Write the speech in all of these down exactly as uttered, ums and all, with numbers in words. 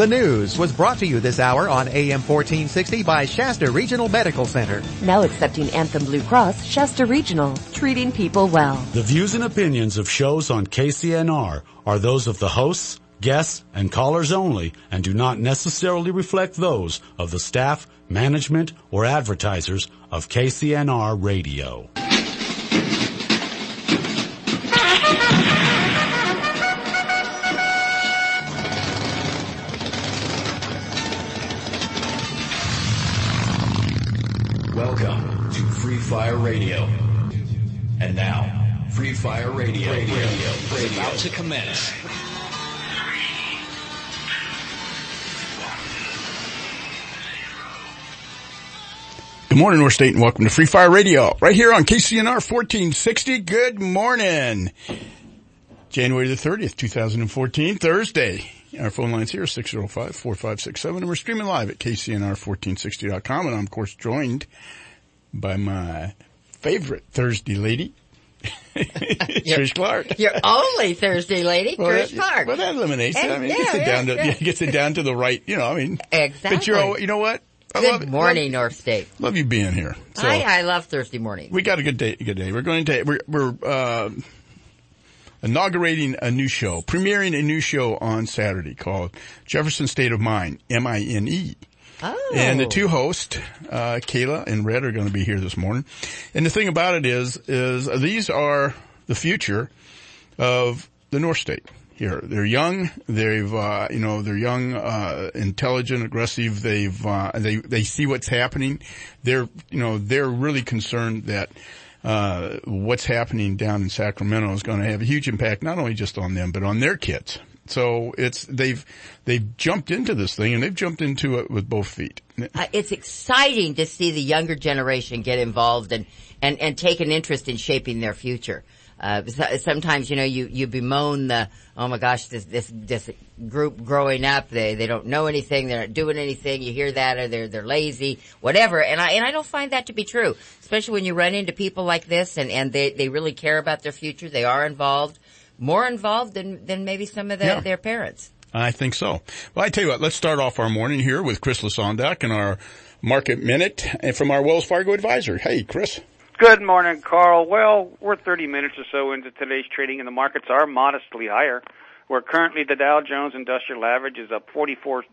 The news was brought to you this hour on A M fourteen sixty by Shasta Regional Medical Center. Now accepting Anthem Blue Cross, Shasta Regional, treating people well. The views and opinions of shows on K C N R are those of the hosts, guests, and callers only and do not necessarily reflect those of the staff, management, or advertisers of K C N R Radio. Welcome to Free Fire Radio. And now, Free Fire Radio, radio, radio, radio is about to commence. Good morning, North State, and welcome to Free Fire Radio, right here on K C N R fourteen sixty. Good morning. January the thirtieth, twenty fourteen, Thursday. Our phone lines here are six oh five, four five six seven, and we're streaming live at K C N R fourteen sixty dot com, and I'm, of course, joined by my favorite Thursday lady, Trish Clark. Your only Thursday lady, well, Trish that, Clark. Well, that eliminates it. I mean, yeah, it gets it yeah, down to, yeah. it gets it down to the right, you know, I mean. Exactly. But you're, you know what? I Good love, morning, love, North State. Love you being here. So, I, I love Thursday morning. We got a good day, good day. We're going to, we're, we're, uh, inaugurating a new show, premiering a new show on Saturday called Jefferson State of Mind, M I N E. Oh. And the two hosts, uh, Kayla and Red, are going to be here this morning. And the thing about it is, is these are the future of the North State here. They're young. They've, uh, you know, they're young, uh, intelligent, aggressive. They've, uh, they, they see what's happening. They're, you know, they're really concerned that Uh, what's happening down in Sacramento is going to have a huge impact, not only just on them, but on their kids. So it's, they've, they've jumped into this thing and they've jumped into it with both feet. Uh, it's exciting to see the younger generation get involved and, and, and take an interest in shaping their future. Uh, sometimes, you know, you, you bemoan the, oh my gosh, this, this, this group growing up, they, they don't know anything, they're not doing anything, you hear that, or they're, they're lazy, whatever, and I, and I don't find that to be true, especially when you run into people like this and, and they, they really care about their future, they are involved, more involved than, than maybe some of the, yeah. their parents. I think so. Well, I tell you what, let's start off our morning here with Chris Lasondak and our Market Minute from our Wells Fargo advisor. Hey, Chris. Good morning, Carl. Well, we're thirty minutes or so into today's trading, and the markets are modestly higher. Where currently the Dow Jones Industrial Average is up forty-four,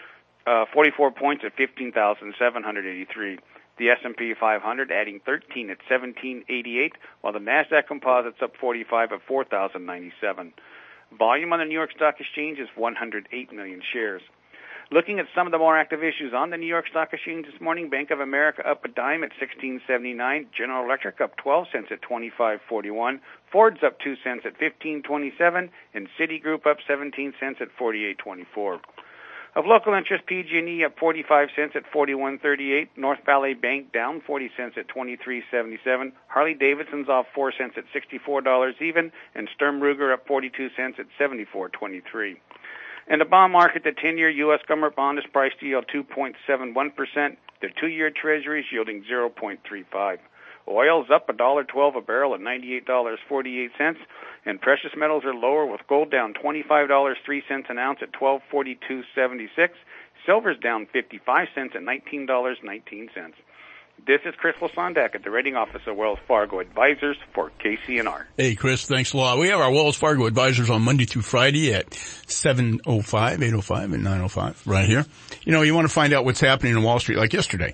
uh, forty-four points at fifteen thousand seven hundred eighty-three. The S and P five hundred adding thirteen at seventeen eighty-eight, while the Nasdaq Composite's up forty-five at four thousand ninety-seven. Volume on the New York Stock Exchange is one hundred eight million shares. Looking at some of the more active issues on the New York Stock Exchange this morning, Bank of America up a dime at sixteen seventy-nine, General Electric up twelve cents at twenty-five forty-one, Ford's up two cents at fifteen twenty-seven, and Citigroup up seventeen cents at forty-eight twenty-four. Of local interest, P G and E up forty-five cents at forty-one thirty-eight, North Valley Bank down forty cents at twenty-three seventy-seven, Harley-Davidson's off four cents at sixty-four dollars even, and Sturm Ruger up forty-two cents at seventy-four twenty-three. In the bond market, the ten-year U S government bond is priced to yield two point seven one percent. The two-year Treasury is yielding zero point three five. Oil's up one dollar twelve a barrel at ninety-eight dollars and forty-eight cents, and precious metals are lower with gold down twenty-five dollars and three cents an ounce at twelve forty-two seventy-six. Silver's down fifty-five cents at nineteen dollars and nineteen cents. This is Chris Lasondak at the Rating Office of Wells Fargo Advisors for K C N R. Hey, Chris, thanks a lot. We have our Wells Fargo Advisors on Monday through Friday at seven oh five, eight oh five, and nine oh five right here. You know, you want to find out what's happening on Wall Street, like yesterday.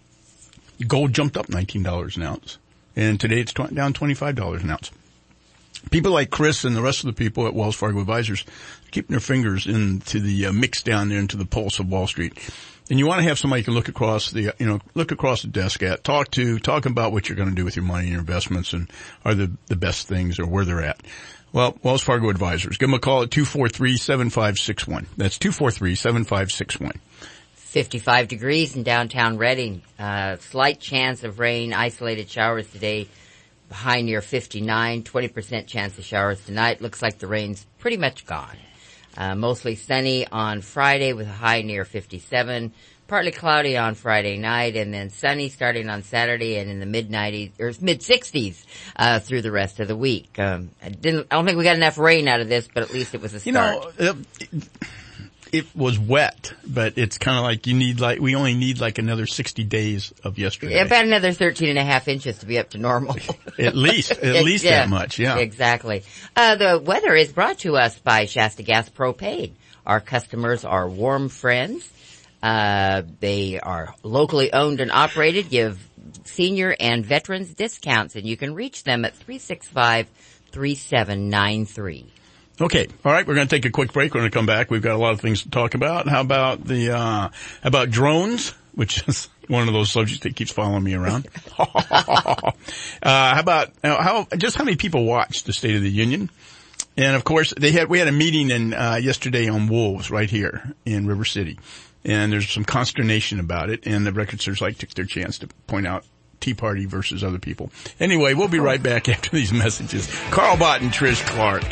Gold jumped up nineteen dollars an ounce, and today it's tw- down twenty-five dollars an ounce. People like Chris and the rest of the people at Wells Fargo Advisors are keeping their fingers into the uh, mix down there, into the pulse of Wall Street. And you want to have somebody you can look across the, you know, look across the desk at, talk to, talk about what you're going to do with your money and your investments and are the, the best things or where they're at. Well, Wells Fargo Advisors. Give them a call at two four three, seven five six one. That's two four three, seven five six one. fifty-five degrees in downtown Reading. Uh, slight chance of rain, isolated showers today. High near fifty-nine, twenty percent chance of showers tonight. Looks like the rain's pretty much gone. Uh, mostly sunny on Friday with a high near fifty-seven. Partly cloudy on Friday night, and then sunny starting on Saturday and in the mid nineties or mid sixties uh through the rest of the week. Um, I didn't. I don't think we got enough rain out of this, but at least it was a start. You know, uh, it was wet, but it's kind of like you need like, we only need like another sixty days of yesterday. About another thirteen and a half inches to be up to normal. At least, at least yeah, that much, yeah. Exactly. Uh, the weather is brought to us by Shasta Gas Propane. Our customers are warm friends. Uh, they are locally owned and operated, give senior and veterans discounts, and you can reach them at three six five, three seven nine three. Okay. All right. We're going to take a quick break. We're going to come back. We've got a lot of things to talk about. How about the, uh, how about drones, which is one of those subjects that keeps following me around. uh, how about, uh, how, just how many people watched the State of the Union? And of course, they had, we had a meeting in, uh, yesterday on wolves right here in River City. And there's some consternation about it. And the record search like took their chance to point out Tea Party versus other people. Anyway, we'll be right back after these messages. Carl Bott and Trish Clark.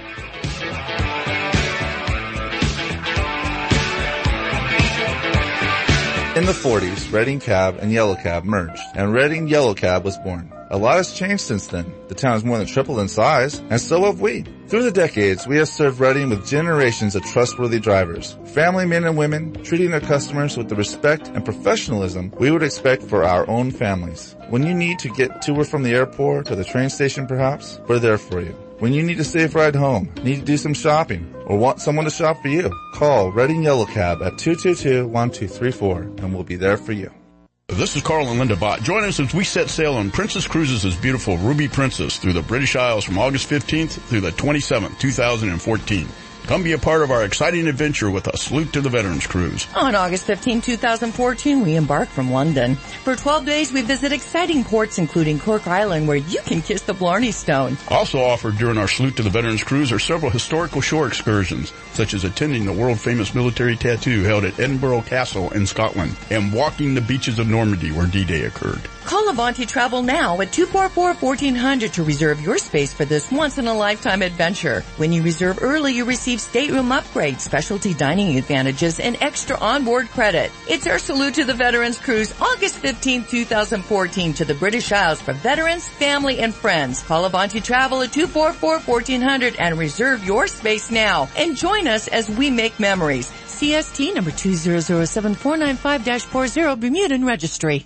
In the forties, Reading Cab and Yellow Cab merged, and Reading Yellow Cab was born. A lot has changed since then. The town has more than tripled in size, and so have we. Through the decades, we have served Reading with generations of trustworthy drivers, family men and women, treating their customers with the respect and professionalism we would expect for our own families. When you need to get to or from the airport or the train station perhaps, we're there for you. When you need a safe ride home, need to do some shopping, or want someone to shop for you, call Reading Yellow Cab at two two two, one two three four, and we'll be there for you. This is Carl and Linda Bott. Join us as we set sail on Princess Cruises' beautiful Ruby Princess through the British Isles from August fifteenth through the twenty-seventh, two thousand fourteen. Come be a part of our exciting adventure with a Salute to the Veterans cruise. On August fifteenth, two thousand fourteen, we embark from London. For twelve days, we visit exciting ports including Cork Island, where you can kiss the Blarney Stone. Also offered during our Salute to the Veterans cruise are several historical shore excursions, such as attending the world-famous military tattoo held at Edinburgh Castle in Scotland and walking the beaches of Normandy where D-Day occurred. Call Avanti Travel now at two four four, one four zero zero to reserve your space for this once-in-a-lifetime adventure. When you reserve early, you receive stateroom upgrades, specialty dining advantages, and extra onboard credit. It's our Salute to the Veterans cruise, August fifteenth, two thousand fourteen, to the British Isles for veterans, family, and friends. Call Avanti Travel at two four four, one four zero zero and reserve your space now. And join us as we make memories. C S T number two zero zero seven four nine five dash forty, Bermudan Registry.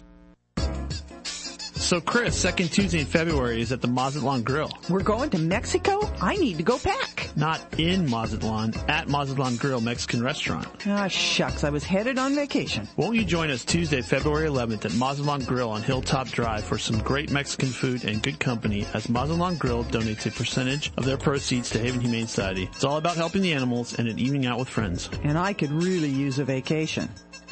So, Chris, second Tuesday in February is at the Mazatlan Grill. We're going to Mexico? I need to go pack. Not in Mazatlan, at Mazatlan Grill Mexican Restaurant. Ah, shucks, I was headed on vacation. Won't you join us Tuesday, February eleventh at Mazatlan Grill on Hilltop Drive for some great Mexican food and good company, as Mazatlan Grill donates a percentage of their proceeds to Haven Humane Society. It's all about helping the animals and an evening out with friends. And I could really use a vacation.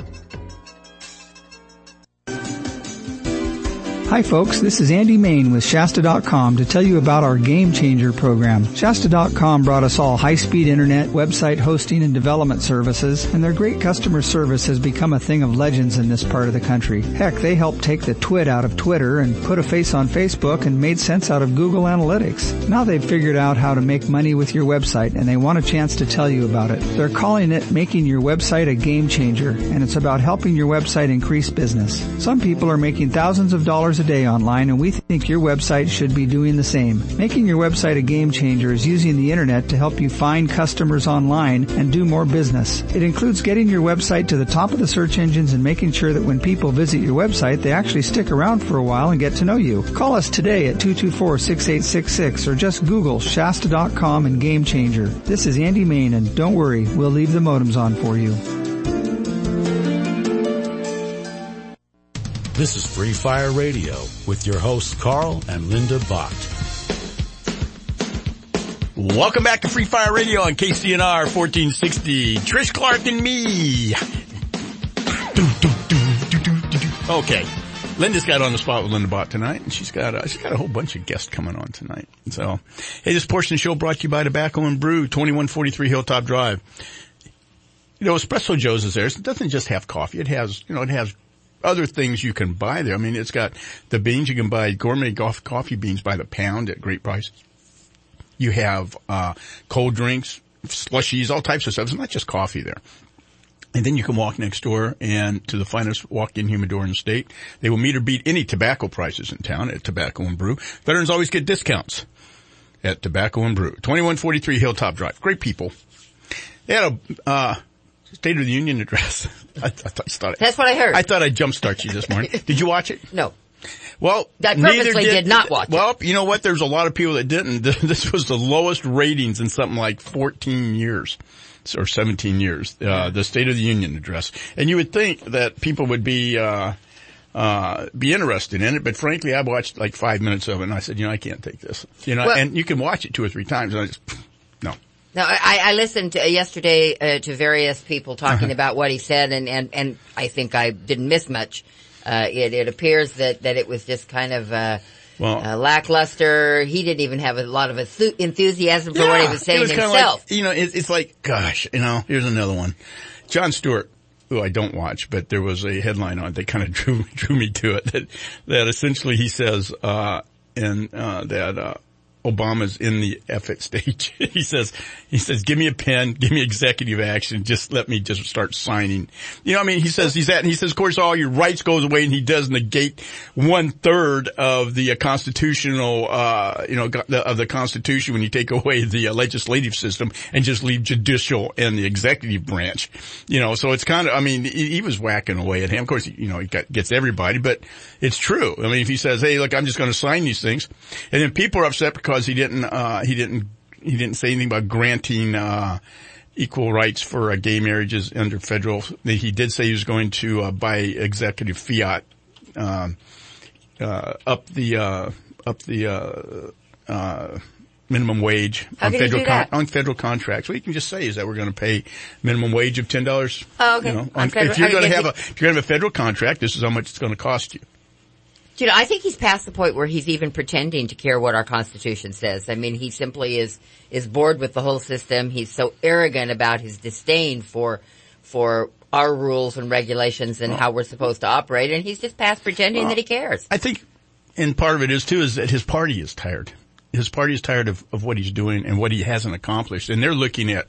Hi folks, this is Andy Main with Shasta dot com to tell you about our Game Changer program. Shasta dot com brought us all high-speed internet, website hosting, and development services, and their great customer service has become a thing of legends in this part of the country. Heck, they helped take the twit out of Twitter and put a face on Facebook and made sense out of Google Analytics. Now they've figured out how to make money with your website, and they want a chance to tell you about it. They're calling it Making Your Website a Game Changer, and it's about helping your website increase business. Some people are making thousands of dollars a day online, and we think your website should be doing the same. Making your website a game changer is using the internet to help you find customers online and do more business. It includes getting your website to the top of the search engines and making sure that when people visit your website, they actually stick around for a while and get to know you. Call us today at two two four, six eight six six or just Google Shasta dot com and Game Changer. This is Andy Main, and don't worry, we'll leave the modems on for you. This is Free Fire Radio with your hosts Carl and Linda Bott. Welcome back to Free Fire Radio on K C N R fourteen sixty. Trish Clark and me. Okay. Linda's got on the spot with Linda Bott tonight, and she's got uh, she's got a whole bunch of guests coming on tonight. So, hey, this portion of the show brought to you by Tobacco and Brew, twenty-one forty-three Hilltop Drive. You know, Espresso Joe's is there. It doesn't just have coffee. It has, you know, it has other things you can buy there. I mean, it's got the beans. You can buy gourmet coffee beans by the pound at great prices. You have uh cold drinks, slushies, all types of stuff. It's not just coffee there. And then you can walk next door and to the finest walk-in humidor in the state. They will meet or beat any tobacco prices in town at Tobacco and Brew. Veterans always get discounts at Tobacco and Brew, twenty-one forty-three Hilltop Drive. Great people. They had a uh State of the Union address. I, I thought, thought That's what I heard. I thought I'd jumpstart you this morning. Did you watch it? No. Well, I neither purposely did, did not watch well, it. Well, you know what? There's a lot of people that didn't. This was the lowest ratings in something like fourteen years or seventeen years, uh, the State of the Union address. And you would think that people would be, uh, uh, be interested in it, but frankly, I watched like five minutes of it and I said, you know, I can't take this. You know, Well, and you can watch it two or three times and I just, no. No, I, I listened to, uh, yesterday uh, to various people talking about what he said, and, and, and I think I didn't miss much. Uh, it, it appears that, that it was just kind of uh, well, uh, lackluster. He didn't even have a lot of enthu- enthusiasm for yeah, what he was saying it was himself. Like, you know, it, it's like, gosh, you know, here's another one. Jon Stewart, who I don't watch, but there was a headline on it that kind of drew, drew me to it, that, that essentially he says, uh, and, uh, that, uh, Obama's in the F it stage. he says, he says, give me a pen, give me executive action, just let me just start signing. You know what I mean? He says, he's at, and he says, of course, all your rights goes away, and he does negate one third of the uh, constitutional, uh, you know, the, of the Constitution when you take away the uh, legislative system and just leave judicial and the executive branch. You know, so it's kind of, I mean, he, he was whacking away at him. Of course, you know, he got, gets everybody, but it's true. I mean, if he says, hey, look, I'm just going to sign these things, and then people are upset because Because he didn't, uh, he didn't, he didn't say anything about granting, uh, equal rights for uh, gay marriages under federal. He did say he was going to, uh, by executive fiat, um, uh, up the, uh, up the, uh, uh, minimum wage How on can you federal do that? on federal contracts. What you can just say is that we're going to pay minimum wage of ten dollars. Oh, okay. You know, On on, federal- if you're I going to guess have you- a, if you're going to have a federal contract, this is how much it's going to cost you. You know, I think he's past the point where he's even pretending to care what our Constitution says. I mean, he simply is, is bored with the whole system. He's so arrogant about his disdain for, for our rules and regulations and how we're supposed to operate, and he's just past pretending Well, that he cares. I think, and part of it is too, is that his party is tired. His party is tired of, of what he's doing and what he hasn't accomplished, and they're looking at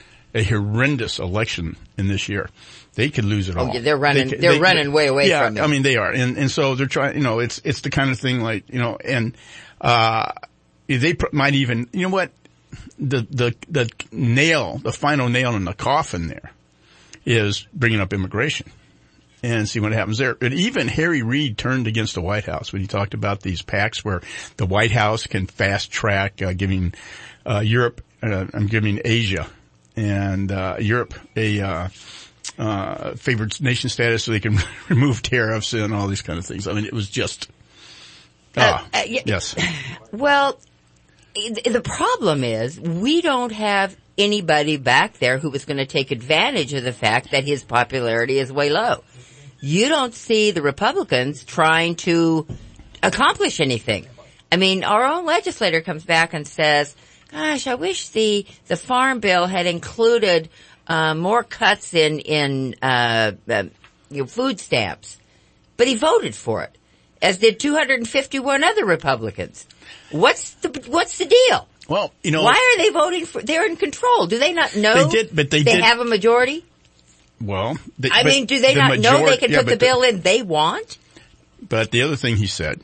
a horrendous election in this year. They could lose it Oh, all. yeah, they're running- They, they're running way away yeah, from it. I mean, they are. And, and so they're trying, you know, it's, it's the kind of thing like, you know, and, uh, they pr- might even, you know what, the, the, the nail, the final nail in the coffin there is bringing up immigration and see what happens there. And even Harry Reid turned against the White House when he talked about these pacts where the White House can fast track, uh, giving, uh, Europe, uh, I'm giving Asia and, uh, Europe a, uh, uh, favored nation status so they can remove tariffs and all these kind of things. I mean, it was just, ah, Uh, uh, y- yes. Well, i- the problem is we don't have anybody back there who was going to take advantage of the fact that his popularity is way low. You don't see the Republicans trying to accomplish anything. I mean, our own legislator comes back and says, gosh, I wish the, the farm bill had included uh, more cuts in, in, uh, uh, you know, food stamps. But he voted for it, as did two hundred fifty-one other Republicans. What's the, what's the deal? Well, you know. Why are they voting for, they're in control. Do they not know? They did, but they they did- have a majority? Well, they, I but mean, do they the not know they majority- can yeah, put the but bill in they want? But the other thing he said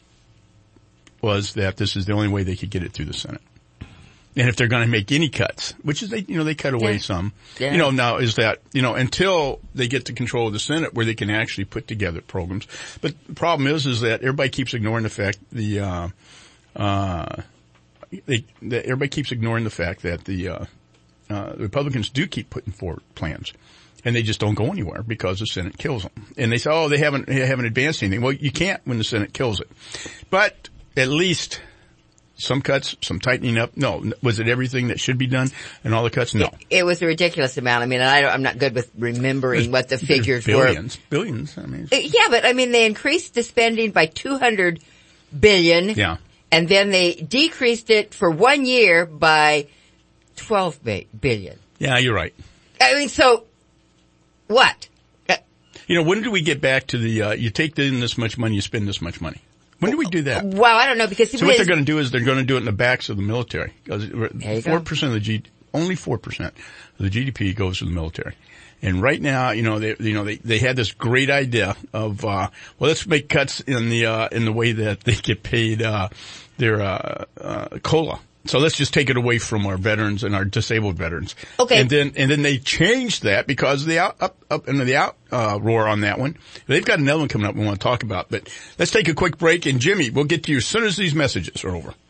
was that this is the only way they could get it through the Senate. And if they're going to make any cuts, which is they, you know, they cut away Yeah. some, Yeah. you know, now is that, you know, until they get to control of the Senate where they can actually put together programs. But the problem is, is that everybody keeps ignoring the fact the, uh, uh, they, that everybody keeps ignoring the fact that the, uh, uh, the Republicans do keep putting forward plans. And they just don't go anywhere because the Senate kills them. And they say, oh, they haven't, they haven't advanced anything. Well, you can't when the Senate kills it. But at least some cuts, some tightening up. No. Was it everything that should be done and all the cuts? No. It was a ridiculous amount. I mean, I don't, I'm not good with remembering what the figures were. Billions. Billions. I mean. Uh, Yeah, but I mean, they increased the spending by two hundred billion. Yeah. And then they decreased it for one year by twelve billion. Yeah, you're right. I mean, so what? Uh, You know, when do we get back to the, uh, you take in this much money, you spend this much money? When do we do that? Well, I don't know because So what they're going to do is they're going to do it in the backs of the military. you Four percent of the G, only four percent of the G D P goes to the military. And right now, you know, they, you know, they, they had this great idea of, uh, well, let's make cuts in the, uh, in the way that they get paid, uh, their, uh, uh, COLA. So let's just take it away from our veterans and our disabled veterans. Okay. And then, and then they changed that because of the out, up, up into the out, uh, roar on that one. They've got another one coming up we want to talk about, but let's take a quick break. And Jimmy, we'll get to you as soon as these messages are over.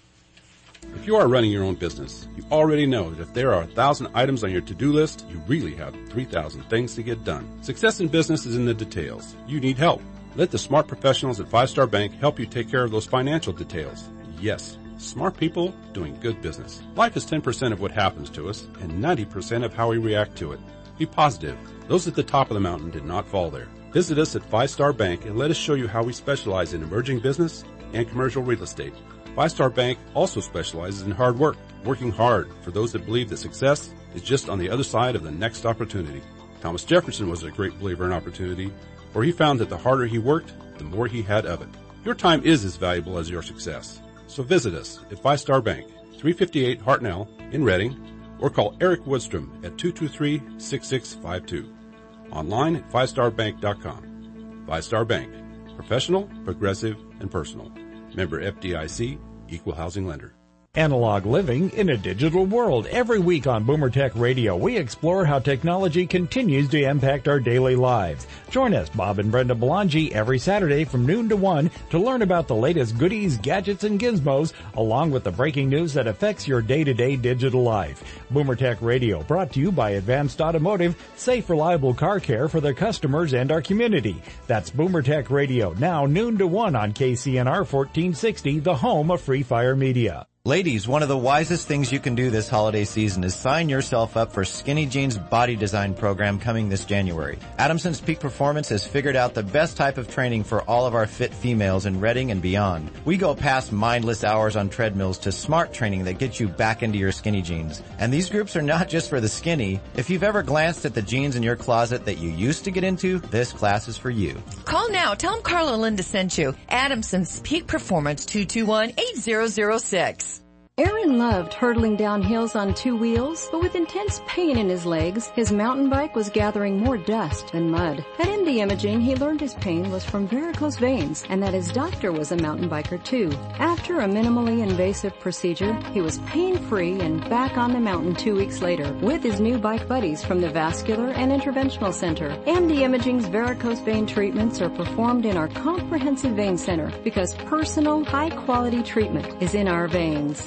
If you are running your own business, you already know that if there are a thousand items on your to-do list, you really have three thousand things to get done. Success in business is in the details. You need help. Let the smart professionals at Five Star Bank help you take care of those financial details. Yes, smart people doing good business. Life is ten percent of what happens to us and ninety percent of how we react to it. Be positive. Those at the top of the mountain did not fall there. Visit us at Five Star Bank and let us show you how we specialize in emerging business and commercial real estate. Five Star Bank also specializes in hard work, working hard for those that believe that success is just on the other side of the next opportunity. Thomas Jefferson was a great believer in opportunity, for he found that the harder he worked, the more he had of it. Your time is as valuable as your success. So visit us at Five Star Bank, three fifty-eight Hartnell in Reading, or call Eric Woodstrom at two two three, six six five two. Online at five star bank dot com. Five Star Bank. Professional, progressive, and personal. Member F D I C, Equal Housing Lender. Analog living in a digital world. Every week on Boomer Tech Radio, we explore how technology continues to impact our daily lives. Join us, Bob and Brenda Belangi, every Saturday from noon to one to learn about the latest goodies, gadgets, and gizmos, along with the breaking news that affects your day-to-day digital life. Boomer Tech Radio, brought to you by Advanced Automotive, safe, reliable car care for their customers and our community. That's Boomer Tech Radio, now noon to one on K C N R fourteen sixty, the home of Free Fire Media. Ladies, one of the wisest things you can do this holiday season is sign yourself up for Skinny Jeans Body Design Program coming this January. Adamson's Peak Performance has figured out the best type of training for all of our fit females in Reading and beyond. We go past mindless hours on treadmills to smart training that gets you back into your skinny jeans. And these groups are not just for the skinny. If you've ever glanced at the jeans in your closet that you used to get into, this class is for you. Call now. Tell them Carla Linda sent you. Adamson's Peak Performance, two two one, eight zero zero six. Aaron loved hurtling down hills on two wheels, but with intense pain in his legs, his mountain bike was gathering more dust than mud. At M D Imaging, he learned his pain was from varicose veins and that his doctor was a mountain biker too. After a minimally invasive procedure, he was pain-free and back on the mountain two weeks later with his new bike buddies from the Vascular and Interventional Center. M D Imaging's varicose vein treatments are performed in our comprehensive vein center because personal, high-quality treatment is in our veins.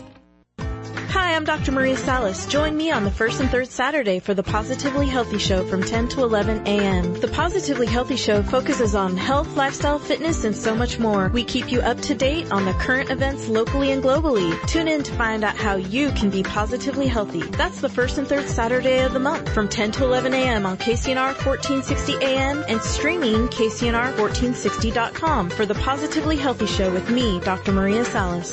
Hi, I'm Doctor Maria Salas. Join me on the first and third Saturday for the Positively Healthy Show from ten to eleven a.m. The Positively Healthy Show focuses on health, lifestyle, fitness, and so much more. We keep you up to date on the current events locally and globally. Tune in to find out how you can be positively healthy. That's the first and third Saturday of the month from ten to eleven a.m. on K C N R fourteen sixty A M and streaming K C N R fourteen sixty dot com for the Positively Healthy Show with me, Doctor Maria Salas.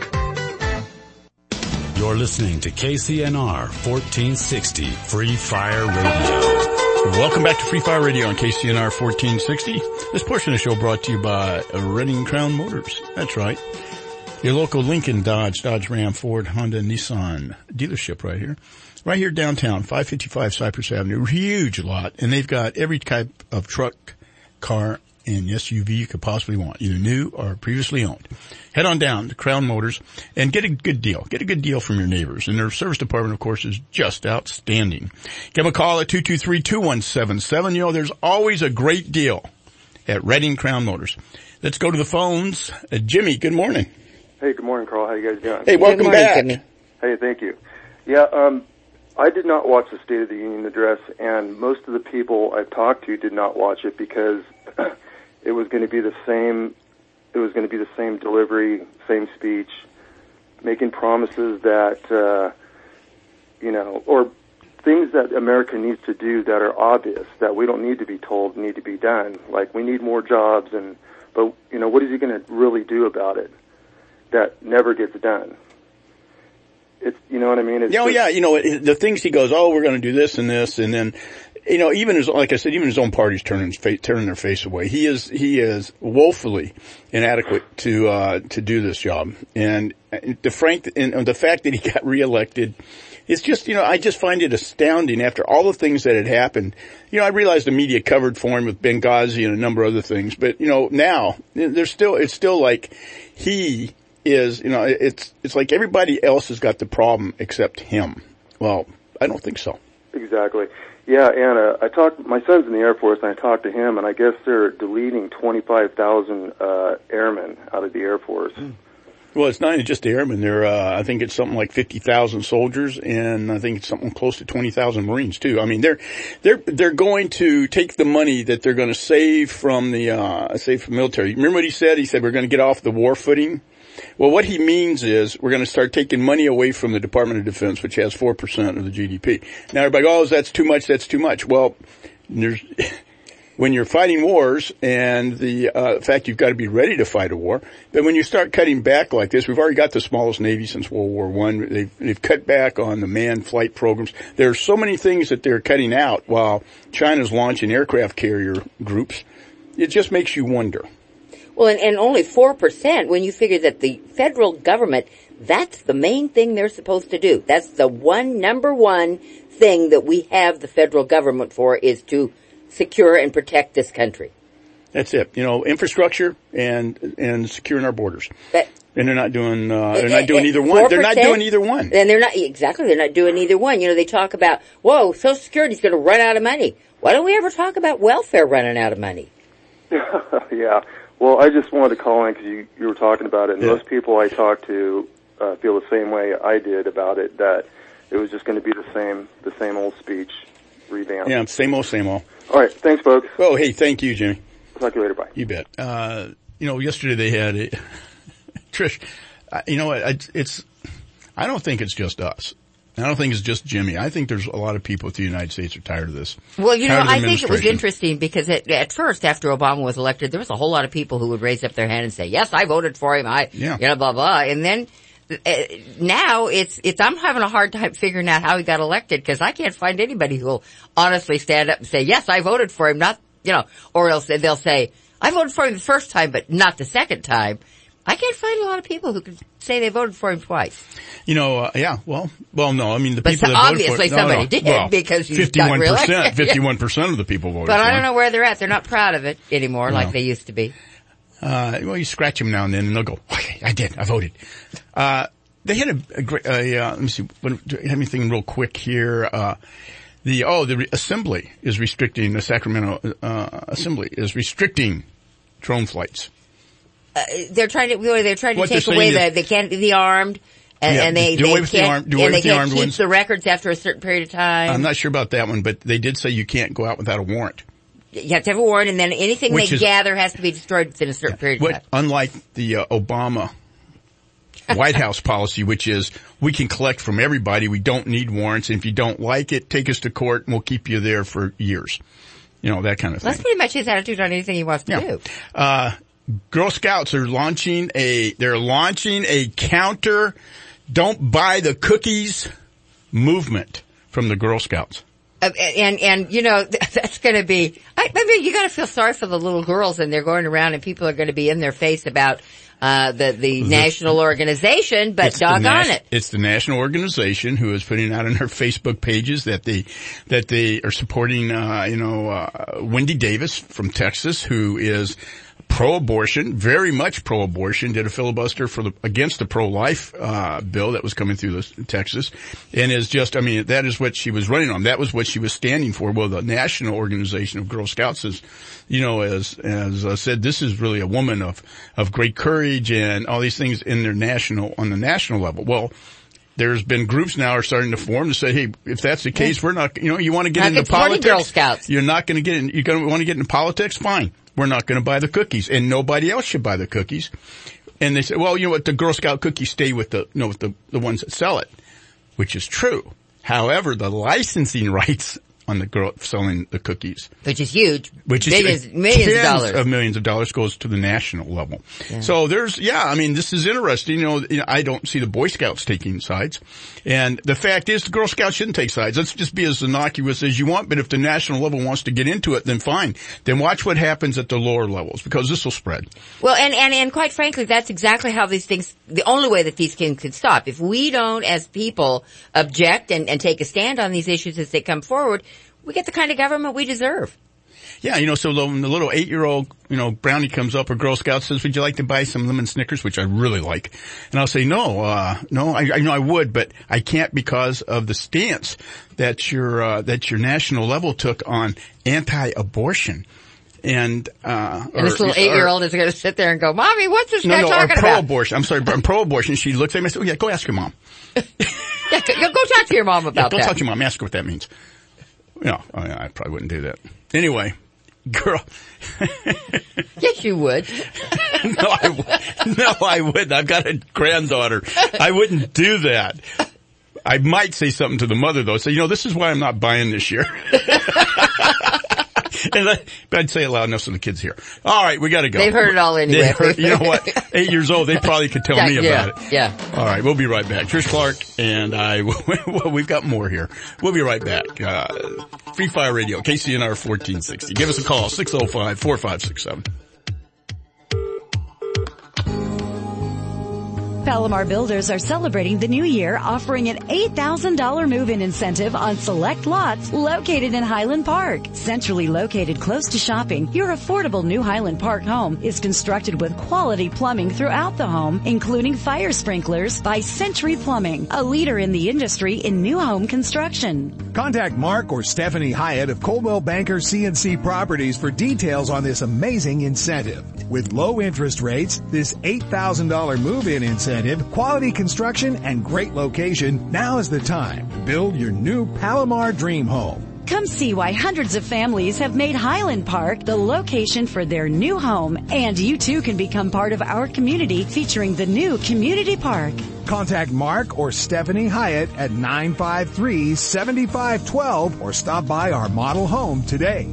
You're listening to K C N R fourteen sixty Free Fire Radio. Welcome back to Free Fire Radio on K C N R fourteen sixty. This portion of the show brought to you by Reading Crown Motors. That's right. Your local Lincoln, Dodge, Dodge Ram, Ford, Honda, Nissan dealership right here. Right here downtown, five fifty-five Cypress Avenue. Huge lot. And they've got every type of truck, car, and S U V you could possibly want, either new or previously owned. Head on down to Crown Motors and get a good deal. Get a good deal from your neighbors. And their service department, of course, is just outstanding. Give them a call at two two three, two one seven seven. You know, there's always a great deal at Reading Crown Motors. Let's go to the phones. Uh, Jimmy, good morning. Hey, good morning, Carl. How you guys doing? Hey, welcome morning, back. Jimmy. Hey, thank you. Yeah, um, I did not watch the State of the Union address, and most of the people I've talked to did not watch it because it was going to be the same. It was going to be the same delivery, same speech, making promises that uh, you know, or things that America needs to do that are obvious that we don't need to be told need to be done. Like we need more jobs, and but you know, what is he going to really do about it? That never gets done. It's, you know what I mean? It's oh, just, yeah, you know, the things he goes, oh, we're going to do this and this, and then, you know, even his, like I said, even his own party's turning, turning their face away. He is, he is woefully inadequate to, uh, to do this job. And the frank, and the fact that he got reelected, it's just, you know, I just find it astounding after all the things that had happened. You know, I realized the media covered for him with Benghazi and a number of other things, but, you know, now, there's still, it's still like he is, you know, it's it's like everybody else has got the problem except him. Well, I don't think so. Exactly. Yeah, and uh, I talked. My son's in the Air Force, and I talked to him, and I guess they're deleting twenty-five thousand uh, airmen out of the Air Force. Well, it's not even just the airmen. There, uh, I think it's something like fifty thousand soldiers, and I think it's something close to twenty thousand Marines too. I mean, they're they're they're going to take the money that they're going to save from the uh, save from the military. Remember what he said? He said we're going to get off the war footing. Well, what he means is we're going to start taking money away from the Department of Defense, which has four percent of the G D P. Now everybody goes, oh, that's too much, that's too much. Well, there's, when you're fighting wars and the uh, fact you've got to be ready to fight a war, but when you start cutting back like this, we've already got the smallest Navy since World War One. They've, they've cut back on the manned flight programs. There are so many things that they're cutting out while China's launching aircraft carrier groups. It just makes you wonder. Well, and, and only four percent when you figure that the federal government, that's the main thing they're supposed to do. That's the one, number one thing that we have the federal government for, is to secure and protect this country. That's it. You know, infrastructure and, and securing our borders. But, and they're not doing, uh, they're not doing either one. They're not doing either one. And they're not, exactly, they're not doing either one. You know, they talk about, whoa, Social Security's gonna run out of money. Why don't we ever talk about welfare running out of money? Yeah. Well, I just wanted to call in because you, you were talking about it, and yeah. most people I talked to uh, feel the same way I did about it, that it was just going to be the same the same old speech revamped. Yeah, same old, same old. All right, thanks, folks. Oh, hey, thank you, Jimmy. Talk to you later, bye. You bet. Uh, you know, yesterday they had a, Trish, uh, you know, it, it's, I don't think it's just us. I don't think it's just Jimmy. I think there's a lot of people with the United States are tired of this. Well, you know, I think it was interesting because it, at first, after Obama was elected, there was a whole lot of people who would raise up their hand and say, yes, I voted for him. I, yeah. you know, blah, blah. And then, uh, now it's, it's, I'm having a hard time figuring out how he got elected because I can't find anybody who will honestly stand up and say, yes, I voted for him, not, you know, or else they'll say, I voted for him the first time, but not the second time. I can't find a lot of people who can say they voted for him twice. You know, uh, yeah, well, well, no, I mean, the but people so that voted for him. Obviously somebody no, no. did well, because he's got reelected. fifty-one percent of the people voted but for him. But I don't know where they're at. They're not proud of it anymore no. like they used to be. Uh, well, you scratch them now and then and they'll go, okay, I did, I voted. Uh, they had a, a great, a, uh, let me see, what, do you have anything real quick here? Uh, the, oh, the re- assembly is restricting, the Sacramento, uh, assembly is restricting drone flights. Uh, they're trying to, they're trying to what take away the, they can't be armed, and, yeah, and they, do they away with can't, the arm, do and they with the can't armed keep ones. the records after a certain period of time. I'm not sure about that one, but they did say you can't go out without a warrant. You have to have a warrant, and then anything Which they is, gather has to be destroyed within a certain yeah, period of what, time. Unlike the uh, Obama White House policy, which is we can collect from everybody, we don't need warrants, and if you don't like it, take us to court and we'll keep you there for years. You know, that kind of thing. That's pretty much his attitude on anything he wants to yeah. do. Uh, Girl Scouts are launching a, they're launching a counter don't buy the cookies movement from the Girl Scouts. Uh, and, and, you know, that's gonna be, I, I mean, you gotta feel sorry for the little girls and they're going around and people are gonna be in their face about, uh, the, the, the national organization, but doggone nas- it. It's the national organization who is putting out on their Facebook pages that they, that they are supporting, uh, you know, uh, Wendy Davis from Texas, who is pro-abortion, very much pro-abortion, did a filibuster for the, against the pro-life, uh, bill that was coming through this, Texas, and is just, I mean, that is what she was running on. That was what she was standing for. Well, the national organization of Girl Scouts is, you know, as, as I said, this is really a woman of, of great courage and all these things in their national, on the national level. Well, there's been groups now are starting to form to say, hey, if that's the case, we're not, you know, you want to get not into politics. Girl Scouts. You're not going to get in, you're going to want to get into politics? Fine. We're not going to buy the cookies, and nobody else should buy the cookies. And they say, well, you know what, the Girl Scout cookies stay with the, you know, with the, the ones that sell it, which is true. However, the licensing rights on the girl selling the cookies, which is huge, which millions, is millions tens of dollars of millions of dollars goes to the national level. Yeah. So there's, yeah, I mean, this is interesting. You know, you know, I don't see the Boy Scouts taking sides, and the fact is, the Girl Scouts shouldn't take sides. Let's just be as innocuous as you want. But if the national level wants to get into it, then fine. Then watch what happens at the lower levels, because this will spread. Well, and and and quite frankly, that's exactly how these things. The only way that these things can stop, if we don't, as people, object and and take a stand on these issues as they come forward, we get the kind of government we deserve. Yeah, you know, so when the little eight-year-old, you know, brownie comes up or Girl Scout says, would you like to buy some lemon Snickers, which I really like? And I'll say, no, uh, no, I, I know I would, but I can't because of the stance that your, uh, that your national level took on anti-abortion. And, uh, and this little eight-year-old is going to sit there and go, Mommy, what's this no, guy no, talking or about? pro-abortion. I'm sorry, pro-abortion. She looks at me and says, oh, yeah, go ask your mom. yeah, go, go talk to your mom about yeah, go that. Go talk to your mom. Ask her what that means. No, I, I probably wouldn't do that. Anyway, girl. Yes, you would. no, I w- no, I wouldn't. I've got a granddaughter. I wouldn't do that. I might say something to the mother though. Say, you know, this is why I'm not buying this year. And I, but I'd say it loud enough so the kids hear. All right, we got to go. They've heard it all anyway. Heard, you know what? Eight years old, they probably could tell yeah, me yeah, about it. Yeah. All right, we'll be right back. Trish Clark and I. Well, we've got more here. We'll be right back. Uh, Free Fire Radio, K C N R fourteen sixty. Give us a call, six oh five, four five six seven. Palomar Builders are celebrating the new year, offering an eight thousand dollars move-in incentive on select lots located in Highland Park. Centrally located close to shopping, your affordable new Highland Park home is constructed with quality plumbing throughout the home, including fire sprinklers by Century Plumbing, a leader in the industry in new home construction. Contact Mark or Stephanie Hyatt of Coldwell Banker C and C Properties for details on this amazing incentive. With low interest rates, this eight thousand dollars move-in incentive, quality construction, and great location, now is the time to build your new Palomar dream home. Come see why hundreds of families have made Highland Park the location for their new home, and you too can become part of our community featuring the new community park. Contact Mark or Stephanie Hyatt at nine five three, seven five one two or stop by our model home today.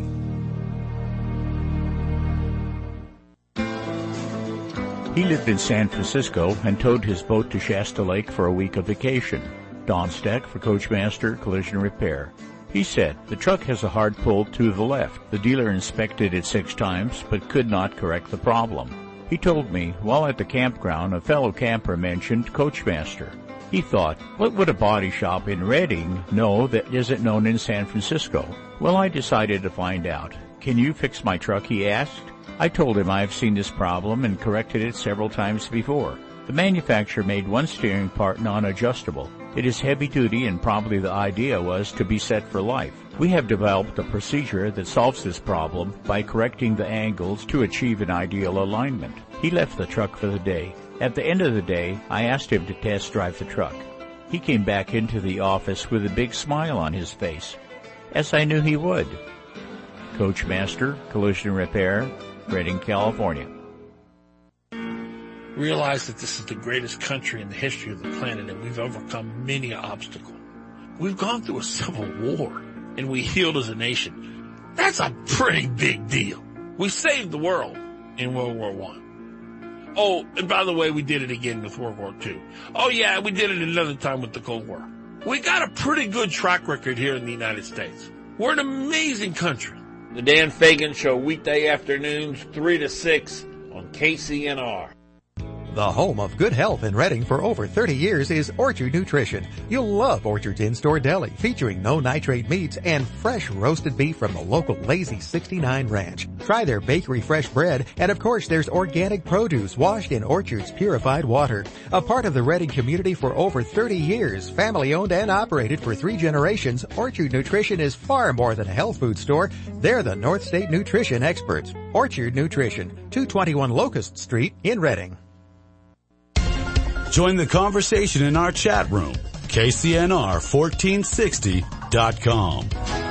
He lived in San Francisco and towed his boat to Shasta Lake for a week of vacation. Don Steck for Coachmaster Collision Repair. He said, the truck has a hard pull to the left. The dealer inspected it six times but could not correct the problem. He told me, while at the campground, a fellow camper mentioned Coachmaster. He thought, what would a body shop in Redding know that isn't known in San Francisco? Well, I decided to find out. Can you fix my truck, he asked. I told him I have seen this problem and corrected it several times before. The manufacturer made one steering part non-adjustable. It is heavy duty and probably the idea was to be set for life. We have developed a procedure that solves this problem by correcting the angles to achieve an ideal alignment. He left the truck for the day. At the end of the day, I asked him to test drive the truck. He came back into the office with a big smile on his face, as I knew he would. Coachmaster Collision Repair, Redding, California. Realize that this is the greatest country in the history of the planet and we've overcome many obstacles. We've gone through a civil war and we healed as a nation. That's a pretty big deal. We saved the world in World War One. Oh, and by the way, we did it again with World War Two. Oh yeah, we did it another time with the Cold War. We got a pretty good track record here in the United States. We're an amazing country. The Dan Fagan Show, weekday afternoons, three to six on K C N R. The home of good health in Redding for over thirty years is Orchard Nutrition. You'll love Orchard's in-store deli featuring no nitrate meats and fresh roasted beef from the local Lazy sixty-nine Ranch. Try their bakery fresh bread, and of course there's organic produce washed in Orchard's purified water. A part of the Redding community for over thirty years, family owned and operated for three generations, Orchard Nutrition is far more than a health food store. They're the North State nutrition experts. Orchard Nutrition, two twenty-one Locust Street in Redding. Join the conversation in our chat room, K C N R fourteen sixty dot com.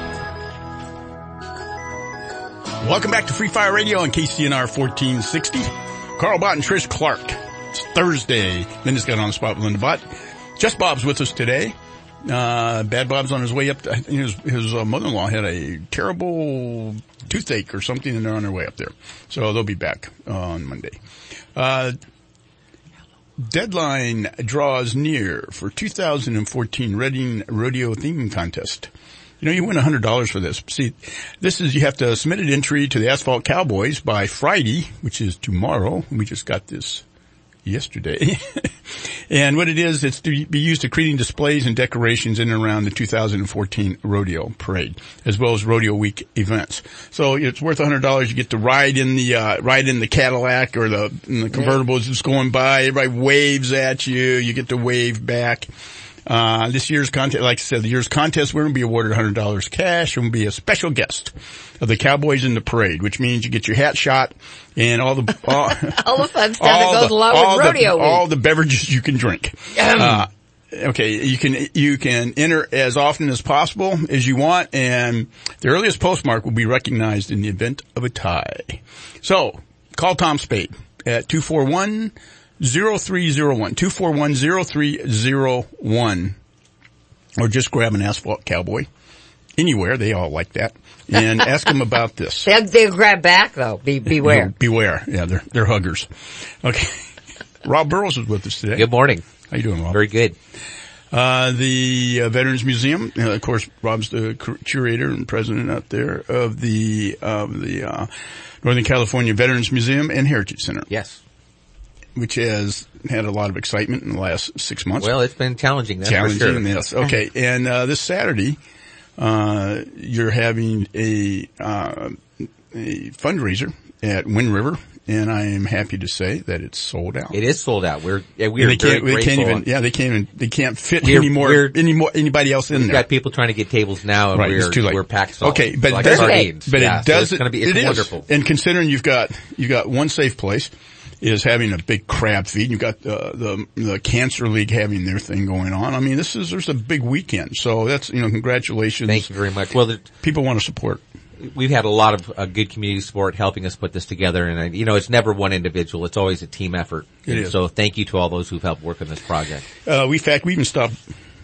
Welcome back to Free Fire Radio on K C N R fourteen sixty. Carl Bott and Trish Clark. It's Thursday. Linda's got on the spot with Linda Bott. Just Bob's with us today. Uh, Bad Bob's on his way up. To, his his uh, mother-in-law had a terrible toothache or something, and they're on their way up there. So they'll be back uh, on Monday. Uh, Deadline draws near for two thousand fourteen Redding Rodeo Theme Contest. You know, you win one hundred dollars for this. See, this is, you have to submit an entry to the Asphalt Cowboys by Friday, which is tomorrow. We just got this yesterday. And what it is, it's to be used to creating displays and decorations in and around the two thousand fourteen rodeo parade, as well as rodeo week events. So it's worth one hundred dollars. You get to ride in the, uh, ride in the Cadillac or the, in the convertibles that's going by. Everybody waves at you. You get to wave back. Uh, this year's contest, like I said, the year's contest, we're going to be awarded one hundred dollars cash. We're going to be a special guest of the Cowboys in the Parade, which means you get your hat shot and all the, all, all the fun stuff that goes the, along with rodeo the, week. all the beverages you can drink. Um. Uh, okay, you can, you can enter as often as possible as you want, and the earliest postmark will be recognized in the event of a tie. So, call Tom Spade at two four one, zero three zero one, two four one, zero three zero one, or just grab an Asphalt Cowboy anywhere. They all like that, and ask them about this. They'll, they'll grab back though. Be, beware. No, beware. Yeah, they're they're huggers. Okay, Rob Burrows is with us today. Good morning. How you doing, Rob? Very good. Uh, the uh, Veterans Museum, uh, of course, Rob's the cur- curator and president out there of the of the uh, Northern California Veterans Museum and Heritage Center. Yes. Which has had a lot of excitement in the last six months. Well, it's been challenging, that's challenging, for sure. Yes. Okay, and uh, this Saturday, uh, you're having a uh, a fundraiser at Wind River, and I am happy to say that it's sold out. It is sold out. We're yeah, we and are they can't, very they can't grateful. even yeah they can't even they can't fit We're- any more we're- any more anybody else in We've there. got people trying to get tables now, and Right, we're it's too late. we're packed solid. Okay, but like it does, sardines. but yeah, it does. So it's going to be it's it is. wonderful. And considering you've got you've got one safe place is having a big crab feed. You've got uh, the the Cancer League having their thing going on. I mean, this is there's a big weekend. So that's you know congratulations. Thank you very much. Well, the, people want to support. We've had a lot of uh, good community support helping us put this together, and uh, you know it's never one individual; it's always a team effort. It and is. So thank you to all those who've helped work on this project. Uh, we in fact we even stopped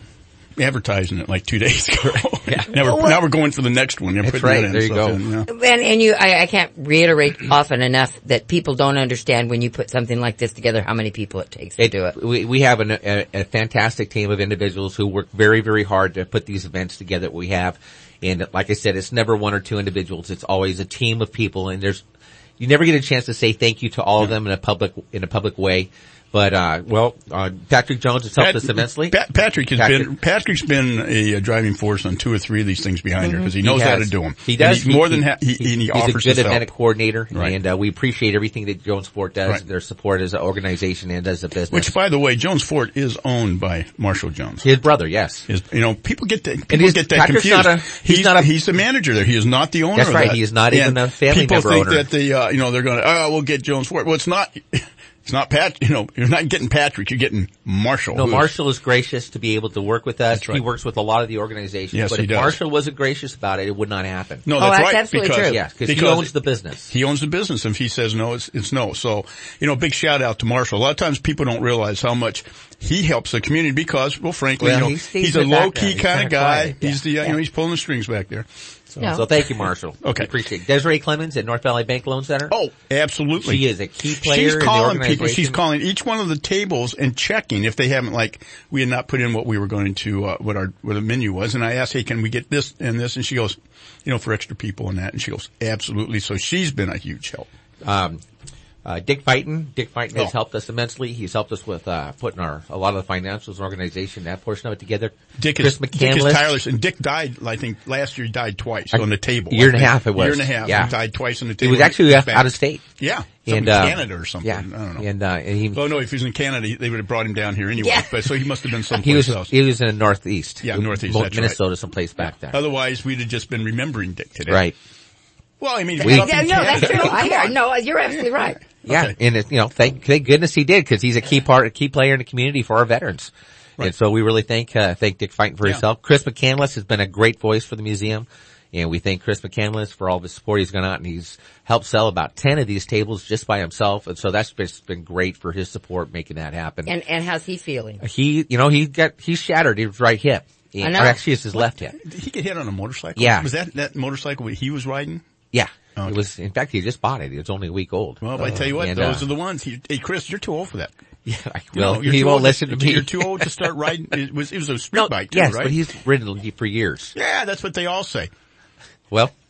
advertising it like two days ago. Yeah. now we're Well, now we're going for the next one. You're That's putting right. that in, There you stuff go. in, yeah. And, and you, I, I can't reiterate often enough that people don't understand when you put something like this together how many people it takes to It- do it. We, we have an, a, a fantastic team of individuals who work very, very hard to put these events together that we have. And like I said, it's never one or two individuals. It's always a team of people, and there's, you never get a chance to say thank you to all of them in a public, in a public way. But, uh, well, uh, Patrick Jones has helped Pat- us immensely. Pa- Patrick has Patrick. been Patrick's been a, uh driving force on two or three of these things behind her because he He knows how has. to do them. He does. And he's more He- than ha- he, he- and he he's offers a good his help. event coordinator, Right. and uh, we appreciate everything that Jones Fort does, Right. their support as an organization and as a business. Which, by the way, Jones Fort is owned by Marshall Jones. His brother, yes. His, you know, people get that, And people he's- get that Patrick's confused. not a- he's he's not a- he's the manager there. He is not the owner That's of right. that. He is not even And a family people member think owner. that the, uh, you know, they're going to, oh, we'll get Jones Fort. Well, it's not, it's not Pat, you know, you're not getting Patrick, you're getting Marshall. No, who is- Marshall is gracious to be able to work with us. That's right. He works with a lot of the organizations. Yes, but he if does. Marshall wasn't gracious about it, it would not happen. No, Oh, that's, that's right. absolutely because, true. Yes, because he owns the business. He owns the business. If he says no, it's, it's no. So, you know, big shout out to Marshall. A lot of times people don't realize how much he helps the community because, well, frankly, Well, you know, he stays he's in a the low background. key He's kind kinda of guy. quiet. He's the, uh, Yeah. you know, he's pulling the strings back there. So, No. so thank you, Marshall. Okay. We appreciate it. Desiree Clemens at North Valley Bank Loan Center. Oh, absolutely. She is a key player She's in the calling organization. people. She's calling each one of the tables and checking if they haven't, like, we had not put in what we were going to, uh, what our, what the menu was. And I asked, hey, can we get this and this? And she goes, you know, for extra people and that. And she goes, absolutely. So she's been a huge help. Um, uh, Dick Fighton. Dick Fighton has Oh. helped us immensely. He's helped us with, uh, putting our, a lot of the financials and organization, that portion of it together. Dick Chris is, Dick is McCandless. tireless. And Dick died, I think, last year he died twice A on the table. year and I a think. half it was. Year and a half. Yeah. He died twice on the He table. was actually He's back. out of state. Yeah. And, And, uh, Canada or something. Yeah. I don't know. And, uh, and he, Oh no, if he was in Canada, they would have brought him down here anyway. Yeah. But so he must have been someplace he was, else. he was in the Northeast. Yeah, Northeast, Mo- that's right. Minnesota, someplace back there. Otherwise, we'd have just been remembering Dick today. Right. Well, I mean, We- he's up Yeah, in no, that's Canada. true. Come I hear, on. no, you're absolutely right. Yeah, Okay. and it, you know, thank, thank goodness he did because he's a key part, a key player in the community for our veterans. Right. And so we really thank uh, thank Dick Fighton for his Yeah. help. Chris McCandless has been a great voice for the museum, and we thank Chris McCandless for all the support he's gone out, and he's helped sell about ten of these tables just by himself. And so that's been, been great for his support making that happen. And, and how's he feeling? he, you know, he got he's shattered his right hip. I And- know. Or actually, it's his left hip. Did he get hit on a motorcycle? Yeah. Was that that motorcycle he was riding? Yeah. Okay. It was, in fact, he just bought it. It was only a week old. Well, I tell you what, And, those uh, are the ones. He, hey, Chris, you're too old for that. Yeah, You well, know, you're he too won't old listen to me. You're too old to start riding. It was, it was a street No, bike too, yes, right? but he's ridden for years. Yeah, that's what they all say. Well,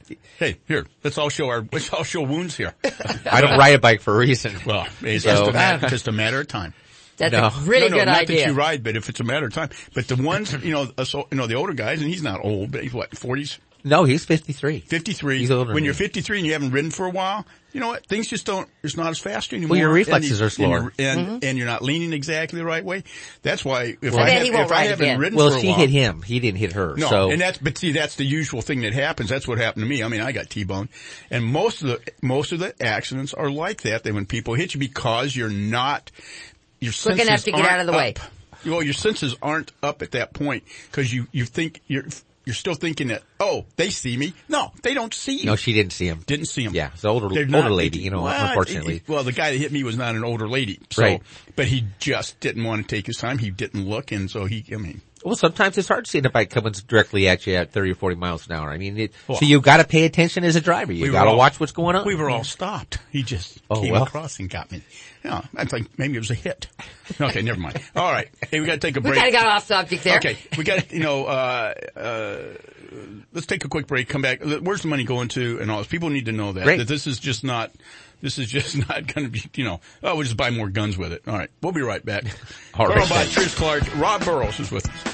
Hey, here, let's all show our, let's all show wounds here. I don't ride a bike for a reason. Well, it's so, just, a matter, just a matter of time. That's no. a really no, no, good not idea. that you ride, but if it's a matter of time. But the ones, you know, uh, so, you know, the older guys, and he's not old, but he's what, forties? No, he's fifty-three. fifty-three. He's older when than you're me. fifty-three and you haven't ridden for a while, you know what? Things just don't, it's not as fast anymore. Well, your reflexes and you, are slower. And, you're, and, Mm-hmm. and you're not leaning exactly the right way. That's why if Well, I, I bet have, he won't if I ride haven't again. ridden Well, for a she while. hit him. He didn't hit her. No, so. and that's, but see, that's the usual thing that happens. That's what happened to me. I mean, I got T-boned. And most of the, most of the accidents are like that, that when people hit you because you're not, your Quick senses enough to get aren't out of the way. up. Well, your senses aren't up at that point because you, you think you're, you're still thinking that, oh, they see me. No, they don't see you. No, she didn't see him. Didn't see him. Yeah, it's an older, They're older not- lady, you know, well, unfortunately. it- well, the guy that hit me was not an older lady. So, Right. but he just didn't want to take his time. He didn't look. And so he, I mean, Well, sometimes it's hard to see a bike coming directly at you at thirty or forty miles an hour. I mean, it, Well, so you gotta pay attention as a driver. You we were gotta all- watch what's going on. we were all stopped. He just Oh, came well. across and got me. Yeah, I think maybe it was a hit. Okay, never mind. All right. Hey, we gotta take a We break. kind of got off subject there. Okay, we got, you know, uh, uh, let's take a quick break, come back. Where's the money going to and all this? People need to know that. Great. That this is just not, this is just not going to be, you know, oh, we'll just buy more guns with it. All right. We'll be right back. All right. Carl Bott, Trish Clark, Rob Burrows is with us.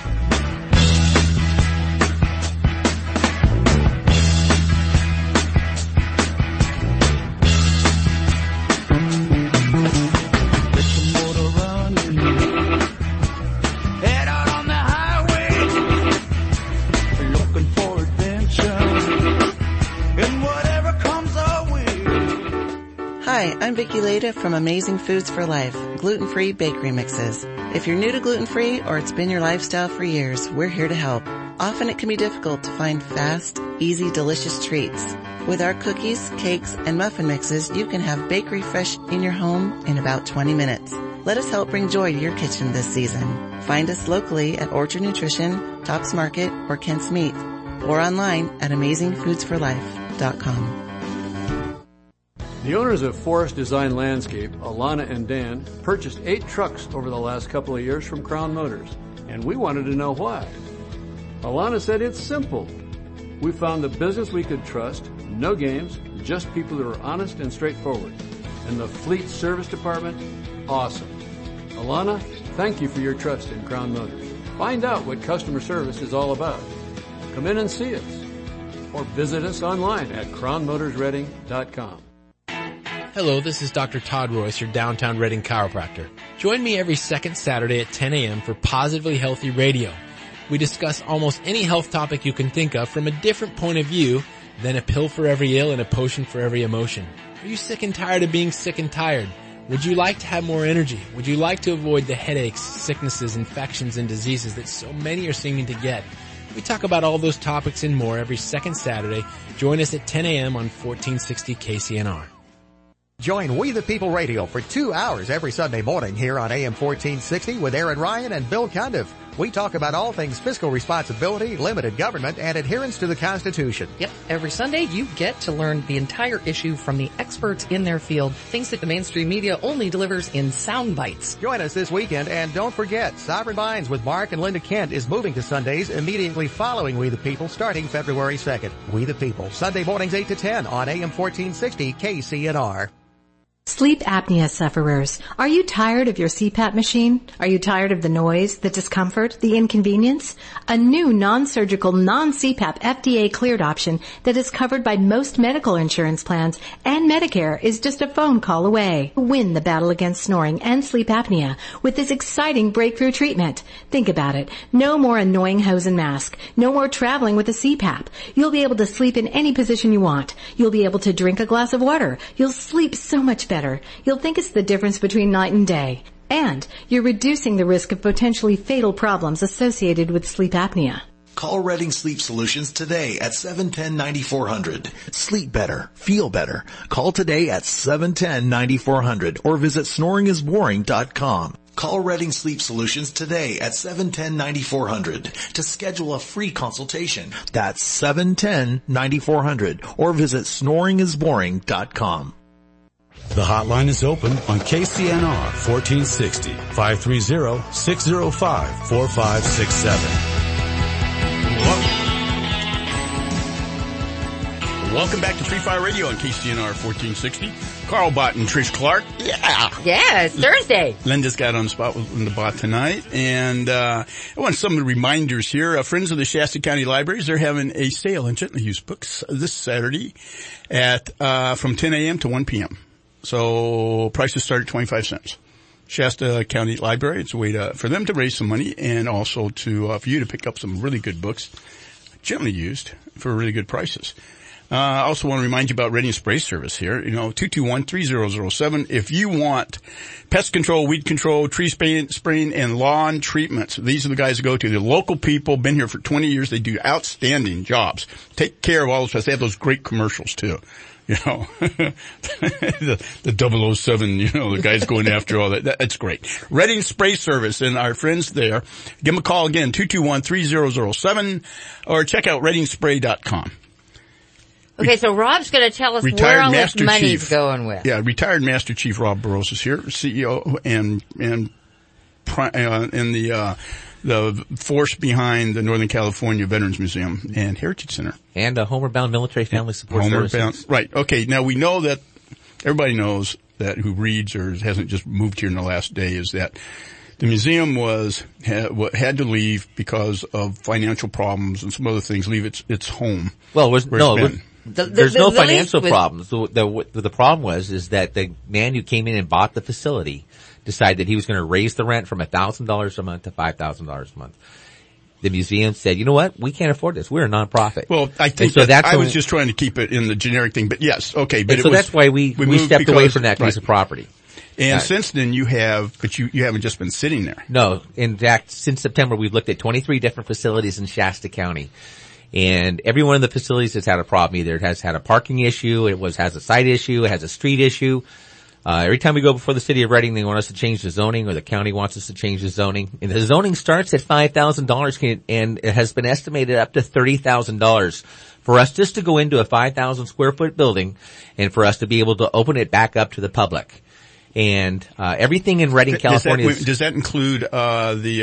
Head out on the highway, looking for adventure, and whatever comes our way. Hi, I'm Vicki Leda from Amazing Foods for Life, gluten-free bakery mixes. If you're new to gluten-free or it's been your lifestyle for years, we're here to help. Often it can be difficult to find fast, easy, delicious treats. With our cookies, cakes, and muffin mixes, you can have bakery fresh in your home in about twenty minutes. Let us help bring joy to your kitchen this season. Find us locally at Orchard Nutrition, Tops Market, or Kent's Meat, or online at amazing foods for life dot com. The owners of Forest Design Landscape, Alana and Dan, purchased eight trucks over the last couple of years from Crown Motors, and we wanted to know why. Alana said it's simple. We found the business we could trust, no games, just people that are honest and straightforward. And the fleet service department, awesome. Alana, thank you for your trust in Crown Motors. Find out what customer service is all about. Come in and see us, or visit us online at crown motors reading dot com. Hello, this is Doctor Todd Royce, your downtown Reading chiropractor. Join me every second Saturday at ten a.m. for Positively Healthy Radio. We discuss almost any health topic you can think of from a different point of view than a pill for every ill and a potion for every emotion. Are you sick and tired of being sick and tired? Would you like to have more energy? Would you like to avoid the headaches, sicknesses, infections, and diseases that so many are seeming to get? We talk about all those topics and more every second Saturday. Join us at ten a.m. on fourteen sixty K C N R. Join We the People Radio for two hours every Sunday morning here on A M fourteen sixty with Aaron Ryan and Bill Cundiff. We talk about all things fiscal responsibility, limited government, and adherence to the Constitution. Yep, every Sunday you get to learn the entire issue from the experts in their field, things that the mainstream media only delivers in sound bites. Join us this weekend, and don't forget, Sovereign Minds with Mark and Linda Kent is moving to Sundays immediately following We the People starting February second. We the People, Sunday mornings eight to ten on A M fourteen sixty K C N R. Sleep apnea sufferers, are you tired of your C PAP machine? Are you tired of the noise, the discomfort, the inconvenience? A new non-surgical, non-C PAP F D A cleared option that is covered by most medical insurance plans and Medicare is just a phone call away. Win the battle against snoring and sleep apnea with this exciting breakthrough treatment. Think about it. No more annoying hose and mask. No more traveling with a C PAP. You'll be able to sleep in any position you want. You'll be able to drink a glass of water. You'll sleep so much better. You'll think it's the difference between night and day. And you're reducing the risk of potentially fatal problems associated with sleep apnea. Call Reading Sleep Solutions today at seven one zero, nine four zero zero. Sleep better. Feel better. Call today at seven one zero, nine four zero zero or visit snoring is boring dot com. Call Reading Sleep Solutions today at seven one zero, nine four zero zero to schedule a free consultation. That's seven one zero, nine four zero zero or visit snoring is boring dot com. The hotline is open on K C N R fourteen sixty, five three zero, six zero five, four five six seven. Welcome back to Free Fire Radio on K C N R fourteen sixty. Carl Bott and Trish Clark. Yeah. Yeah, it's Thursday. Linda's got on the spot with Linda Bott tonight. And, uh, I want some of the reminders here. Uh, Friends of the Shasta County Libraries, they're having a sale on gently used books this Saturday at, uh, from ten a.m. to one p.m. So prices start at twenty-five cents. Shasta County Library, it's a way to, for them to raise some money and also to, uh, for you to pick up some really good books, gently used for really good prices. Uh, I also want to remind you about Reading Spray Service here. You know, two two one, three zero zero seven. If you want pest control, weed control, tree spraying, spraying, and lawn treatments, these are the guys to go to. They're local people, been here for twenty years. They do outstanding jobs. Take care of all those pests. They have those great commercials too. You know, the, the double oh seven, you know, the guys going after all that. that. That's great. Reading Spray Service and our friends there. Give them a call again, two two one, three zero zero seven, or check out reading spray dot com. Okay, so Rob's going to tell us retired where all Master this money's Chief, going with. Yeah, retired Master Chief Rob Burrows is here, C E O and and uh, and the uh the force behind the Northern California Veterans Museum and Heritage Center. And a Homeward Bound Military Family Support Homeward Services. Bound, right. Okay, now we know that everybody knows that who reads or hasn't just moved here in the last day is that the museum was had, had to leave because of financial problems and some other things, leave its its home. Well, it was, no, it was, The, the, there's the, no the financial was, problems. The, the, the problem was is that the man who came in and bought the facility decided that he was going to raise the rent from one thousand dollars a month to five thousand dollars a month. The museum said, you know what? We can't afford this. We're a nonprofit. Well, I think so that that's I a, was just trying to keep it in the generic thing, but yes, okay. But it so was, that's why we, we, we stepped because, away from that piece right. of property. And uh, since then you have, but you, you haven't just been sitting there. No. In fact, since September, we've looked at twenty-three different facilities in Shasta County. And every one of the facilities has had a problem. Either it has had a parking issue, it was has a site issue, it has a street issue. Uh, every time we go before the city of Reading, they want us to change the zoning, or the county wants us to change the zoning. And the zoning starts at five thousand dollars, and it has been estimated up to thirty thousand dollars for us just to go into a five thousand square foot building and for us to be able to open it back up to the public. And uh everything in Reading, California does that, is, does that include uh the uh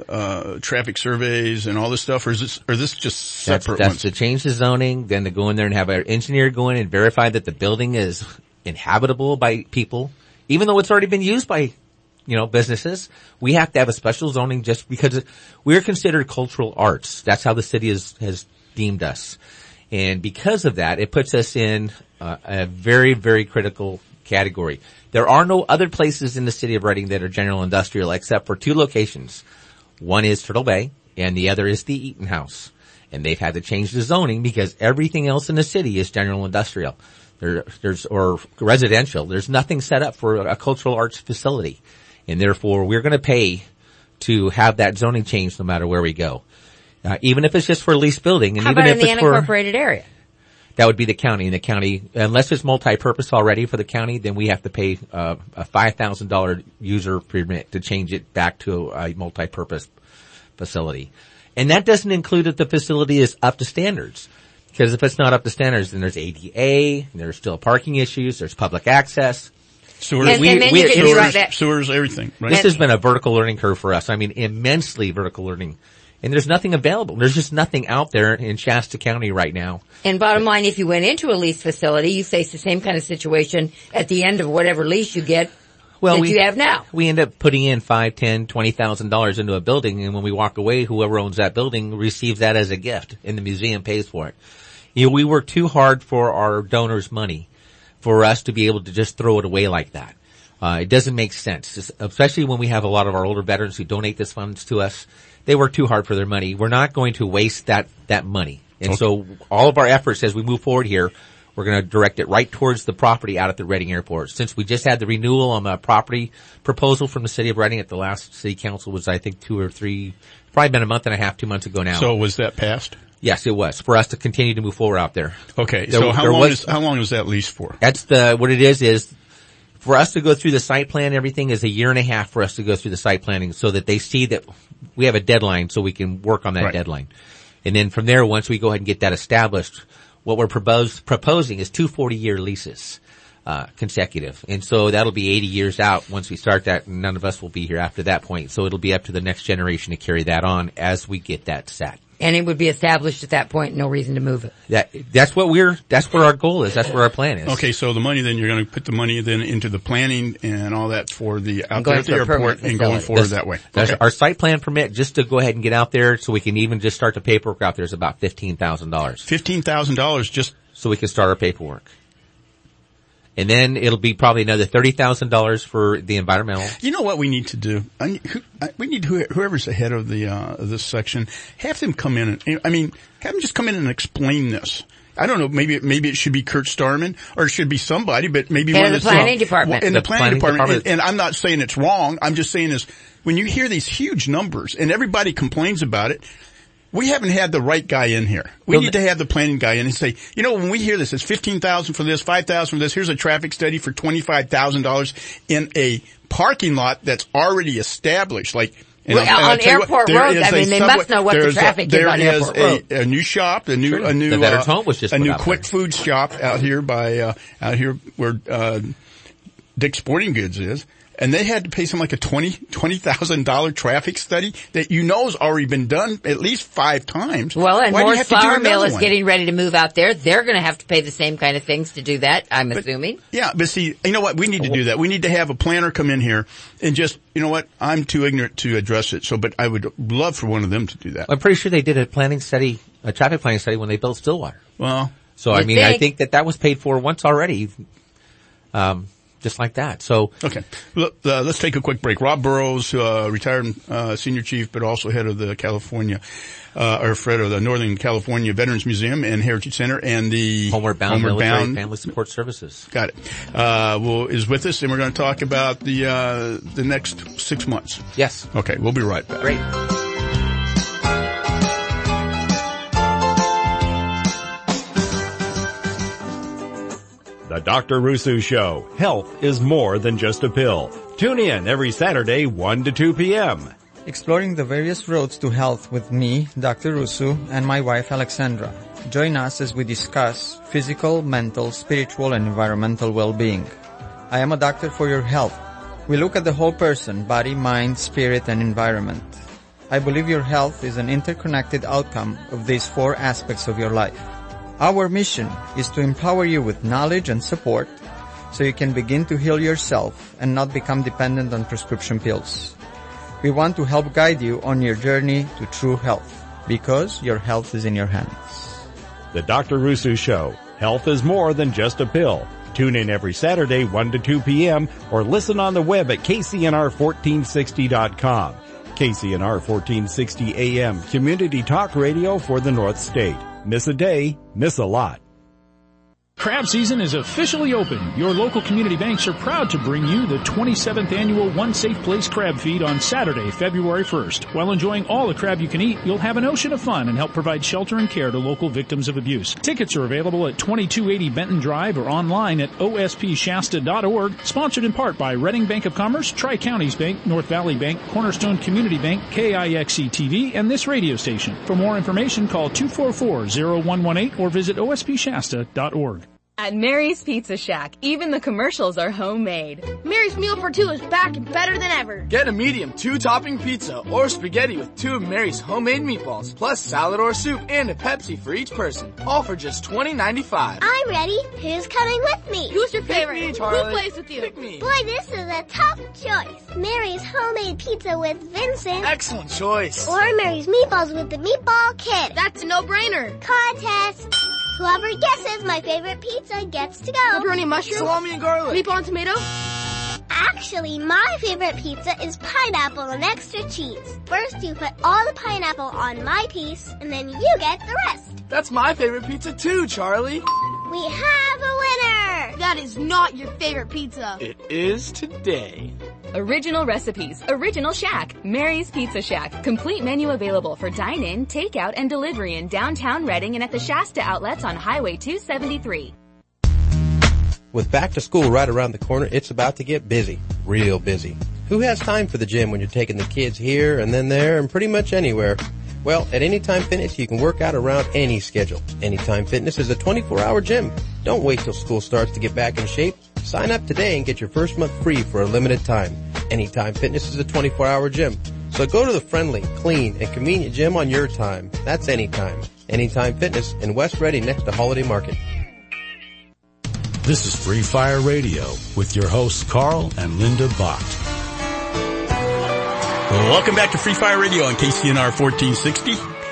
uh traffic surveys and all this stuff, or is this or this just separate that's, ones? that's to change the zoning, then to go in there and have an engineer go in and verify that the building is inhabitable by people, even though it's already been used by, you know, businesses. We have to have a special zoning just because we're considered cultural arts. That's how the city is, has deemed us. And because of that, it puts us in uh, a very, very critical category. There are no other places in the city of Reading that are general industrial except for two locations. One is Turtle Bay and the other is the Eaton House. And they've had to change the zoning because everything else in the city is general industrial. There, there's, or residential. There's nothing set up for a cultural arts facility. And therefore we're going to pay to have that zoning changed no matter where we go. Uh, even if it's just for a leased building. And How even about if in the it's for unincorporated area? That would be the county. And the county, unless it's multi-purpose already for the county, then we have to pay uh, a five thousand dollars user permit to change it back to a multi-purpose facility. And that doesn't include that the facility is up to standards. Because if it's not up to standards, then there's A D A, there's still parking issues, there's public access. Sewers, and, and then you can sewers, right back. sewers, everything. Right? This has been a vertical learning curve for us. I mean, immensely vertical learning. And there's nothing available. There's just nothing out there in Shasta County right now. And bottom line, if you went into a lease facility, you face the same kind of situation at the end of whatever lease you get well, that we, you have now. We end up putting in five, ten, twenty thousand dollars into a building, and when we walk away, whoever owns that building receives that as a gift, and the museum pays for it. You know, we work too hard for our donors' money for us to be able to just throw it away like that. Uh, it doesn't make sense, especially when we have a lot of our older veterans who donate this funds to us. They work too hard for their money. We're not going to waste that, that money. And okay. so all of our efforts as we move forward here, we're going to direct it right towards the property out at the Reading Airport. Since we just had the renewal on the property proposal from the city of Reading at the last city council was, I think, two or three, probably been a month and a half, two months ago now. So was that passed? Yes, it was, for us to continue to move forward out there. Okay, there, so how there long was, is, how long is that lease for? That's the, what it is, is for us to go through the site plan, everything is a year and a half for us to go through the site planning so that they see that we have a deadline so we can work on that right. deadline. And then from there, once we go ahead and get that established, what we're propose, proposing is two forty-year leases, uh, consecutive. And so that'll be eighty years out once we start that, and none of us will be here after that point. So it'll be up to the next generation to carry that on as we get that set. And it would be established at that point, no reason to move it. That, that's what we're, that's what our goal is. That's what our plan is. Okay, so the money then, you're going to put the money then into the planning and all that for the, out going there at the airport and going forward That's, that way. That's Okay. our site plan permit just to go ahead and get out there so we can even just start the paperwork out there is about fifteen thousand dollars. fifteen thousand dollars just so we can start our paperwork. And then it'll be probably another thirty thousand dollars for the environmental. You know what we need to do? I need, who, I, we need who, whoever's the head of the uh, of this section, have them come in and, I mean, have them just come in and explain this. I don't know, maybe, maybe it should be Kurt Starman, or it should be somebody, but maybe Head one of the that's, planning uh, department. In the, The planning, planning department, department. And, and I'm not saying it's wrong, I'm just saying is, when you hear these huge numbers, and everybody complains about it, we haven't had the right guy in here. We Well, need to have the planning guy in and say, you know, when we hear this, it's fifteen thousand for this, five thousand for this, here's a traffic study for twenty-five thousand dollars in a parking lot that's already established. Like, and Well, I'll- and I'll on tell you what, Airport there Road, is I a mean, they subway- must know what the there's a- traffic is there on Airport a, Road. a new shop, a new, Sure. a new, The Veterans uh, Home was just a put new out quick there. food shop out here by, uh, out here where, uh, Dick's Sporting Goods is. And they had to pay something like a twenty, twenty thousand dollar traffic study that you know has already been done at least five times. Well, and Why do you Moore's have to do Flour Mill another is one? getting ready to move out there. They're going to have to pay the same kind of things to do that, I'm But- assuming. Yeah, but see, you know what? We need to do that. We need to have a planner come in here and just, you know what? I'm too ignorant to address it. So, but I would love for one of them to do that. I'm pretty sure they did a planning study, a traffic planning study when they built Stillwater. Well, So I You'd mean, I think. think that that was paid for once already. Um, just like that. So, okay. Look, uh, let's take a quick break. Rob Burrows, uh, retired, uh, senior chief, but also head of the California, uh, or Fred of the Northern California Veterans Museum and Heritage Center and the Homeward Bound Homeward Military Bound- Family Support Services. Got it. Uh, well, is with us and we're going to talk about the, uh, the next six months. Yes. Okay. We'll be right back. Great. The Doctor Rusu Show. Health is more than just a pill. Tune in every Saturday, one to two p.m. Exploring the various roads to health with me, Doctor Rusu, and my wife Alexandra. Join us as we discuss physical, mental, spiritual, and environmental well-being. I am a doctor for your health. We look at the whole person, body, mind, spirit, and environment. I believe your health is an interconnected outcome of these four aspects of your life. Our mission is to empower you with knowledge and support so you can begin to heal yourself and not become dependent on prescription pills. We want to help guide you on your journey to true health because your health is in your hands. The Doctor Rusu Show. Health is more than just a pill. Tune in every Saturday, one to two p.m. or listen on the web at K C N R fourteen sixty dot com. K C N R fourteen sixty A M, community talk radio for the North State. Miss a day, miss a lot. Crab season is officially open. Your local community banks are proud to bring you the twenty-seventh annual One Safe Place Crab Feed on Saturday, February first. While enjoying all the crab you can eat, you'll have an ocean of fun and help provide shelter and care to local victims of abuse. Tickets are available at twenty-two eighty Benton Drive or online at O S P Shasta dot org. Sponsored in part by Reading Bank of Commerce, Tri-Counties Bank, North Valley Bank, Cornerstone Community Bank, K I X E T V, and this radio station. For more information, call two four four, zero one one eight or visit O S P Shasta dot org. At Mary's Pizza Shack, even the commercials are homemade. Mary's Meal for Two is back and better than ever. Get a medium two-topping pizza or spaghetti with two of Mary's homemade meatballs, plus salad or soup and a Pepsi for each person. All for just twenty ninety-five. I'm ready. Who's coming with me? Who's your favorite? Pick me, Charlie. Who plays with you? Pick me. Boy, this is a tough choice. Mary's homemade pizza with Vincent. Excellent choice. Or Mary's meatballs with the Meatball Kid. That's a no-brainer. Contest. Whoever guesses my favorite pizza gets to go. Pepperoni, mushroom, salami, and garlic. Meatball and tomato. Actually, my favorite pizza is pineapple and extra cheese. First, you put all the pineapple on my piece, and then you get the rest. That's my favorite pizza too, Charlie. We have a winner! That is not your favorite pizza. It is today. Original recipes, original shack, Mary's Pizza Shack. Complete menu available for dine-in, takeout, and delivery in downtown Reading and at the Shasta outlets on Highway two seventy-three. With back to school right around the corner, it's about to get busy. Real busy. Who has time for the gym when you're taking the kids here and then there and pretty much anywhere? Well, at Anytime Fitness, you can work out around any schedule. Anytime Fitness is a twenty-four hour gym. Don't wait till school starts to get back in shape. Sign up today and get your first month free for a limited time. Anytime Fitness is a twenty-four hour gym. So go to the friendly, clean, and convenient gym on your time. That's Anytime. Anytime Fitness in West Reading next to Holiday Market. This is Free Fire Radio with your hosts Carl and Linda Bott. Well, welcome back to Free Fire Radio on K C N R fourteen sixty.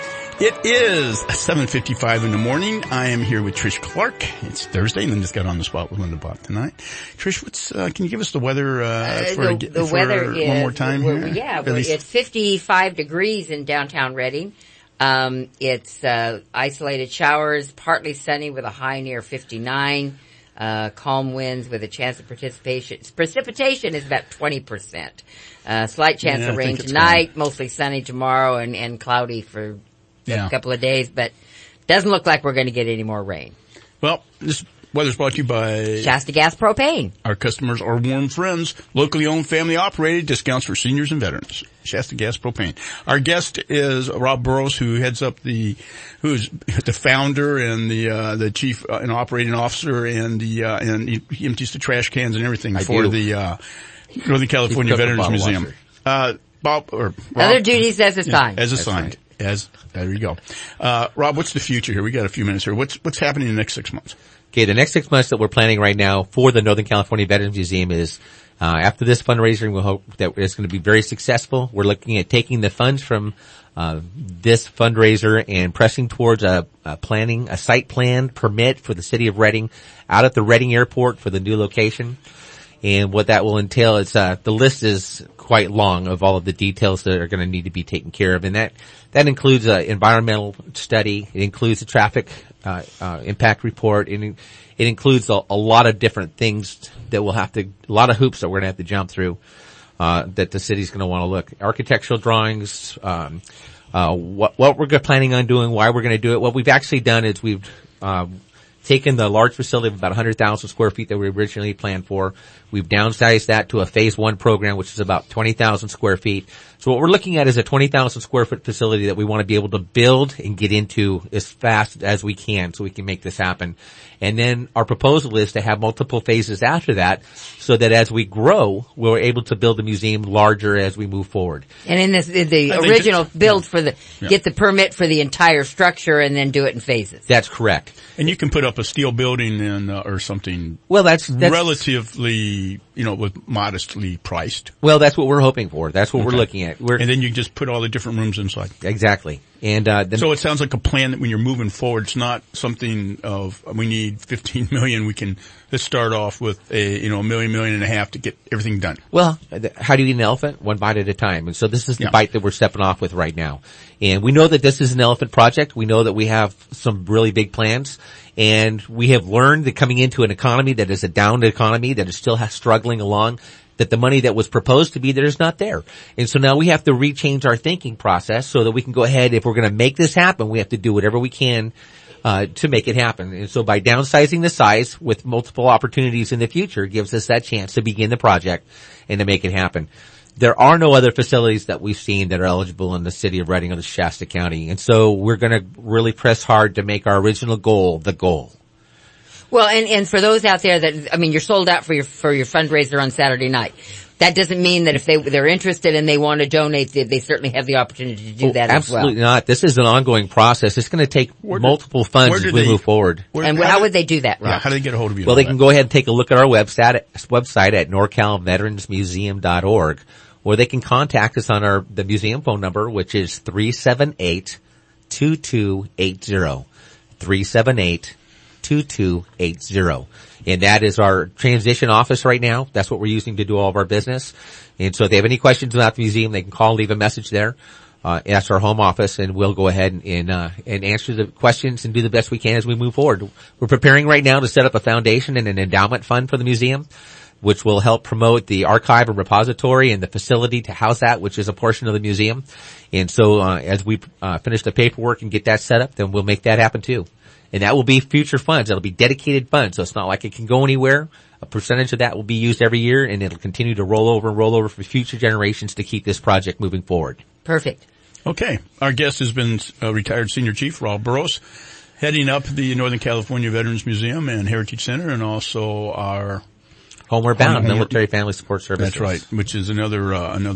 It is seven fifty-five in the morning. I am here with Trish Clark. It's Thursday. Linda's got on the spot with Linda Bott tonight. Trish, what's, uh, can you give us the weather, uh, Uh, for, the, the for weather is, one more time we're- here? Yeah, At we're- least- it's fifty-five degrees in downtown Reading. Um, it's, uh, isolated showers, partly sunny with a high near fifty-nine. Uh, calm winds with a chance of participation. Precipitation is about twenty percent. Uh, slight chance Yeah, of I rain think it's tonight, mostly sunny tomorrow and, and cloudy for Yeah. a couple of days, but doesn't look like we're going to get any more rain. Well, this weather's brought to you by Shasta Gas Propane. Our customers are warm friends, locally owned, family operated, discounts for seniors and veterans. Shasta Gas Propane. Our guest is Rob Burrows, who heads up the, who is the founder and the, uh, the chief uh, and operating officer and the, uh, and he, he empties the trash cans and everything I for do. the, uh, Northern California Chief cook and Veterans bottle Museum. washer. Uh, Bob, or Rob, Other duties as assigned. Yeah, as That's assigned. right. As, there you go. Uh, Rob, what's the future here? We got a few minutes here. What's, what's happening in the next six months? Okay, the next six months that we're planning right now for the Northern California Veterans Museum is, uh, after this fundraiser, we hope that it's going to be very successful. We're looking at taking the funds from, uh, this fundraiser and pressing towards a, a planning, a site plan permit for the city of Reading out at the Reading Airport for the new location. And what that will entail is, uh, the list is quite long of all of the details that are going to need to be taken care of. And that, that includes an environmental study. It includes a traffic, uh, uh, impact report. It, it includes a, a lot of different things that we'll have to, a lot of hoops that we're going to have to jump through, uh, that the city's going to want to look. Architectural drawings, um, uh, what, what we're planning on doing, why we're going to do it. What we've actually done is we've, um, taken the large facility of about one hundred thousand square feet that we originally planned for. We've downsized that to a phase one program, which is about twenty thousand square feet. So what we're looking at is a twenty thousand square foot facility that we want to be able to build and get into as fast as we can so we can make this happen. And then our proposal is to have multiple phases after that so that as we grow, we're able to build the museum larger as we move forward. And in this, in the I think original it's- build for the, Yeah. get the permit for the entire structure and then do it in phases. That's correct. And you can put up a steel building and, uh, or something. Well, that's, that's relatively, you know, with modestly priced. Well, that's what we're hoping for. That's what Okay. we're looking at. We're, and then you just put all the different rooms inside. Exactly. And, uh, then, so it sounds like a plan that when you're moving forward, it's not something of, we need fifteen million. We can, let's start off with a, you know, a million, million and a half to get everything done. Well, how do you eat an elephant? One bite at a time. And so this is the Yeah. bite that we're stepping off with right now. And we know that this is an elephant project. We know that we have some really big plans. And we have learned that coming into an economy that is a downed economy, that is still ha- struggling along, that the money that was proposed to be there is not there. And so now we have to rechange our thinking process so that we can go ahead, if we're going to make this happen, we have to do whatever we can uh to make it happen. And so by downsizing the size with multiple opportunities in the future gives us that chance to begin the project and to make it happen. There are no other facilities that we've seen that are eligible in the city of Reading or the Shasta County. And so we're going to really press hard to make our original goal the goal. Well, and, and for those out there that, I mean, you're sold out for your, for your fundraiser on Saturday night. That doesn't mean that if they, they're interested and they want to donate, they, they certainly have the opportunity to do Oh, that as well. absolutely not. This is an ongoing process. It's going to take multiple funds where as do we they- move forward. where- And how how do- would they do that, Rob? Yeah, how do they get a hold of you? Well, and they all can that? go ahead and take a look at our website, website at norcal veterans museum dot org, or they can contact us on our, the museum phone number, which is three seven eight, two two eight zero. three seven eight, two two eight zero. And that is our transition office right now. That's what we're using to do all of our business. And so if they have any questions about the museum, they can call, leave a message there. Uh, that's our home office, and we'll go ahead and, and, uh, and answer the questions and do the best we can as we move forward. We're preparing right now to set up a foundation and an endowment fund for the museum, which will help promote the archive and repository and the facility to house that, which is a portion of the museum. And so, uh, as we, uh, finish the paperwork and get that set up, then we'll make that happen too. And that will be future funds. That'll be dedicated funds. So it's not like it can go anywhere. A percentage of that will be used every year, and it'll continue to roll over and roll over for future generations to keep this project moving forward. Perfect. Okay. Our guest has been uh, retired Senior Chief Rob Burrows, heading up the Northern California Veterans Museum and Heritage Center, and also our Homeward Bound Homeward- Military Family Support Services. That's right, which is another uh, another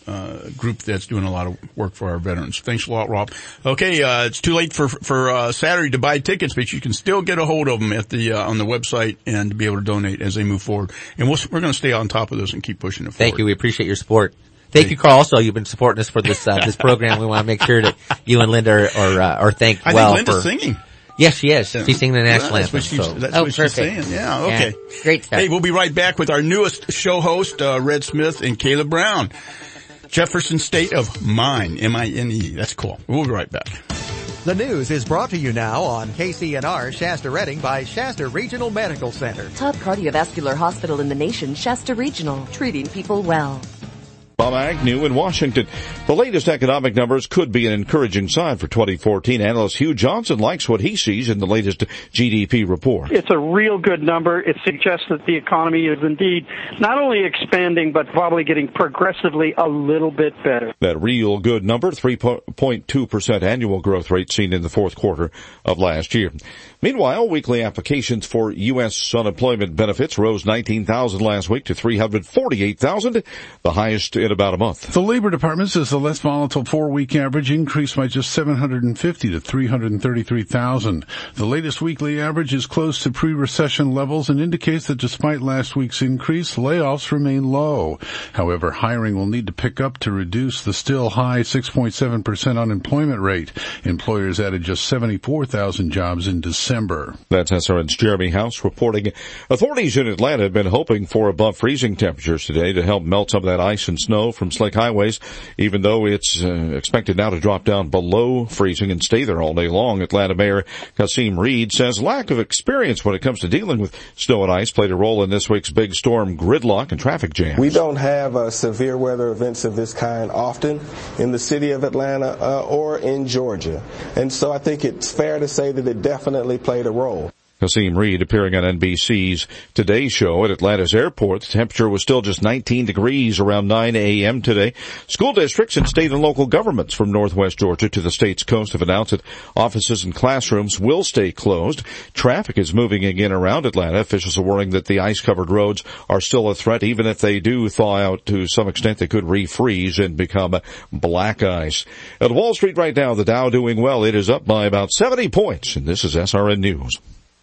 uh, group that's doing a lot of work for our veterans. Thanks a lot, Rob. Okay, uh, it's too late for, for, uh, Saturday to buy tickets, but you can still get a hold of them at the, uh, on the website and be able to donate as they move forward. And we'll, we're going to stay on top of this and keep pushing it forward. Thank you. We appreciate your support. Thank you, Carl. Also, you've been supporting us for this, uh, this program. We want to make sure that you and Linda are, are, uh, are thanked I well think Linda's for. singing. Yes, she is. She's singing the national yeah, that's anthem. What she's, so. That's oh, what perfect. she's saying. Yeah, okay. Yeah, great stuff. Hey, we'll be right back with our newest show host, uh, Red Smith and Caleb Brown. Jefferson State of Mine, M I N E. That's cool. We'll be right back. The news is brought to you now on K C N R Shasta Redding by Shasta Regional Medical Center. Top cardiovascular hospital in the nation, Shasta Regional, treating people well. Bob Agnew in Washington. The latest economic numbers could be an encouraging sign for twenty fourteen. Analyst Hugh Johnson likes what he sees in the latest G D P report. It's a real good number. It suggests that the economy is indeed not only expanding, but probably getting progressively a little bit better. That real good number, three point two percent annual growth rate seen in the fourth quarter of last year. Meanwhile, weekly applications for U S unemployment benefits rose nineteen thousand last week to three hundred forty-eight thousand, the highest in about a month. The Labor Department says the less volatile four-week average increased by just seven hundred fifty to three hundred thirty-three thousand. The latest weekly average is close to pre-recession levels and indicates that despite last week's increase, layoffs remain low. However, hiring will need to pick up to reduce the still high six point seven percent unemployment rate. Employers added just seventy-four thousand jobs in December. That's S R N's Jeremy House reporting. Authorities in Atlanta have been hoping for above freezing temperatures today to help melt some of that ice and snow from slick highways, even though it's uh, expected now to drop down below freezing and stay there all day long. Atlanta Mayor Kasim Reed says lack of experience when it comes to dealing with snow and ice played a role in this week's big storm gridlock and traffic jams. We don't have uh, severe weather events of this kind often in the city of Atlanta uh, or in Georgia, and so I think it's fair to say that it definitely played a role. Kasim Reed appearing on N B C's Today Show at Atlanta's airport. The temperature was still just nineteen degrees around nine a.m. today. School districts and state and local governments from northwest Georgia to the state's coast have announced that offices and classrooms will stay closed. Traffic is moving again around Atlanta. Officials are warning that the ice-covered roads are still a threat. Even if they do thaw out to some extent, they could refreeze and become black ice. At Wall Street right now, the Dow doing well. It is up by about seventy points, and this is S R N News.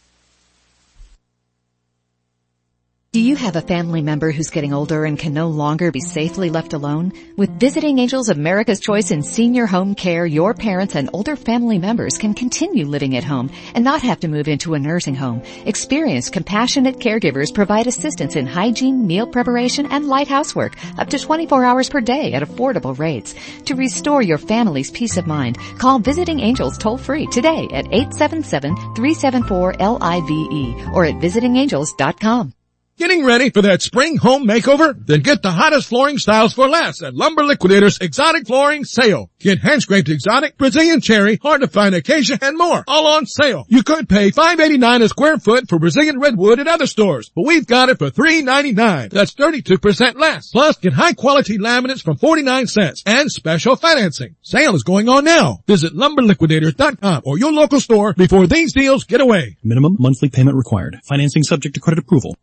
Do you have a family member who's getting older and can no longer be safely left alone? With Visiting Angels America's Choice in Senior Home Care, your parents and older family members can continue living at home and not have to move into a nursing home. Experienced, compassionate caregivers provide assistance in hygiene, meal preparation, and light housework up to twenty-four hours per day at affordable rates. To restore your family's peace of mind, call Visiting Angels toll-free today at eight seven seven, three seven four, L I V E or at visiting angels dot com. Getting ready for that spring home makeover? Then get the hottest flooring styles for less at Lumber Liquidators Exotic Flooring Sale. Get hand-scraped exotic, Brazilian cherry, hard to find acacia, and more, all on sale. You could pay five eighty-nine a square foot for Brazilian redwood at other stores, but we've got it for three ninety-nine. That's thirty-two percent less. Plus, get high-quality laminates from forty-nine cents and special financing. Sale is going on now. Visit lumber liquidators dot com or your local store before these deals get away. Minimum monthly payment required. Financing subject to credit approval.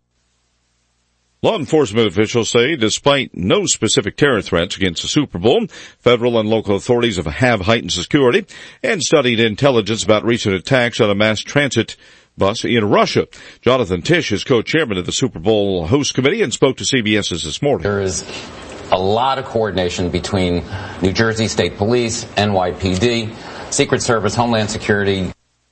Law enforcement officials say despite no specific terror threats against the Super Bowl, federal and local authorities have, have heightened security and studied intelligence about recent attacks on a mass transit bus in Russia. Jonathan Tisch is co-chairman of the Super Bowl host committee and spoke to C B S's This Morning. There is a lot of coordination between New Jersey State Police, N Y P D, Secret Service, Homeland Security.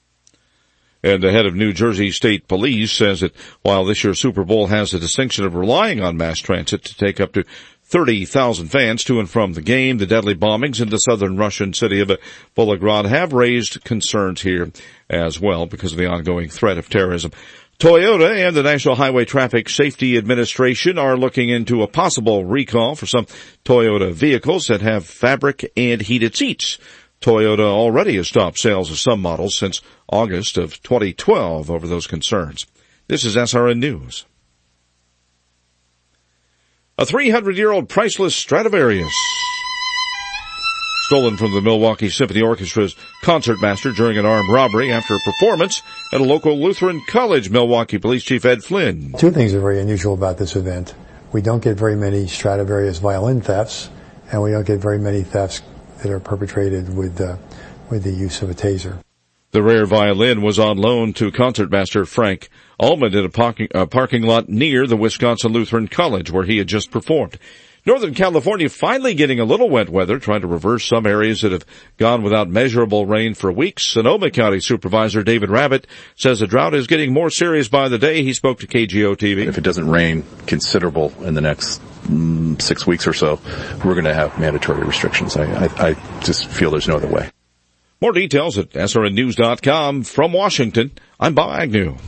And the head of New Jersey State Police says that while this year's Super Bowl has the distinction of relying on mass transit to take up to thirty thousand fans to and from the game, the deadly bombings in the southern Russian city of Volgograd have raised concerns here as well because of the ongoing threat of terrorism. Toyota and the National Highway Traffic Safety Administration are looking into a possible recall for some Toyota vehicles that have fabric and heated seats. Toyota already has stopped sales of some models since August of twenty twelve over those concerns. This is S R N News. A three hundred year old priceless Stradivarius stolen from the Milwaukee Symphony Orchestra's concertmaster during an armed robbery after a performance at a local Lutheran college. Milwaukee Police Chief Ed Flynn. Two things are very unusual about this event. We don't get very many Stradivarius violin thefts, and we don't get very many thefts that are perpetrated with uh, with the use of a taser. The rare violin was on loan to concertmaster Frank Allman in a parking, uh, parking lot near the Wisconsin Lutheran College where he had just performed. Northern California finally getting a little wet weather, trying to reverse some areas that have gone without measurable rain for weeks. Sonoma County Supervisor David Rabbit says the drought is getting more serious by the day. He spoke to K G O T V. If it doesn't rain considerable in the next mm, six weeks or so, we're going to have mandatory restrictions. I, I, I just feel there's no other way. More details at S R N news dot com. From Washington, I'm Bob Agnew.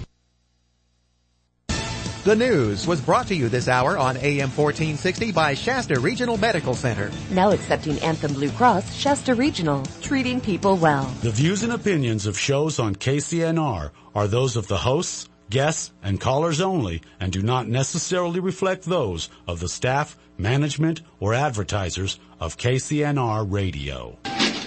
The news was brought to you this hour on A M fourteen sixty by Shasta Regional Medical Center. Now accepting Anthem Blue Cross, Shasta Regional, treating people well. The views and opinions of shows on K C N R are those of the hosts, guests, and callers only and do not necessarily reflect those of the staff, management, or advertisers of K C N R Radio.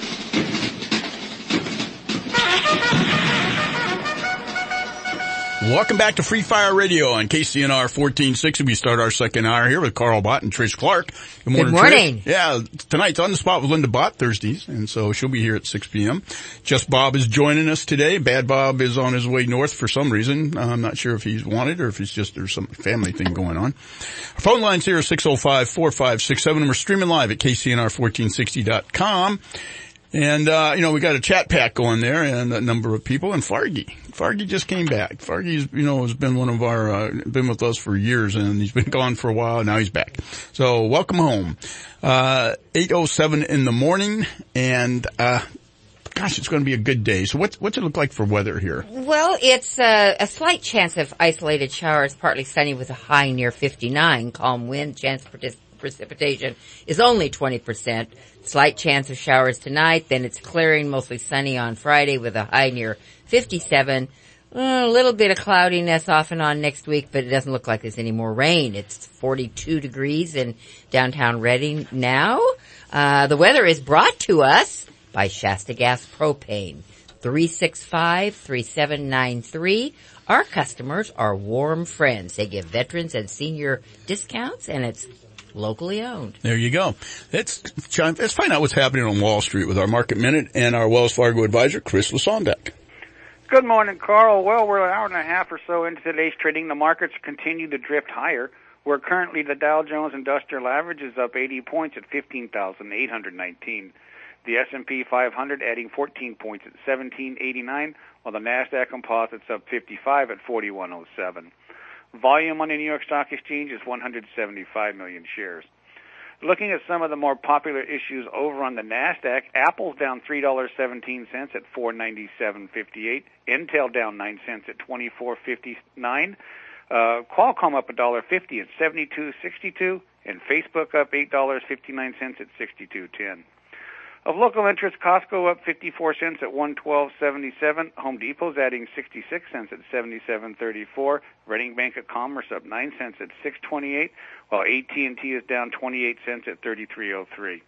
Welcome back to Free Fire Radio on K C N R fourteen sixty. We start our second hour here with Carl Bott and Trish Clark. Good morning, Good morning. Trish. Yeah, tonight's On the Spot with Linda Bott Thursdays, and so she'll be here at six p.m. Just Bob is joining us today. Bad Bob is on his way north for some reason. Uh, I'm not sure if he's wanted or if it's just there's some family thing going on. Our phone lines here are six oh five, four five six seven, and we're streaming live at K C N R fourteen sixty dot com. And, uh, you know, we got a chat pack going there and a number of people. And Fargy. Fargy just came back. Fargy's, you know, has been one of our, uh, been with us for years and he's been gone for a while. And now he's back. So welcome home. Uh, eight oh seven in the morning and, uh, gosh, it's going to be a good day. So what's, what's it look like for weather here? Well, it's uh, a slight chance of isolated showers, partly sunny with a high near fifty-nine. Calm wind, chance for dis- precipitation is only twenty percent. Slight chance of showers tonight, then it's clearing, mostly sunny on Friday with a high near fifty-seven. A little bit of cloudiness off and on next week, but it doesn't look like there's any more rain. It's forty-two degrees in downtown Redding now. Uh, the weather is brought to us by Shasta Gas Propane. three six five, three seven nine three. Our customers are warm friends. They give veterans and senior discounts, and it's locally owned. There you go. Let's, let's find out what's happening on Wall Street with our Market Minute and our Wells Fargo advisor, Chris Lasondak. Good morning, Carl. Well, we're an hour and a half or so into today's trading. The markets continue to drift higher. Where currently the Dow Jones Industrial Average is up eighty points at fifteen thousand eight hundred nineteen. The S and P five hundred adding fourteen points at seventeen eighty-nine, while the NASDAQ Composite's up fifty-five at forty-one oh seven. Volume on the New York Stock Exchange is one hundred seventy-five million shares. Looking at some of the more popular issues over on the NASDAQ, Apple's down three dollars and seventeen cents at four ninety-seven fifty-eight. Intel down nine cents at twenty-four fifty-nine. Uh, Qualcomm up one dollar fifty at seventy-two sixty-two. And Facebook up eight dollars and fifty-nine cents at sixty-two ten. Of local interest, Costco up fifty-four cents at one twelve seventy-seven. Home Depot's adding sixty-six cents at seventy-seven thirty-four. Redding Bank of Commerce up nine cents at six twenty-eight, while A T and T is down twenty-eight cents at thirty-three oh three.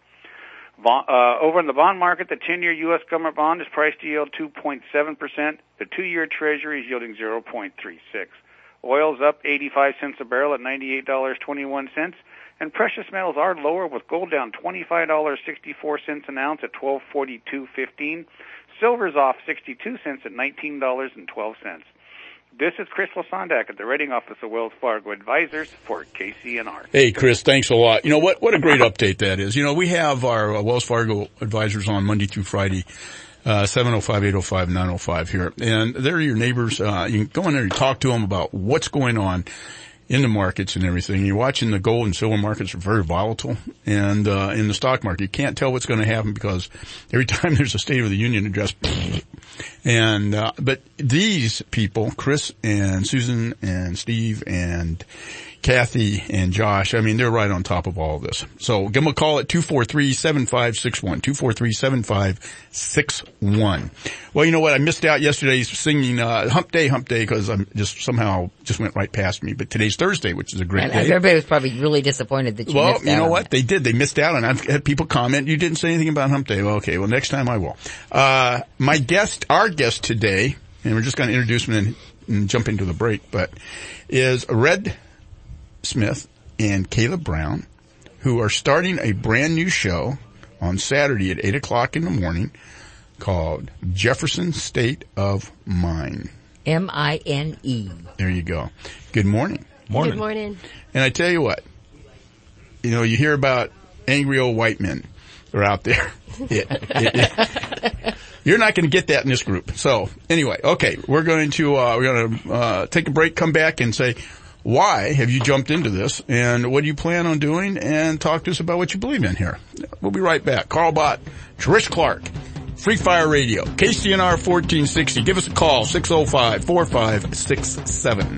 Uh, over in the bond market, the ten-year U S government bond is priced to yield two point seven percent. The two-year Treasury is yielding zero point three six. Oil's up eighty-five cents a barrel at ninety-eight dollars and twenty-one cents. And precious metals are lower, with gold down twenty-five dollars and sixty-four cents an ounce at twelve forty-two fifteen. Silver's off sixty-two cents at nineteen dollars and twelve cents. This is Chris Lasondak at the Redding office of Wells Fargo Advisors for K C N R. Hey, Chris, thanks a lot. You know, what, what a great update that is. You know, we have our uh, Wells Fargo Advisors on Monday through Friday, uh, seven oh five, eight oh five, nine oh five here. And they're your neighbors. Uh, you can go in there and talk to them about what's going on in the markets and everything. You're watching the gold and silver markets are very volatile, and uh in the stock market you can't tell what's going to happen because every time there's a State of the Union address, and uh but these people, Chris and Susan and Steve and Kathy and Josh, I mean, they're right on top of all of this. So give them a call at two four three, seven five six one, two four three, seven five six one. Well, you know what? I missed out yesterday singing uh Hump Day, Hump Day, because I'm just somehow just went right past me. But today's Thursday, which is a great and day. Everybody was probably really disappointed that you well, missed out. Well, you know what? That. They did. They missed out, and I've had people comment, you didn't say anything about Hump Day. Well, okay, well, next time I will. Uh my guest, our guest today, and we're just going to introduce him and, and jump into the break, but is Red Smith and Caleb Brown, who are starting a brand new show on Saturday at eight o'clock in the morning called Jefferson State of Mind. M I N E. There you go. Good morning. Morning. Good morning. And I tell you what, you know, you hear about angry old white men. They're out there. It, it, it, you're not going to get that in this group. So anyway, okay, we're going to, uh, we're going to, uh, take a break, come back and say, why have you jumped into this and what do you plan on doing, and talk to us about what you believe in here. We'll be right back. Carl Bott, Trish Clark, Free Fire Radio, K C N R fourteen sixty. Give us a call, six oh five, four five six seven.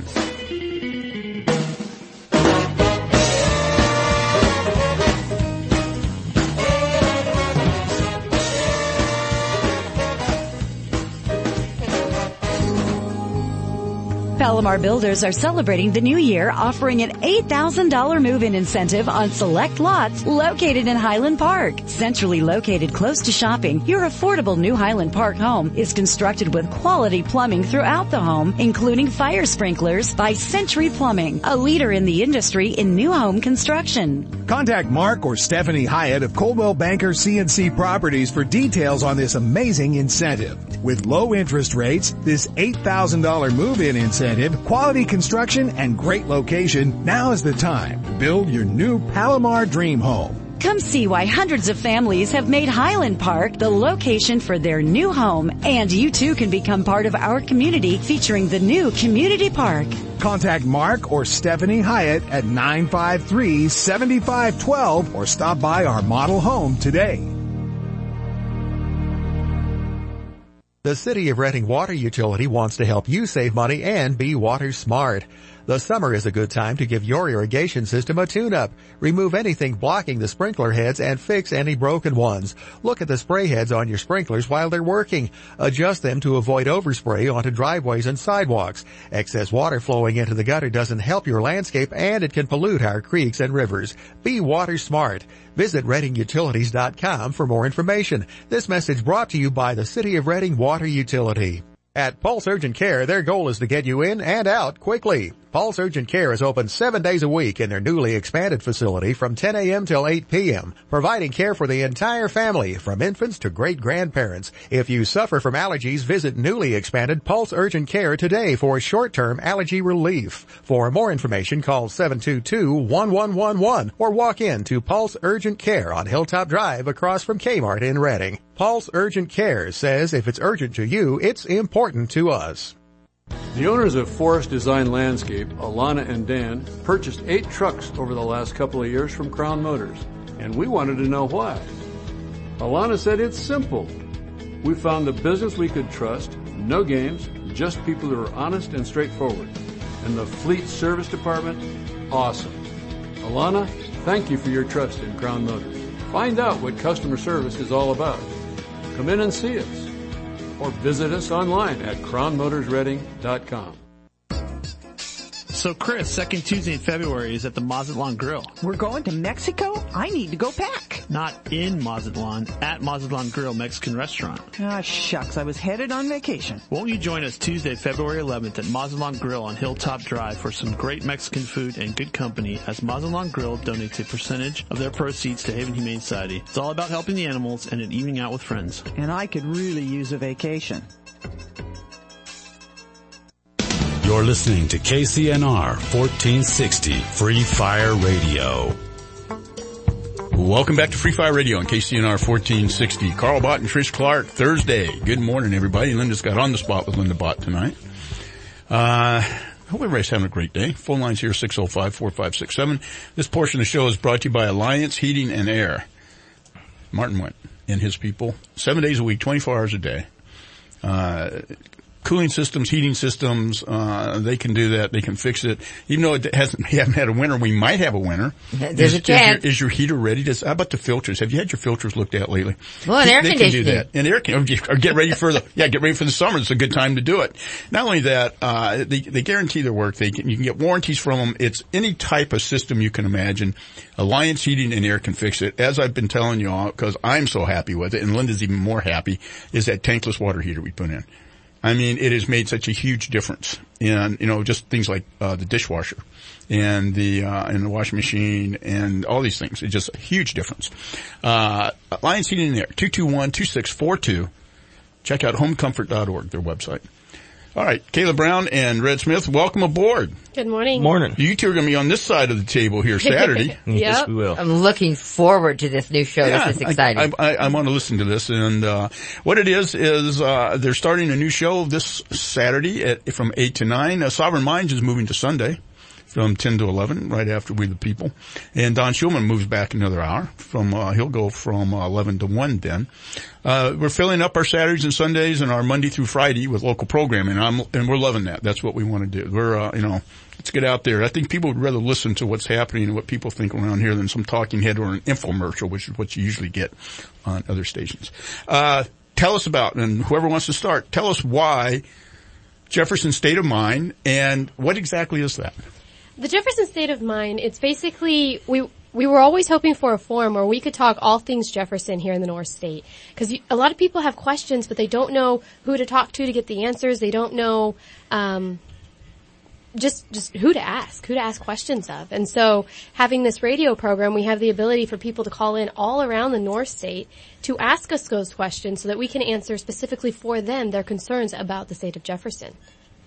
Palomar Builders are celebrating the new year, offering an eight thousand dollars move-in incentive on select lots located in Highland Park. Centrally located close to shopping, your affordable new Highland Park home is constructed with quality plumbing throughout the home, including fire sprinklers by Century Plumbing, a leader in the industry in new home construction. Contact Mark or Stephanie Hyatt of Coldwell Banker C and C Properties for details on this amazing incentive. With low interest rates, this eight thousand dollars move-in incentive, quality construction, and great location, now is the time to build your new Palomar dream home. Come see why hundreds of families have made Highland Park the location for their new home, and you too can become part of our community featuring the new community park. Contact Mark or Stephanie Hyatt at nine five three, seven five one two or stop by our model home today. The City of Reading Water Utility wants to help you save money and be water smart. The summer is a good time to give your irrigation system a tune-up. Remove anything blocking the sprinkler heads and fix any broken ones. Look at the spray heads on your sprinklers while they're working. Adjust them to avoid overspray onto driveways and sidewalks. Excess water flowing into the gutter doesn't help your landscape, and it can pollute our creeks and rivers. Be water smart. Visit reading utilities dot com for more information. This message brought to you by the City of Reading Water Utility. At Pulse Urgent Care, their goal is to get you in and out quickly. Pulse Urgent Care is open seven days a week in their newly expanded facility from ten a.m. till eight p.m., providing care for the entire family, from infants to great-grandparents. If you suffer from allergies, visit newly expanded Pulse Urgent Care today for short-term allergy relief. For more information, call seven two two, one one one one or walk in to Pulse Urgent Care on Hilltop Drive across from Kmart in Reading. Pulse Urgent Care says if it's urgent to you, it's important to us. The owners of Forest Design Landscape, Alana and Dan, purchased eight trucks over the last couple of years from Crown Motors, and we wanted to know why. Alana said it's simple. We found the business we could trust, no games, just people who are honest and straightforward. And the fleet service department, awesome. Alana, thank you for your trust in Crown Motors. Find out what customer service is all about. Come in and see us, or visit us online at crown motors reading dot com. So Chris, second Tuesday in February is at the Mazatlan Grill. We're going to Mexico? I need to go back. Not in Mazatlan, at Mazatlan Grill Mexican Restaurant. Ah, shucks, I was headed on vacation. Won't you join us Tuesday, February eleventh at Mazatlan Grill on Hilltop Drive for some great Mexican food and good company, as Mazatlan Grill donates a percentage of their proceeds to Haven Humane Society. It's all about helping the animals and an evening out with friends. And I could really use a vacation. You're listening to K C N R fourteen sixty Free Fire Radio. Welcome back to Free Fire Radio on K C N R fourteen sixty. Carl Bott and Trish Clark, Thursday. Good morning, everybody. Linda's got On the Spot with Linda Bott tonight. Uh, hope everybody's having a great day. Phone lines here, six oh five, four five six seven. This portion of the show is brought to you by Alliance Heating and Air. Martin Went and his people, seven days a week, twenty-four hours a day. Uh, Cooling systems, heating systems, uh, they can do that. They can fix it. Even though it hasn't, we haven't had a winter, we might have a winter. There's is, a chance. Is your, is your heater ready? Does, how about the filters? Have you had your filters looked at lately? Well, an they, air they conditioning. can do that. And air con- or get ready for the, yeah, get ready for the summer. It's a good time to do it. Not only that, uh, they, they guarantee their work. They can, you can get warranties from them. It's any type of system you can imagine. Alliance Heating and Air can fix it. As I've been telling you all, because I'm so happy with it, and Linda's even more happy, is that tankless water heater we put in. I mean, it has made such a huge difference in, you know, just things like, uh, the dishwasher and the, uh, and the washing machine and all these things. It's just a huge difference. Uh, Alliance Heating and Air, two two one, two six four two. Check out home comfort dot org, their website. All right, Kayla Brown and Red Smith, welcome aboard. Good morning. Morning. You two are going to be on this side of the table here Saturday. Yes, we will. I'm looking forward to this new show. Yeah, this is exciting. I, I, I want to listen to this. And uh what it is, is uh they're starting a new show this Saturday at from eight to nine. Uh, Sovereign Minds is moving to Sunday from ten to eleven, right after We the People. And Don Schulman moves back another hour. From uh He'll go from uh, eleven to one then. Uh We're filling up our Saturdays and Sundays and our Monday through Friday with local programming. I'm, and we're loving that. That's what we want to do. We're, uh, you know, let's get out there. I think people would rather listen to what's happening and what people think around here than some talking head or an infomercial, which is what you usually get on other stations. Uh Tell us about, and whoever wants to start, tell us why Jefferson State of Mind, and what exactly is that? The Jefferson State of Mind, it's basically, we we were always hoping for a forum where we could talk all things Jefferson here in the North State. Because a lot of people have questions, but they don't know who to talk to to get the answers. They don't know um just just who to ask, who to ask questions of. And so having this radio program, we have the ability for people to call in all around the North State to ask us those questions so that we can answer specifically for them their concerns about the state of Jefferson.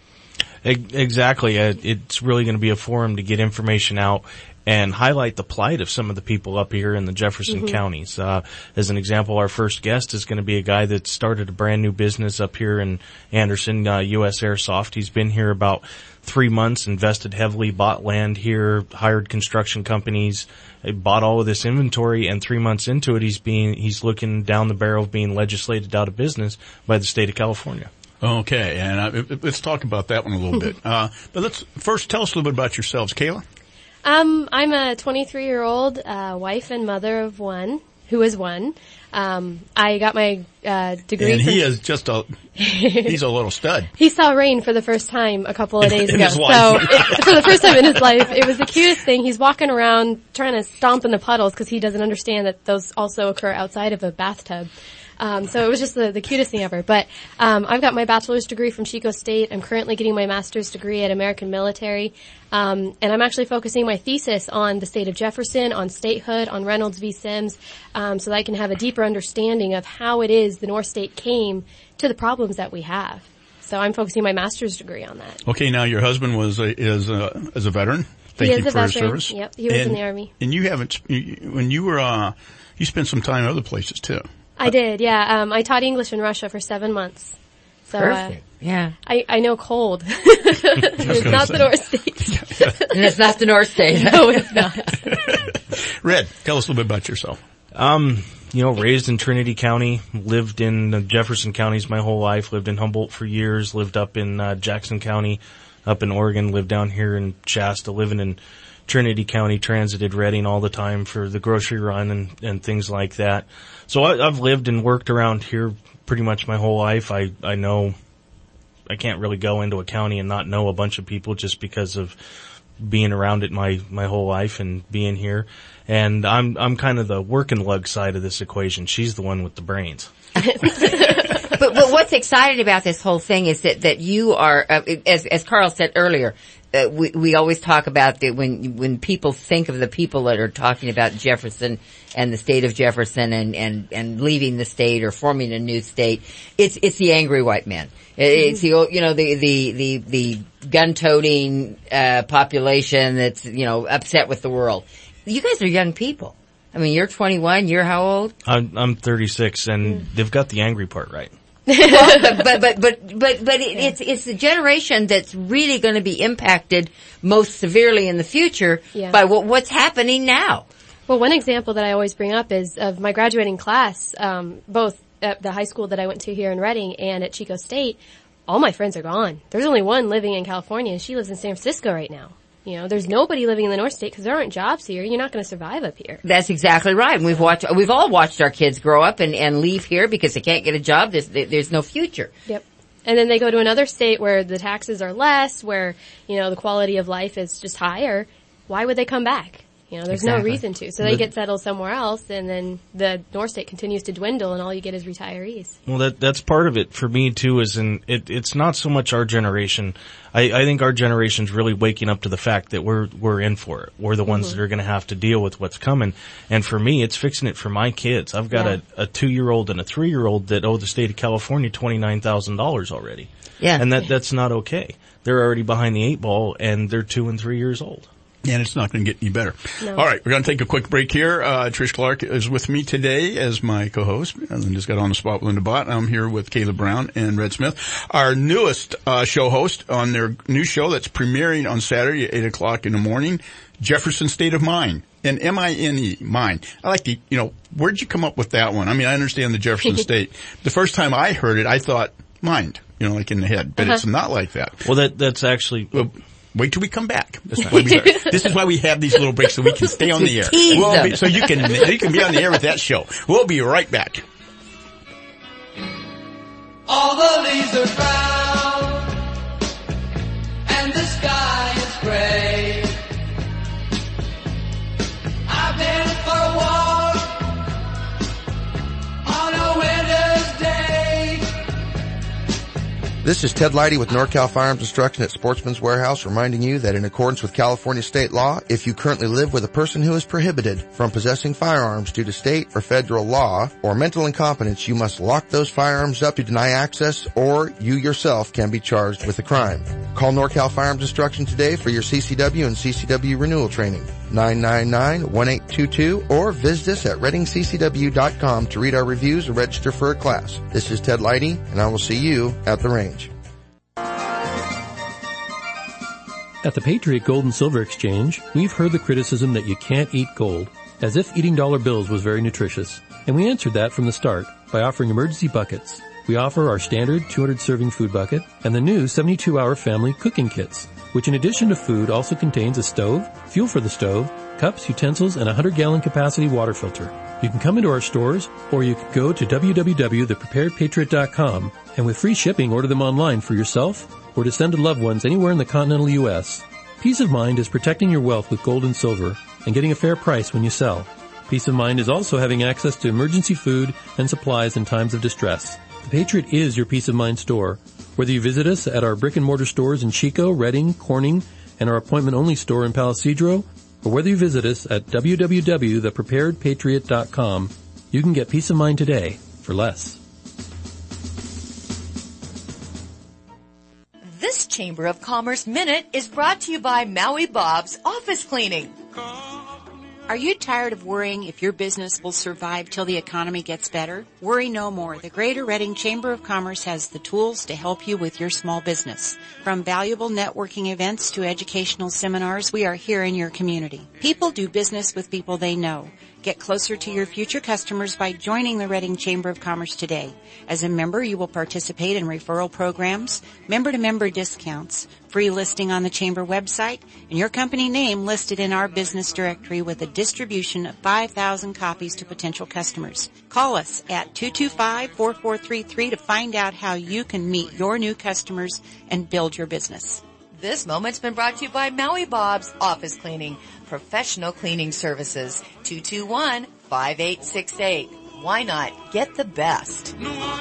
Exactly. It's really going to be a forum to get information out and highlight the plight of some of the people up here in the Jefferson mm-hmm. counties. Uh, as an example, our first guest is going to be a guy that started a brand new business up here in Anderson, uh, U S Airsoft. He's been here about three months, invested heavily, bought land here, hired construction companies, bought all of this inventory, and three months into it, he's being, he's looking down the barrel of being legislated out of business by the state of California. Okay, and uh, let's talk about that one a little bit. Uh, but let's first tell us a little bit about yourselves. Kayla? Um, I'm a twenty-three-year-old uh, wife and mother of one, who is one. Um, I got my uh, degree. And from he is just a, he's a little stud. He saw rain for the first time a couple of days in ago. His so life. it, for the first time in his life, it was the cutest thing. He's walking around trying to stomp in the puddles because he doesn't understand that those also occur outside of a bathtub. Um, so it was just the, the cutest thing ever. But um, I've got my bachelor's degree from Chico State. I'm currently getting my master's degree at American Military. Um, and I'm actually focusing my thesis on the state of Jefferson, on statehood, on Reynolds v. Sims, um, so that I can have a deeper understanding of how it is the North State came to the problems that we have. So I'm focusing my master's degree on that. Okay, now your husband was a, is a, is a veteran. Thank he you is for a his veteran. service. Yep, he was and, in the Army. And you haven't, you, when you were, uh, you spent some time in other places too. I did, yeah. Um, I taught English in Russia for seven months. So, Perfect. Uh, yeah. I, I know cold. It's not say. the North State. And it's not the North State. No, it's not. Red, tell us a little bit about yourself. Um, you know, raised in Trinity County, lived in the Jefferson counties my whole life, lived in Humboldt for years, lived up in uh, Jackson County, up in Oregon, lived down here in Shasta, living in Trinity County, transited Redding all the time for the grocery run and, and things like that. So I, I've lived and worked around here pretty much my whole life. I, I know I can't really go into a county and not know a bunch of people just because of being around it my, my whole life and being here. And I'm, I'm kind of the working lug side of this equation. She's the one with the brains. but, but what's exciting about this whole thing is that, that you are, uh, as, as Carl said earlier, Uh, we, we always talk about that when, when people think of the people that are talking about Jefferson and the state of Jefferson and, and, and leaving the state or forming a new state, it's, it's the angry white man. It's the, you know, the, the, the, the gun-toting, uh, population that's, you know, upset with the world. You guys are young people. I mean, you're twenty-one, you're how old? I'm, I'm thirty-six, and mm. they've got the angry part right. well, but, but, but, but, but, but it, it's, it's the generation that's really going to be impacted most severely in the future yeah. by what, what's happening now. Well, one example that I always bring up is of my graduating class, um, both at the high school that I went to here in Redding and at Chico State. All my friends are gone. There's only one living in California, and she lives in San Francisco right now. You know, there's nobody living in the North State because there aren't jobs here. You're not going to survive up here. That's exactly right. And we've watched, we've all watched our kids grow up and, and leave here because they can't get a job. There's, there's no future. Yep. And then they go to another state where the taxes are less, where, you know, the quality of life is just higher. Why would they come back? You know, there's Exactly. no reason to. So they But- get settled somewhere else, and then the North State continues to dwindle, and all you get is retirees. Well, that that's part of it for me too. Is in it. It's not so much our generation. I, I think our generation's really waking up to the fact that we're we're in for it. We're the ones Mhm. that are going to have to deal with what's coming. And for me, it's fixing it for my kids. I've got Yeah. a, a two-year-old and a three-year-old that owe the state of California twenty-nine thousand dollars already. Yeah. And that that's not okay. They're already behind the eight ball, and they're two and three years old. And it's not going to get any better. No. All right, we're going to take a quick break here. Uh, Trish Clark is with me today as my co-host. Linda's got on the spot with Linda Bott. I'm here with Caleb Brown and Red Smith, our newest uh, show host on their new show that's premiering on Saturday at eight o'clock in the morning, Jefferson State of Mind. And M I N E, Mind. I like the, you know, where'd you come up with that one? I mean, I understand the Jefferson State. The first time I heard it, I thought mind, you know, like in the head. But Uh-huh. it's not like that. Well, that that's actually. Well, wait till we come back. That's why we, this is why we have these little breaks so we can stay on the air. Tease We'll them. be, so you can you can be on the air with that show. We'll be right back. All the leaves are brown and the sky is gray. I've been for a walk on a winter's day. This is Ted Leidy with NorCal Firearms Instruction at Sportsman's Warehouse, reminding you that in accordance with California state law, if you currently live with a person who is prohibited from possessing firearms due to state or federal law or mental incompetence, you must lock those firearms up to deny access, or you yourself can be charged with a crime. Call NorCal Firearms Instruction today for your C C W and C C W renewal training. nine nine nine, one eight two two or visit us at reading c c w dot com to read our reviews or register for a class. This is Ted Leidy, and I will see you at the range. At the Patriot Gold and Silver Exchange, we've heard the criticism that you can't eat gold, as if eating dollar bills was very nutritious. And we answered that from the start by offering emergency buckets. We offer our standard two hundred serving food bucket and the new seventy-two hour family cooking kits, which in addition to food also contains a stove, fuel for the stove, cups, utensils, and a one hundred gallon capacity water filter. You can come into our stores, or you can go to w w w dot the prepared patriot dot com and with free shipping order them online for yourself or to send to loved ones anywhere in the continental U S. Peace of mind is protecting your wealth with gold and silver and getting a fair price when you sell. Peace of mind is also having access to emergency food and supplies in times of distress. The Patriot is your peace of mind store. Whether you visit us at our brick and mortar stores in Chico, Redding, Corning, and our appointment only store in Palisadro, or whether you visit us at w w w dot the prepared patriot dot com, you can get peace of mind today for less. This Chamber of Commerce Minute is brought to you by Maui Bob's Office Cleaning. Are you tired of worrying if your business will survive till the economy gets better? Worry no more. The Greater Reading Chamber of Commerce has the tools to help you with your small business. From valuable networking events to educational seminars, we are here in your community. People do business with people they know. Get closer to your future customers by joining the Reading Chamber of Commerce today. As a member, you will participate in referral programs, member-to-member discounts, free listing on the Chamber website, and your company name listed in our business directory with a distribution of five thousand copies to potential customers. Call us at two two five, four four three three to find out how you can meet your new customers and build your business. This moment's been brought to you by Maui Bob's Office Cleaning, professional cleaning services, two two one, five eight six eight. Why not get the best?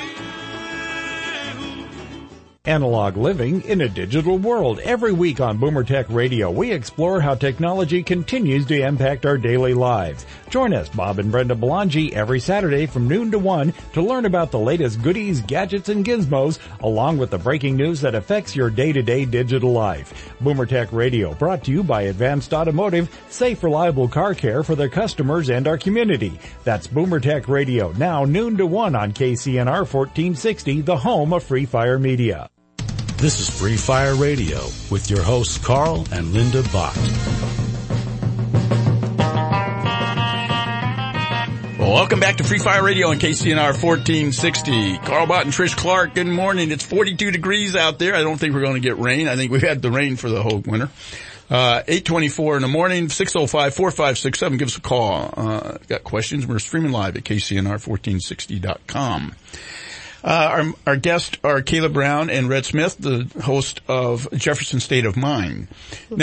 Analog living in a digital world. Every week on Boomer Tech Radio, we explore how technology continues to impact our daily lives. Join us, Bob and Brenda Belangi, every Saturday from noon to one to learn about the latest goodies, gadgets, and gizmos, along with the breaking news that affects your day-to-day digital life. Boomer Tech Radio, brought to you by Advanced Automotive, safe, reliable car care for their customers and our community. That's Boomer Tech Radio, now noon to one on K C N R fourteen sixty, the home of Free Fire Media. This is Free Fire Radio with your hosts Carl and Linda Bott. Well, welcome back to Free Fire Radio on K C N R fourteen sixty. Carl Bott and Trish Clark, good morning. It's forty-two degrees out there. I don't think we're going to get rain. I think we've had the rain for the whole winter. Uh, eight twenty-four in the morning, six oh five, four five six seven. Give us a call. Uh, got questions? We're streaming live at K C N R fourteen sixty dot com. Uh, our, our guests are Caleb Brown and Red Smith, the host of Jefferson State of Mind. Now,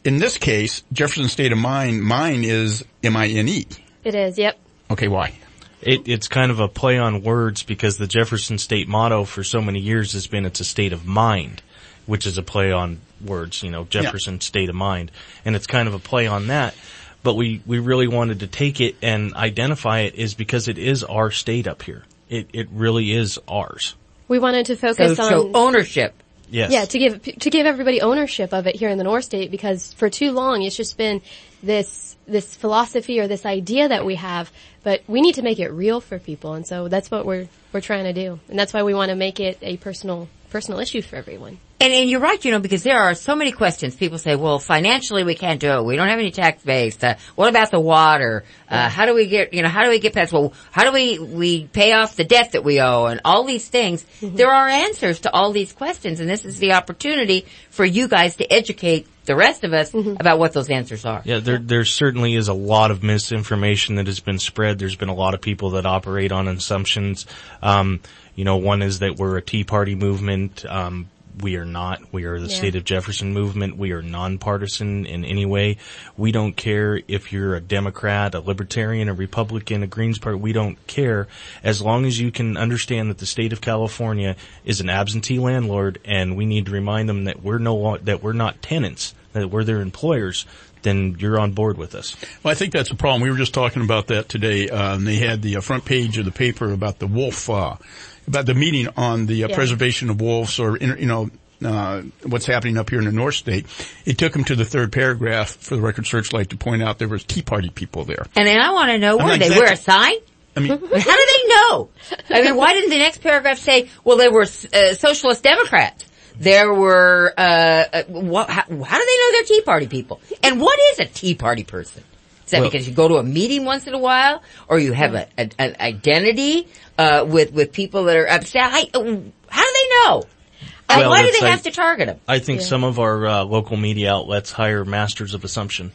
in this case, Jefferson State of Mind, mine is M I N E. It is, yep. Okay, why? It, it's kind of a play on words because the Jefferson State motto for so many years has been it's a state of mind, which is a play on words, you know, Jefferson yeah. State of Mind. And it's kind of a play on that. But we, we really wanted to take it and identify it is because it is our state up here. It, it really is ours. We wanted to focus so, on so ownership. Yes. Yeah, to give to give everybody ownership of it here in the North State, because for too long it's just been this this philosophy or this idea that we have, but we need to make it real for people, and so that's what we're we're trying to do, and that's why we want to make it a personal personal issue for everyone. And, and you're right, you know, because there are so many questions. People say, well, financially we can't do it. We don't have any tax base. Uh, what about the water? Uh, how do we get, you know, how do we get past, well, how do we, we pay off the debt that we owe and all these things? Mm-hmm. There are answers to all these questions, and this is the opportunity for you guys to educate the rest of us mm-hmm. about what those answers are. Yeah, there, there certainly is a lot of misinformation that has been spread. There's been a lot of people that operate on assumptions. Um, you know, one is that we're a Tea Party movement. Um, we are not. We are the yeah. State of Jefferson movement. We are nonpartisan in any way. We don't care if you're a Democrat, a Libertarian, a Republican, a Greens Party. We don't care as long as you can understand that the state of California is an absentee landlord, and we need to remind them that we're no that we're not tenants, that we're their employers. Then you're on board with us. Well, I think that's a problem. We were just talking about that today. Uh, and they had the uh, front page of the paper about the wolf, uh, about the meeting on the uh, yeah. preservation of wolves, or, you know, uh, what's happening up here in the North State. It took them to the third paragraph for the Record Searchlight to point out there was Tea Party people there. And then I want to know, where they wear a sign? I mean, how do they know? I mean, why didn't the next paragraph say, well, they were uh, socialist Democrats? There were, uh, uh what, how, how do they know they're Tea Party people? And what is a Tea Party person? Is that well, because you go to a meeting once in a while, or you have a, a, an identity, uh, with, with people that are upset? I, how do they know? And well, why do they have I, to target them? I think yeah. some of our, uh, local media outlets hire masters of assumption.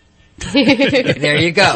There you go.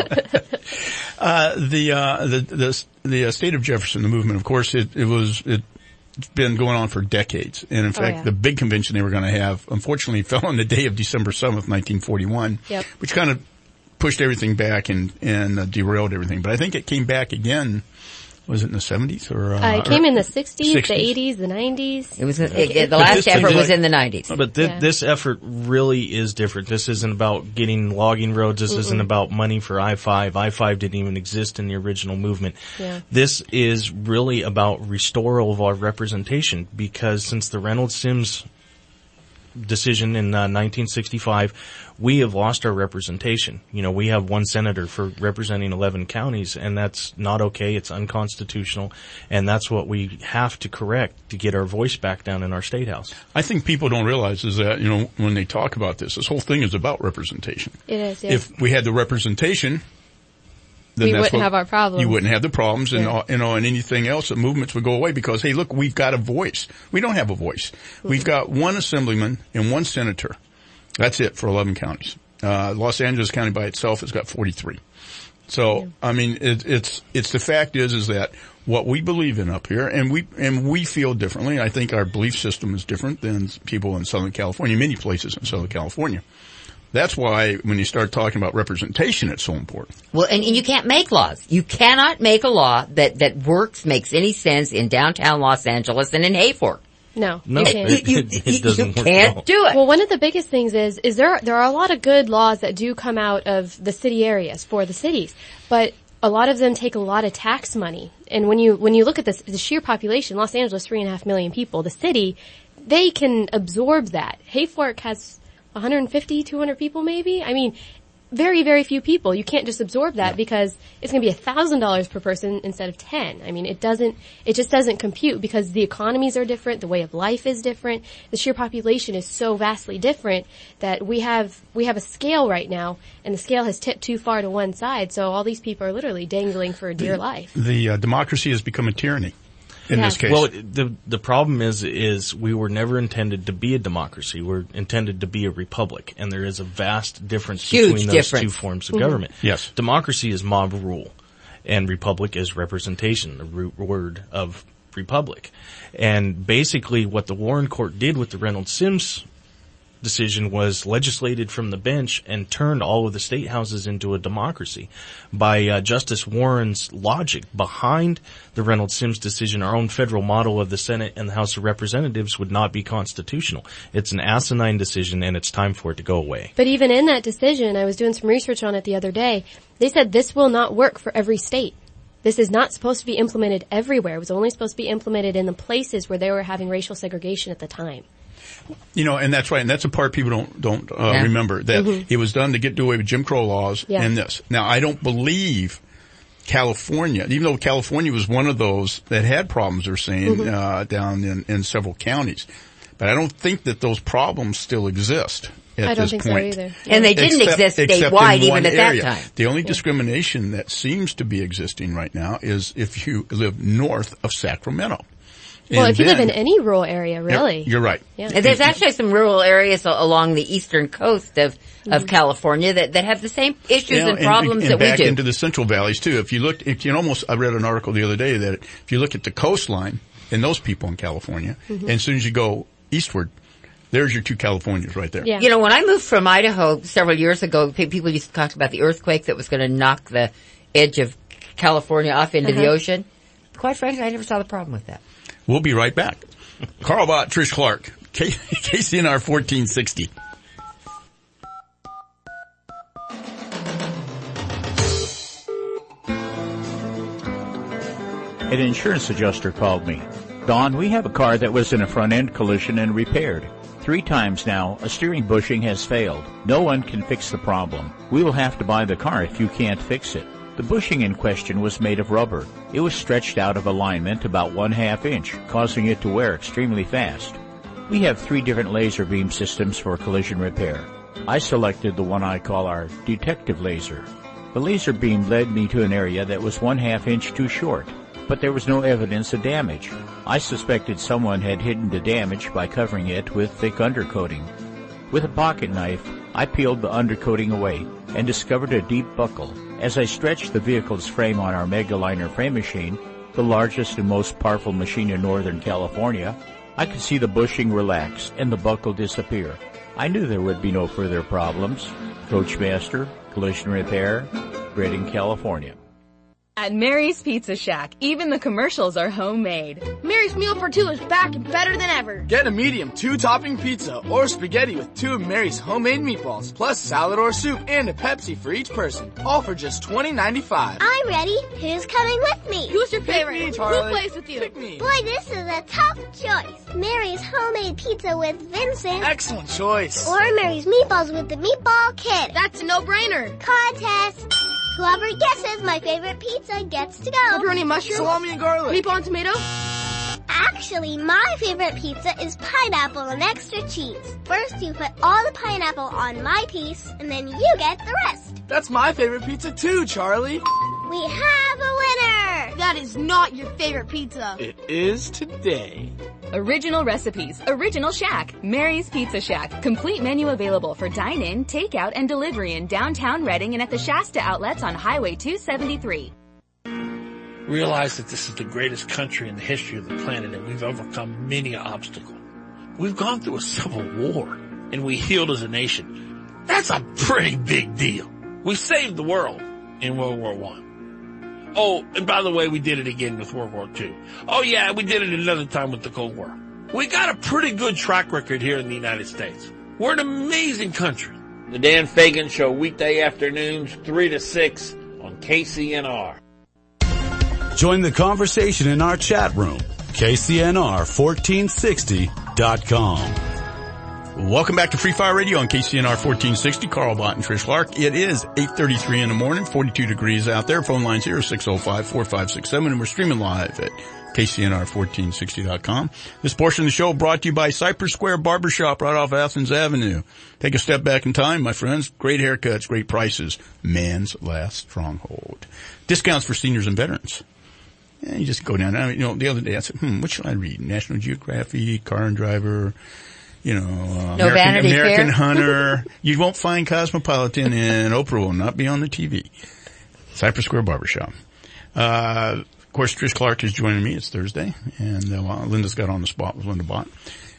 Uh, the, uh, the, the, the state of Jefferson, the movement, of course, it, it was, it, It's been going on for decades. And in fact, oh, yeah. the big convention they were going to have, unfortunately, fell on the day of December seventh, nineteen forty-one, yep. which kind of pushed everything back and, and uh, derailed everything. But I think it came back again, was it in the seventies or? Uh, uh it came or in the sixties, sixties, the eighties, the nineties. It was, it, it, the last effort was in the nineties. But th- yeah. this effort really is different. This isn't about getting logging roads. This Mm-mm. isn't about money for I five. I five didn't even exist in the original movement. Yeah. This is really about restoral of our representation, because since the Reynolds Sims decision in uh, nineteen sixty-five, we have lost our representation. You know, we have one senator for representing eleven counties, and that's not okay. It's unconstitutional, and that's what we have to correct to get our voice back down in our state house. I think people don't realize is that, you know, when they talk about this, this whole thing is about representation. It is, yeah. If we had the representation, then we that's wouldn't what, have our problems. You wouldn't have the problems, and yeah. you know, and anything else. The movements would go away because, hey, look, we've got a voice. We don't have a voice. Mm-hmm. We've got one assemblyman and one senator. That's it for eleven counties. Uh, Los Angeles County by itself has got forty-three. So, yeah. I mean, it, it's it's the fact is is that what we believe in up here, and we and we feel differently. I think our belief system is different than people in Southern California, many places in Southern California. That's why when you start talking about representation, it's so important. Well, and, and you can't make laws. You cannot make a law that, that works, makes any sense in downtown Los Angeles and in Hayfork. No, no, you can't. It, it, it doesn't you work can't well. do it. Well, one of the biggest things is, is there, there are a lot of good laws that do come out of the city areas for the cities, but a lot of them take a lot of tax money. And when you, when you look at this, the sheer population, Los Angeles, three and a half million people, the city, they can absorb that. Hayfork has one hundred fifty, two hundred people maybe? I mean, very, very few people. You can't just absorb that yeah. because it's going to be a thousand dollars per person instead of ten. I mean, it doesn't, it just doesn't compute because the economies are different, the way of life is different, the sheer population is so vastly different that we have, we have a scale right now, and the scale has tipped too far to one side, so all these people are literally dangling for dear the, life. The uh, democracy has become a tyranny. In yeah. this case. Well, the the problem is is we were never intended to be a democracy. We're intended to be a republic, and there is a vast difference Huge between those difference. two forms of Mm-hmm. government. Yes. Democracy is mob rule, and republic is representation, the root word of republic. And basically what the Warren Court did with the Reynolds Sims decision was legislated from the bench and turned all of the state houses into a democracy. By uh, Justice Warren's logic behind the Reynolds Sims decision, our own federal model of the Senate and the House of Representatives would not be constitutional. It's an asinine decision, and it's time for it to go away. But even in that decision, I was doing some research on it the other day, they said this will not work for every state. This is not supposed to be implemented everywhere. It was only supposed to be implemented in the places where they were having racial segregation at the time. You know, and that's right, and that's a part people don't don't uh, Yeah. remember, that Mhm. it was done to get away with Jim Crow laws Yeah. and this. Now, I don't believe California, even though California was one of those that had problems, they're saying, Mhm. uh, down in, in several counties. But I don't think that those problems still exist at I don't this think so point. either. And they didn't exist except statewide in even one at that area. time. The only discrimination that seems to be existing right now is if you live north of Sacramento. Well, And if you live then- in any rural area, really. You're right. Yeah. And there's actually some rural areas a- along the eastern coast of, of California that, that have the same issues Yeah, and problems and that back we do. into the central valleys too. If you look, if you can almost, I read an article the other day that if you look at the coastline and those people in California, Mhm. and as soon as you go eastward, there's your two Californias right there. You know, when I moved from Idaho several years ago, pe- people used to talk about the earthquake that was going to knock the edge of California off into the Uh-huh. ocean. Quite frankly, I never saw the problem with that. We'll be right back. Carl Bott, Trish Clark, K- K C N R fourteen sixty. An insurance adjuster called me. Don, we have a car that was in a front-end collision and repaired. Three times now, a steering bushing has failed. No one can fix the problem. We will have to buy the car if you can't fix it. The bushing in question was made of rubber. It was stretched out of alignment about one half inch, causing it to wear extremely fast. We have three different laser beam systems for collision repair. I selected the one I call our detective laser. The laser beam led me to an area that was one half inch too short, but there was no evidence of damage. I suspected someone had hidden the damage by covering it with thick undercoating. With a pocket knife, I peeled the undercoating away and discovered a deep buckle. As I stretched the vehicle's frame on our Megaliner frame machine, the largest and most powerful machine in Northern California, I could see the bushing relax and the buckle disappear. I knew there would be no further problems. Coachmaster, Collision Repair, Redding, California. At Mary's Pizza Shack, even the commercials are homemade. Mary's Meal for Two is back and better than ever. Get a medium two-topping pizza or spaghetti with two of Mary's homemade meatballs, plus salad or soup and a Pepsi for each person. All for just twenty ninety-five. I'm ready. Who's coming with me? Who's your favorite? me, Charlie. Who plays with you? Pick me. Boy, this is a tough choice. Mary's homemade pizza with Vincent. Excellent choice. Or Mary's meatballs with the Meatball Kid. That's a no-brainer. Contest. Whoever guesses my favorite pizza gets to go. Pepperoni, mushroom, salami, and garlic. Meatball and tomato. Actually, my favorite pizza is pineapple and extra cheese. First, you put all the pineapple on my piece, and then you get the rest. That's my favorite pizza too, Charlie. We have a winner! That is not your favorite pizza. It is today. Original recipes, original Shack, Mary's Pizza Shack. Complete menu available for dine-in, takeout, and delivery in downtown Redding and at the Shasta outlets on Highway two seventy-three. Realize that this is the greatest country in the history of the planet and we've overcome many obstacles. We've gone through a civil war and we healed as a nation. That's a pretty big deal. We saved the world in World War One. Oh, and by the way, we did it again with World War Two. Oh yeah, we did it another time with the Cold War. We got a pretty good track record here in the United States. We're an amazing country. The Dan Fagan Show, weekday afternoons, three to six on K C N R. Join the conversation in our chat room, K C N R fourteen sixty dot com. Welcome back to Free Fire Radio on K C N R fourteen sixty. Carl Bott and Trish Clark. It is eight thirty-three in the morning, forty-two degrees out there. Phone lines here are six oh five, four five six seven, and we're streaming live at K C N R fourteen sixty dot com. This portion of the show brought to you by Cypress Square Barbershop right off Athens Avenue. Take a step back in time, my friends. Great haircuts, great prices. Man's last stronghold. Discounts for seniors and veterans. And you just go down. I mean, you know, the other day I said, hmm, what should I read? National Geographic, Car and Driver, you know, uh, no American, American Fair. Hunter. You won't find Cosmopolitan, and Oprah will not be on the T V. Cypress Square Barbershop. Uh, of course, Trish Clark is joining me. It's Thursday, and uh, well, Linda's got on the spot with Linda Bott.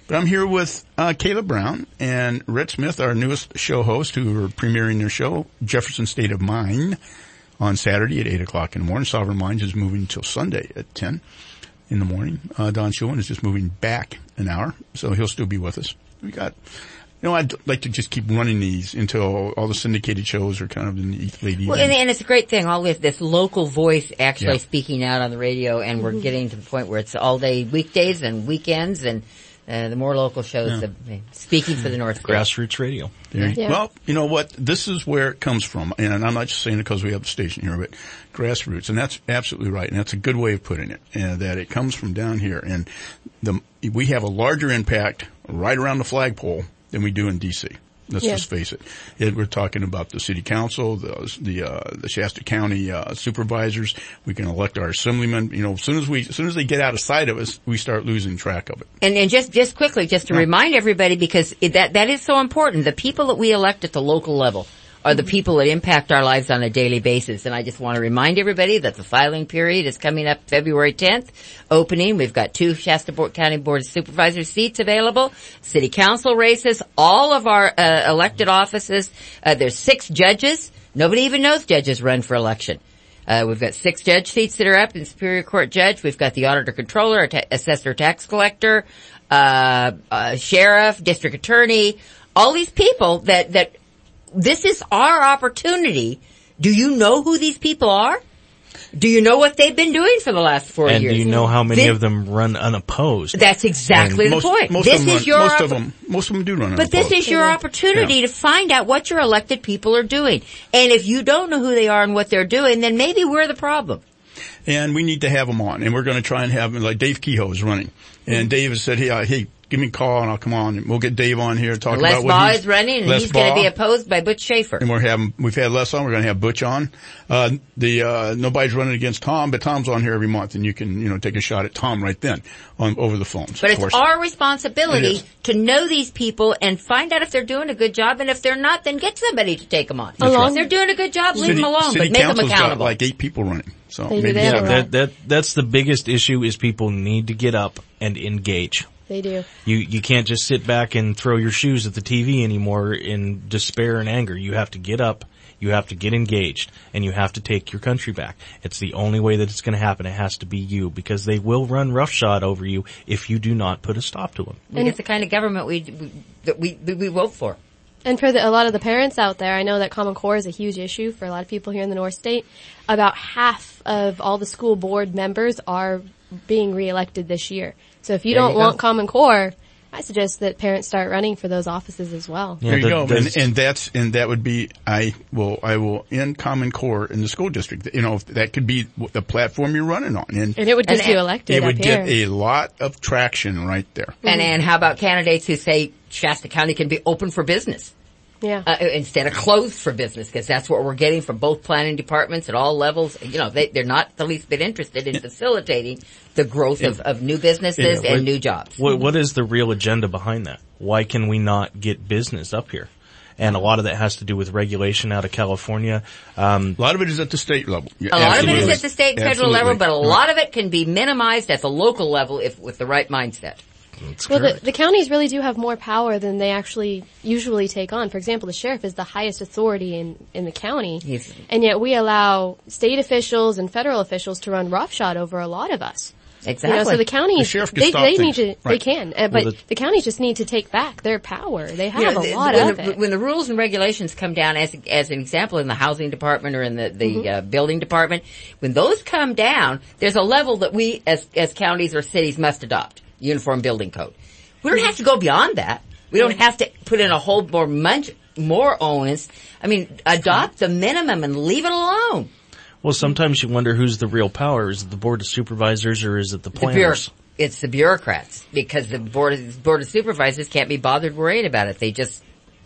But I'm here with uh Caleb Brown and Rhett Smith, our newest show host, who are premiering their show, Jefferson State of Mind, on Saturday at eight o'clock in the morning. Sovereign Minds is moving until Sunday at ten in the morning. Uh Don Schulman is just moving back an hour, so he'll still be with us. We got... You know, I'd like to just keep running these until all the syndicated shows are kind of in the late evening. Well, and, and it's a great thing, all with this local voice actually Yeah. speaking out on the radio, and we're getting to the point where it's all day weekdays and weekends, and uh, the more local shows Yeah. the, speaking for the North State. Grassroots radio. There you- Yeah. Well, you know what? This is where it comes from. And I'm not just saying it because we have the station here, but grassroots. And that's absolutely right. And that's a good way of putting it, uh, that it comes from down here. And the, we have a larger impact right around the flagpole than we do in D C. Let's Yeah. just face it. it. We're talking about the city council, the, the, uh, the Shasta County, uh, supervisors. We can elect our assemblymen. You know, as soon as we, as soon as they get out of sight of us, we start losing track of it. And, and just, just quickly, just to Yeah. remind everybody, because it, that, that is so important. The people that we elect at the local level are the people that impact our lives on a daily basis. And I just want to remind everybody that the filing period is coming up February tenth, opening. We've got two Shasta County Board of Supervisors seats available, city council races, all of our uh, elected offices. Uh, there's six judges. Nobody even knows judges run for election. Uh, we've got six judge seats that are up in Superior Court judge. We've got the auditor controller, ta- assessor tax collector, uh, uh, sheriff, district attorney, all these people that, that, this is our opportunity. Do you know who these people are? Do you know what they've been doing for the last four And years? do you know how many This- of them run unopposed? That's exactly And the Most, point. most this of them is run, your most of oppo- them, most of them do run But this unopposed. is your opportunity Yeah. to find out what your elected people are doing. And if you don't know who they are and what they're doing, then maybe we're the problem. And we need to have them on. And we're going to try and have them, like Dave Kehoe is running. And Dave has said, hey, uh, hey, give me a call and I'll come on and we'll get Dave on here and talk Les about what Baugh he's, is running, and Les he's going to Baugh. be opposed by Butch Schaefer. And we're having, we've had Les on, we're going to have Butch on. Uh, the, uh, nobody's running against Tom, but Tom's on here every month and you can, you know, take a shot at Tom right then on, over the phones. But of it's course. our It responsibility is. to know these people and find out if they're doing a good job, and if they're not, then get somebody to take them on. That's right. If they're doing a good job, leave City, them alone, city but make them council's got accountable. like eight people running. So They do maybe that seven. a lot. That, that, that's the biggest issue is people need to get up and engage. They do. You, you can't just sit back and throw your shoes at the T V anymore in despair and anger. You have to get up, you have to get engaged, and you have to take your country back. It's the only way that it's going to happen. It has to be you, because they will run roughshod over you if you do not put a stop to them. And it's the kind of government we, we that we, we, we vote for. And for the, a lot of the parents out there, I know that Common Core is a huge issue for a lot of people here in the North State. About half of all the school board members are being reelected this year. So if you There don't you go. want Common Core, I suggest that parents start running for those offices as well. There you go. And, and that's, and that would be, I will, I will end Common Core in the school district. You know, that could be the platform you're running on. And, And it would get And- you elected it would up get here. a lot of traction right there. And and how about candidates who say Shasta County can be open for business? Yeah. Uh, instead of closed for business, because that's what we're getting from both planning departments at all levels. You know, they, they're not the least bit interested in facilitating the growth of, of new businesses Yeah, and what- new jobs. What, what is the real agenda behind that? Why can we not get business up here? And a lot of that has to do with regulation out of California. Um, a lot of it is at the state level. A lot of it is at the state and federal Absolutely. level, but a lot of it can be minimized at the local level if with the right mindset. Well, the, the counties really do have more power than they actually usually take on. For example, the sheriff is the highest authority in, in the county, Yes. and yet we allow state officials and federal officials to run roughshod over a lot of us. Exactly. You know, so the counties, The sheriff can they, stop they things. need to, they Right. can, uh, but Well, the- the, counties just need to take back their power. They have You know, a the- lot when of the, it. When the rules and regulations come down, as as an example, in the housing department or in the the Mm-hmm. uh, building department, when those come down, there's a level that we as as counties or cities must adopt. Uniform building code. We don't have to go beyond that. We don't have to put in a whole more munch, more onus. I mean, adopt the minimum and leave it alone. well, sometimes you wonder who's the real power. Is it the Board of Supervisors or is it the The bureau- planners? it's the bureaucrats, because the board of, board of supervisors can't be bothered worrying about it. They just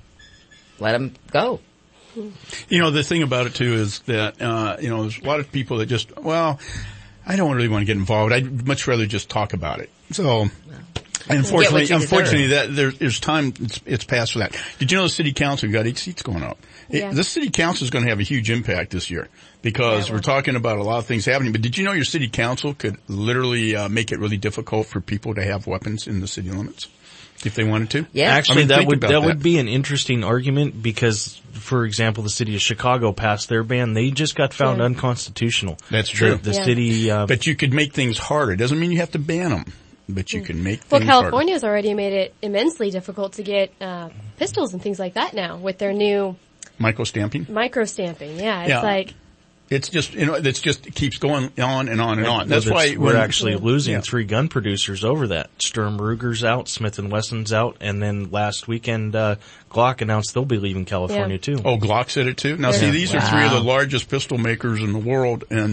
let them go. You know, the thing about it too is that, uh, you know, there's a lot of people that just, well, I don't really want to get involved. I'd much rather just talk about it. So, unfortunately, you unfortunately that there, there's time, it's, it's past for that. Did you know the city council, we've got eight seats going up. It, Yeah. This city council is going to have a huge impact this year because we're talking about a lot of things happening. But did you know your city council could literally, uh, make it really difficult for people to have weapons in the city limits? if they wanted to. Yeah. Actually, I mean, that think would about that that would be an interesting argument because, for example, the city of Chicago passed their ban. They just got found Yeah. unconstitutional. That's true. The, the Yeah. city, uh, but you could make things harder. Doesn't mean you have to ban them, but you can make Well, things harder. California's already made it immensely difficult to get uh, pistols and things like that now with their new Micro stamping. micro stamping. Yeah, it's Yeah. like It's just, you know, it's just it keeps going on and on and on. Well, That's why we're when- actually losing Yeah. three gun producers over that. Sturm Ruger's out, Smith and Wesson's out, and then last weekend uh, Glock announced they'll be leaving California too. Oh, Glock said it too? Now see, Yeah. these Wow. are three of the largest pistol makers in the world, and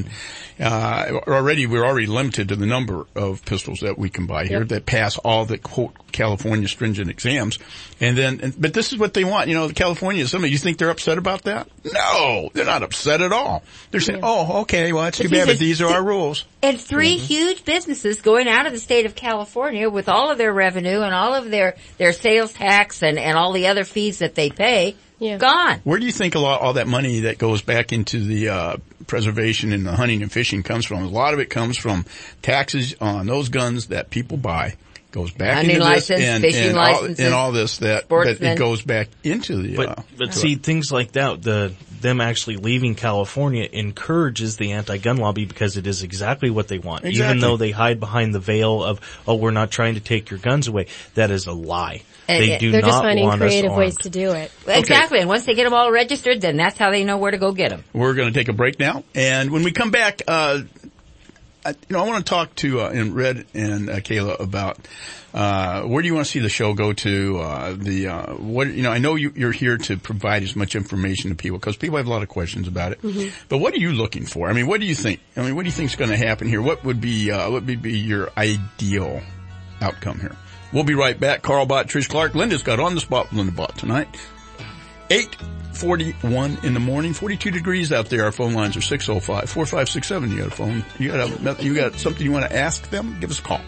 uh already, we're already limited to the number of pistols that we can buy here Yep. that pass all the, quote, California stringent exams. And then, and, but this is what they want. You know, California, some of you think they're upset about that? No, they're not upset at all. They're saying, oh, okay, well, that's too But bad, but these these are- are our rules. And three huge businesses going out of the state of California with all of their revenue and all of their, their sales tax and, and all the other fees that they pay gone. Where do you think a lot, all that money that goes back into the, uh, preservation and the hunting and fishing comes from? A lot of it comes from taxes on those guns that people buy. Goes back Hunting into this license, and, fishing and, all, licenses, and all this that, that sportsmen. it goes back into the, But uh, but to see, it. things like that, the them actually leaving California encourages the anti-gun lobby because it is exactly what they want. Even Exactly. though they hide behind the veil of, oh, we're not trying to take your guns away. That is a lie. And- They and do they're not just finding want us creative armed. ways to do it. Exactly. And once they get them all registered, then that's how they know where to go get them. We're going to take a break now, and when we come back, uh, I, you know, I want to talk to uh, in Red and uh, Kayla about uh, where do you want to see the show go to? Uh, the uh, what you know, I know you, you're here to provide as much information to people because people have a lot of questions about it. Mhm. But what are you looking for? I mean, what do you think? I mean, what do you think is going to happen here? What would be uh, what would be your ideal outcome here? We'll be right back. Carl Bott, Trish Clark, Linda's got on the spot. Linda Bott tonight. Eight forty-one in the morning, forty-two degrees out there. Our phone lines are six oh five, four five six seven. You got a phone? You got a, you got something you want to ask them? Give us a call.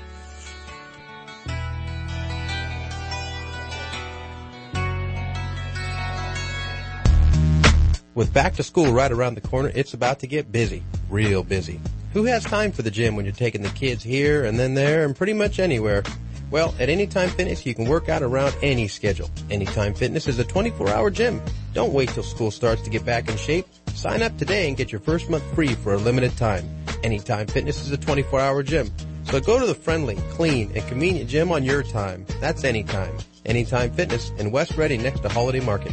With back to school right around the corner, it's about to get busy. Real busy. Who has time for the gym when you're taking the kids here and then there and pretty much anywhere? Well, at Anytime Fitness, you can work out around any schedule. Anytime Fitness is a twenty-four hour gym. Don't wait till school starts to get back in shape. Sign up today and get your first month free for a limited time. Anytime Fitness is a twenty-four hour gym. So go to the friendly, clean, and convenient gym on your time. That's Anytime. Anytime Fitness in West Reading next to Holiday Market.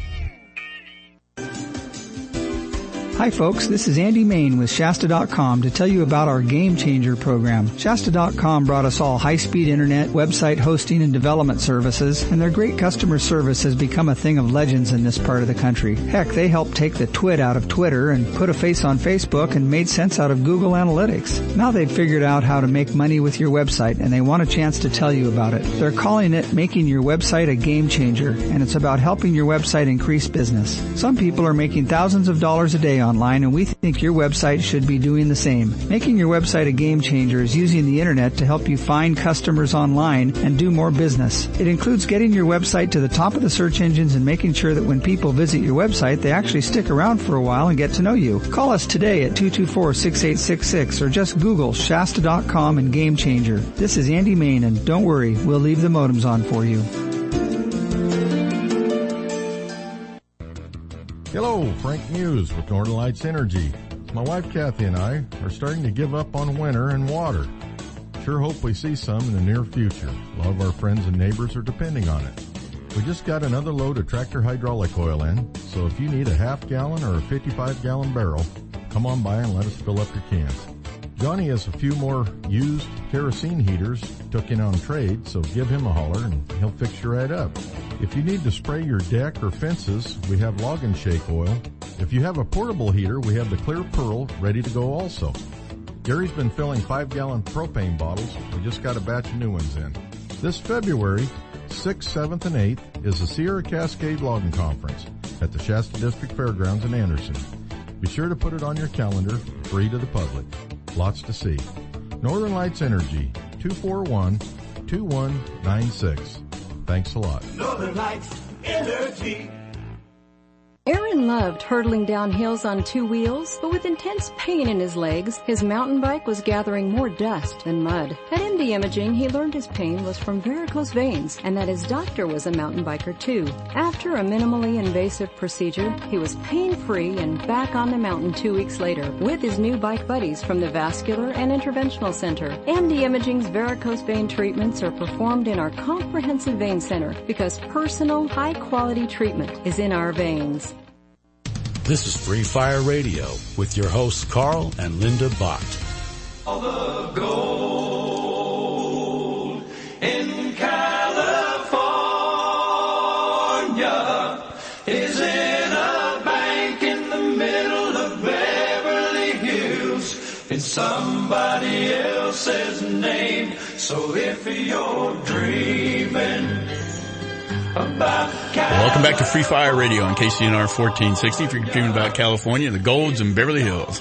Hi folks, this is Andy Main with Shasta dot com to tell you about our Game Changer program. Shasta dot com brought us all high-speed internet, website hosting, and development services, and their great customer service has become a thing of legends in this part of the country. Heck, they helped take the twit out of Twitter and put a face on Facebook and made sense out of Google Analytics. Now they've figured out how to make money with your website, and they want a chance to tell you about it. They're calling it Making Your Website a Game Changer, and it's about helping your website increase business. Some people are making thousands of dollars a day online, and we think your website should be doing the same. Making your website a game changer is using the internet to help you find customers online and do more business. It includes getting your website to the top of the search engines and making sure that when people visit your website, they actually stick around for a while and get to know you. Call us today at two two four, six eight six six or just Google Shasta dot com and Game Changer. This is Andy Main, and don't worry, we'll leave the modems on for you. Hello, Frank Muse with Northern Lights Energy. My wife Kathy and I are starting to give up on winter and water. Sure hope we see some in the near future. A lot of our friends and neighbors are depending on it. We just got another load of tractor hydraulic oil in, so if you need a half gallon or a fifty-five gallon barrel, come on by and let us fill up your cans. Johnny has a few more used kerosene heaters took in on trade, so give him a holler and he'll fix you right up. If you need to spray your deck or fences, we have Log and Shake oil. If you have a portable heater, we have the Clear Pearl ready to go also. Gary's been filling five gallon propane bottles. We just got a batch of new ones in. This February, sixth, seventh, and eighth is the Sierra Cascade Logging Conference at the Shasta District Fairgrounds in Anderson. Be sure to put it on your calendar, free to the public. Lots to see. Northern Lights Energy, two four one, two one nine six. Thanks a lot. Northern Lights Energy. Aaron loved hurtling down hills on two wheels, but with intense pain in his legs, his mountain bike was gathering more dust than mud. At M D Imaging, he learned his pain was from varicose veins and that his doctor was a mountain biker too. After a minimally invasive procedure, he was pain-free and back on the mountain two weeks later with his new bike buddies from the Vascular and Interventional Center. M D Imaging's varicose vein treatments are performed in our comprehensive vein center because personal, high-quality treatment is in our veins. This is Free Fire Radio with your hosts Carl and Linda Bott. All the gold in California is in a bank in the middle of Beverly Hills in somebody else's name. So if you're dreaming about Welcome back to Free Fire Radio on K C N R fourteen sixty. If you're dreaming about California, the Golds in Beverly Hills.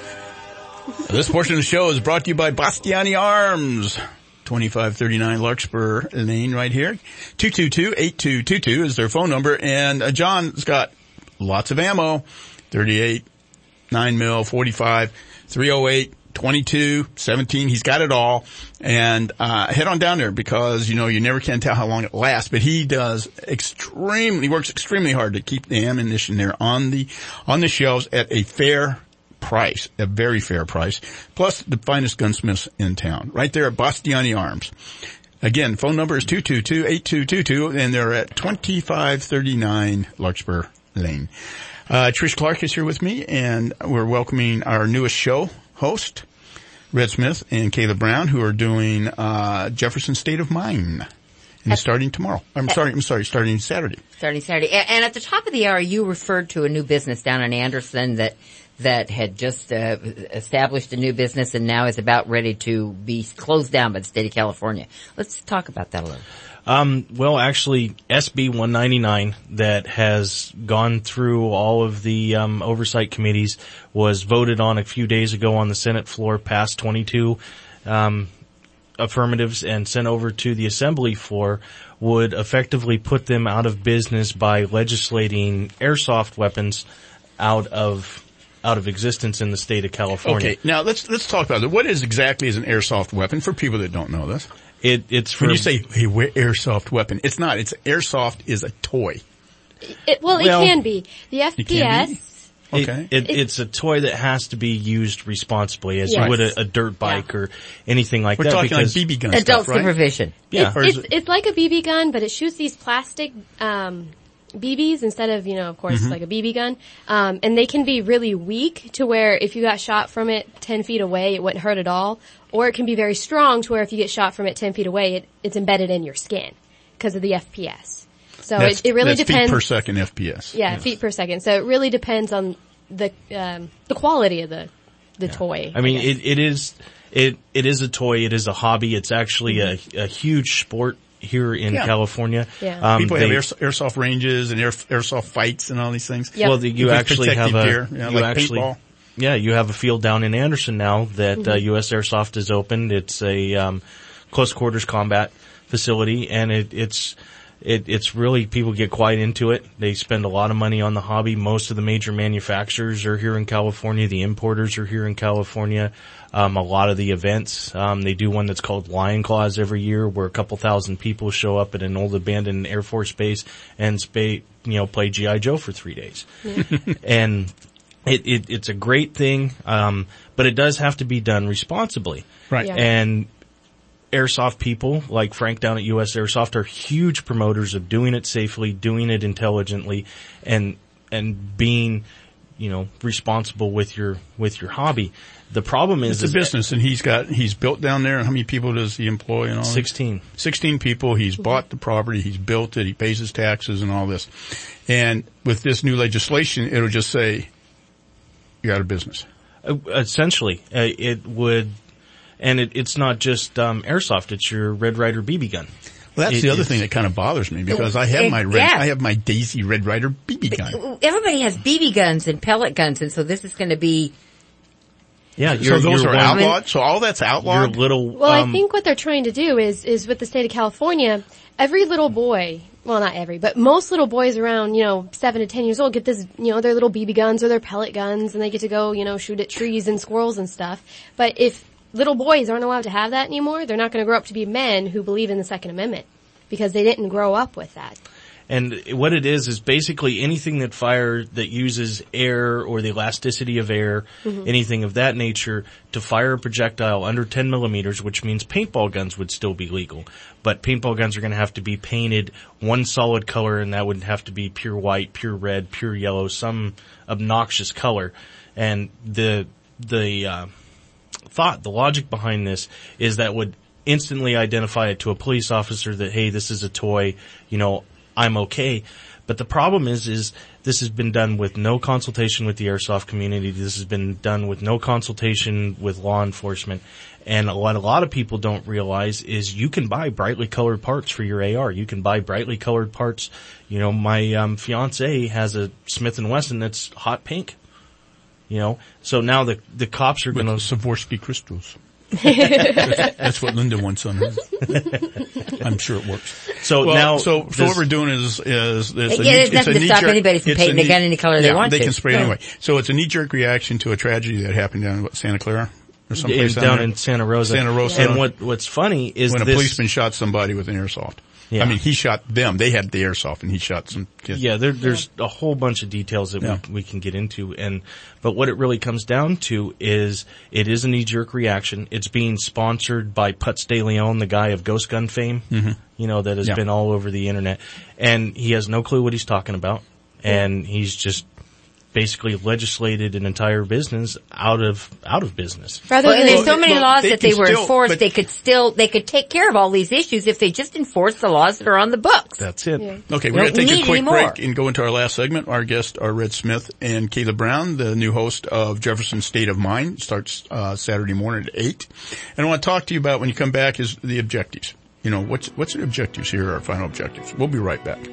This portion of the show is brought to you by Bastiani Arms. twenty-five thirty-nine Larkspur Lane right here. two two two, eight two two two is their phone number. And uh, John's got lots of ammo. thirty-eight, nine mil, forty-five, three oh eight. twenty-two, seventeen, he's got it all. And, uh, head on down there because, you know, you never can tell how long it lasts, but he does extremely, works extremely hard to keep the ammunition there on the, on the shelves at a fair price, a very fair price, plus the finest gunsmiths in town, right there at Bastiani Arms. Again, phone number is two two two, eight two two two, and they're at twenty-five thirty-nine Larkspur Lane. Uh, Trish Clark is here with me, and we're welcoming our newest show host, Red Smith and Kayla Brown, who are doing uh Jefferson State of Mind. And it's starting tomorrow. I'm sorry, I'm sorry, starting Saturday. Starting Saturday. And at the top of the hour, you referred to a new business down in Anderson that that had just uh, established a new business and now is about ready to be closed down by the state of California. Let's talk about that a little. Um, well, actually, S B one ninety-nine that has gone through all of the um, oversight committees was voted on a few days ago on the Senate floor, passed twenty-two um, affirmatives and sent over to the Assembly floor, would effectively put them out of business by legislating airsoft weapons out of out of existence in the state of California. Okay, now let's let's talk about it. What is exactly is an airsoft weapon for people that don't know this? It, it's for, when you say, hey, we're airsoft weapon, it's not. It's airsoft is a toy. It, well, Well, it can be. The F P S. Okay. It, it, it's a toy that has to be used responsibly, as Yes. you would a, a dirt bike or anything like We're that. talking like because B B gun Adult stuff, right? supervision. Yeah. It's, it's, it's like a B B gun, but it shoots these plastic, um, B Bs instead of, you know, of course, Mm-hmm. like a B B gun. Um, and they can be really weak to where if you got shot from it ten feet away, it wouldn't hurt at all. Or it can be very strong to where if you get shot from it ten feet away, it, it's embedded in your skin because of the F P S. So That's, it, it really that's depends. feet per second F P S. Yeah, Yes. feet per second. So it really depends on the, um, the quality of the, the toy. I mean, guess. it, it is, it, it is a toy. It is a hobby. It's actually Mm-hmm. a, a huge sport here in Yeah. California. Yeah. Um, People they- have air, airsoft ranges and air, airsoft fights and all these things. Yep. Well, the, you With actually have protective a, gear, yeah, you like actually, paintball. yeah, you have a field down in Anderson now that Mm-hmm. uh, U S Airsoft has opened. It's a um, close quarters combat facility, and it, it's it, it's really people get quite into it. They spend a lot of money on the hobby. Most of the major manufacturers are here in California. The importers are here in California. Um, a lot of the events, um, they do one that's called Lion Claws every year, where a couple thousand people show up at an old abandoned Air Force base and spa- you know play G I Joe for three days. And it, it it's a great thing, um, but it does have to be done responsibly. Right. Yeah. And airsoft people like Frank down at U S Airsoft are huge promoters of doing it safely, doing it intelligently, and and being, you know, responsible with your with your hobby. The problem is, It's a is business, and he's got, he's built down there. How many people does he employ and all that? sixteen. sixteen people. He's bought the property. He's built it. He pays his taxes and all this. And with this new legislation, it'll just say, you're out of business. Uh, essentially, uh, it would, and it, it's not just um, airsoft. It's your Red Ryder B B gun. Well, that's It- the other it's- thing that kind of bothers me because I have It- my red, yeah. I have my Daisy Red Ryder B B gun. Everybody has B B guns and pellet guns, and so this is going to be. Yeah, So you're, those you're are one- outlawed? So all that's Your outlawed? little. Well, um, I think what they're trying to do is, is with the state of California, every little boy well, not every, but most little boys around, you know, seven to ten years old get this, you know, their little B B guns or their pellet guns, and they get to go, you know, shoot at trees and squirrels and stuff. But if little boys aren't allowed to have that anymore, they're not going to grow up to be men who believe in the Second Amendment because they didn't grow up with that. And what it is is basically anything that fire that uses air or the elasticity of air, mm-hmm. anything of that nature, to fire a projectile under ten millimeters, which means paintball guns would still be legal. But paintball guns are going to have to be painted one solid color, and that would have to be pure white, pure red, pure yellow, some obnoxious color. And the the uh, thought, the logic behind this is that would instantly identify it to a police officer that, hey, this is a toy, you know, I'm okay. But the problem is, is this has been done with no consultation with the airsoft community. This has been done with no consultation with law enforcement. And what a lot of people don't realize is you can buy brightly colored parts for your A R. You can buy brightly colored parts. You know, my um, fiance has a Smith and Wesson that's hot pink. You know, so now the the cops are going to Swarovski crystals. that's, that's what Linda wants on her. I'm sure it works. So well, now, so, so what we're doing is, is, is yeah, there's nothing to stop anybody from painting the gun any color yeah, they want they to. They can spray yeah. anyway. So it's a knee-jerk reaction to a tragedy that happened down in what, Santa Clara or someplace down, down there. in Santa Rosa. Santa Rosa. And what what's funny is when this, a policeman shot somebody with an airsoft. Yeah. I mean, he shot them. They had the airsoft, and he shot some kids. Yeah, there, there's a whole bunch of details that yeah. we, we can get into, and but what it really comes down to is it is a knee-jerk reaction. It's being sponsored by Putz de Leon, the guy of Ghost Gun fame, mm-hmm. you know, that has yeah. been all over the internet, and he has no clue what he's talking about, and he's just basically legislated an entire business out of out of business. Rather well, than there's so many well, laws they that they were still, enforced, they could still they could take care of all these issues if they just enforced the laws that are on the books. That's it. Yeah. Okay, we're going to take a quick break and go into our last segment. Our guests are Red Smith and Kayla Brown, the new host of Jefferson State of Mind. Starts uh Saturday morning at eight. And I want to talk to you about when you come back is the objectives. You know, what's what's the objectives here, our final objectives. We'll be right back.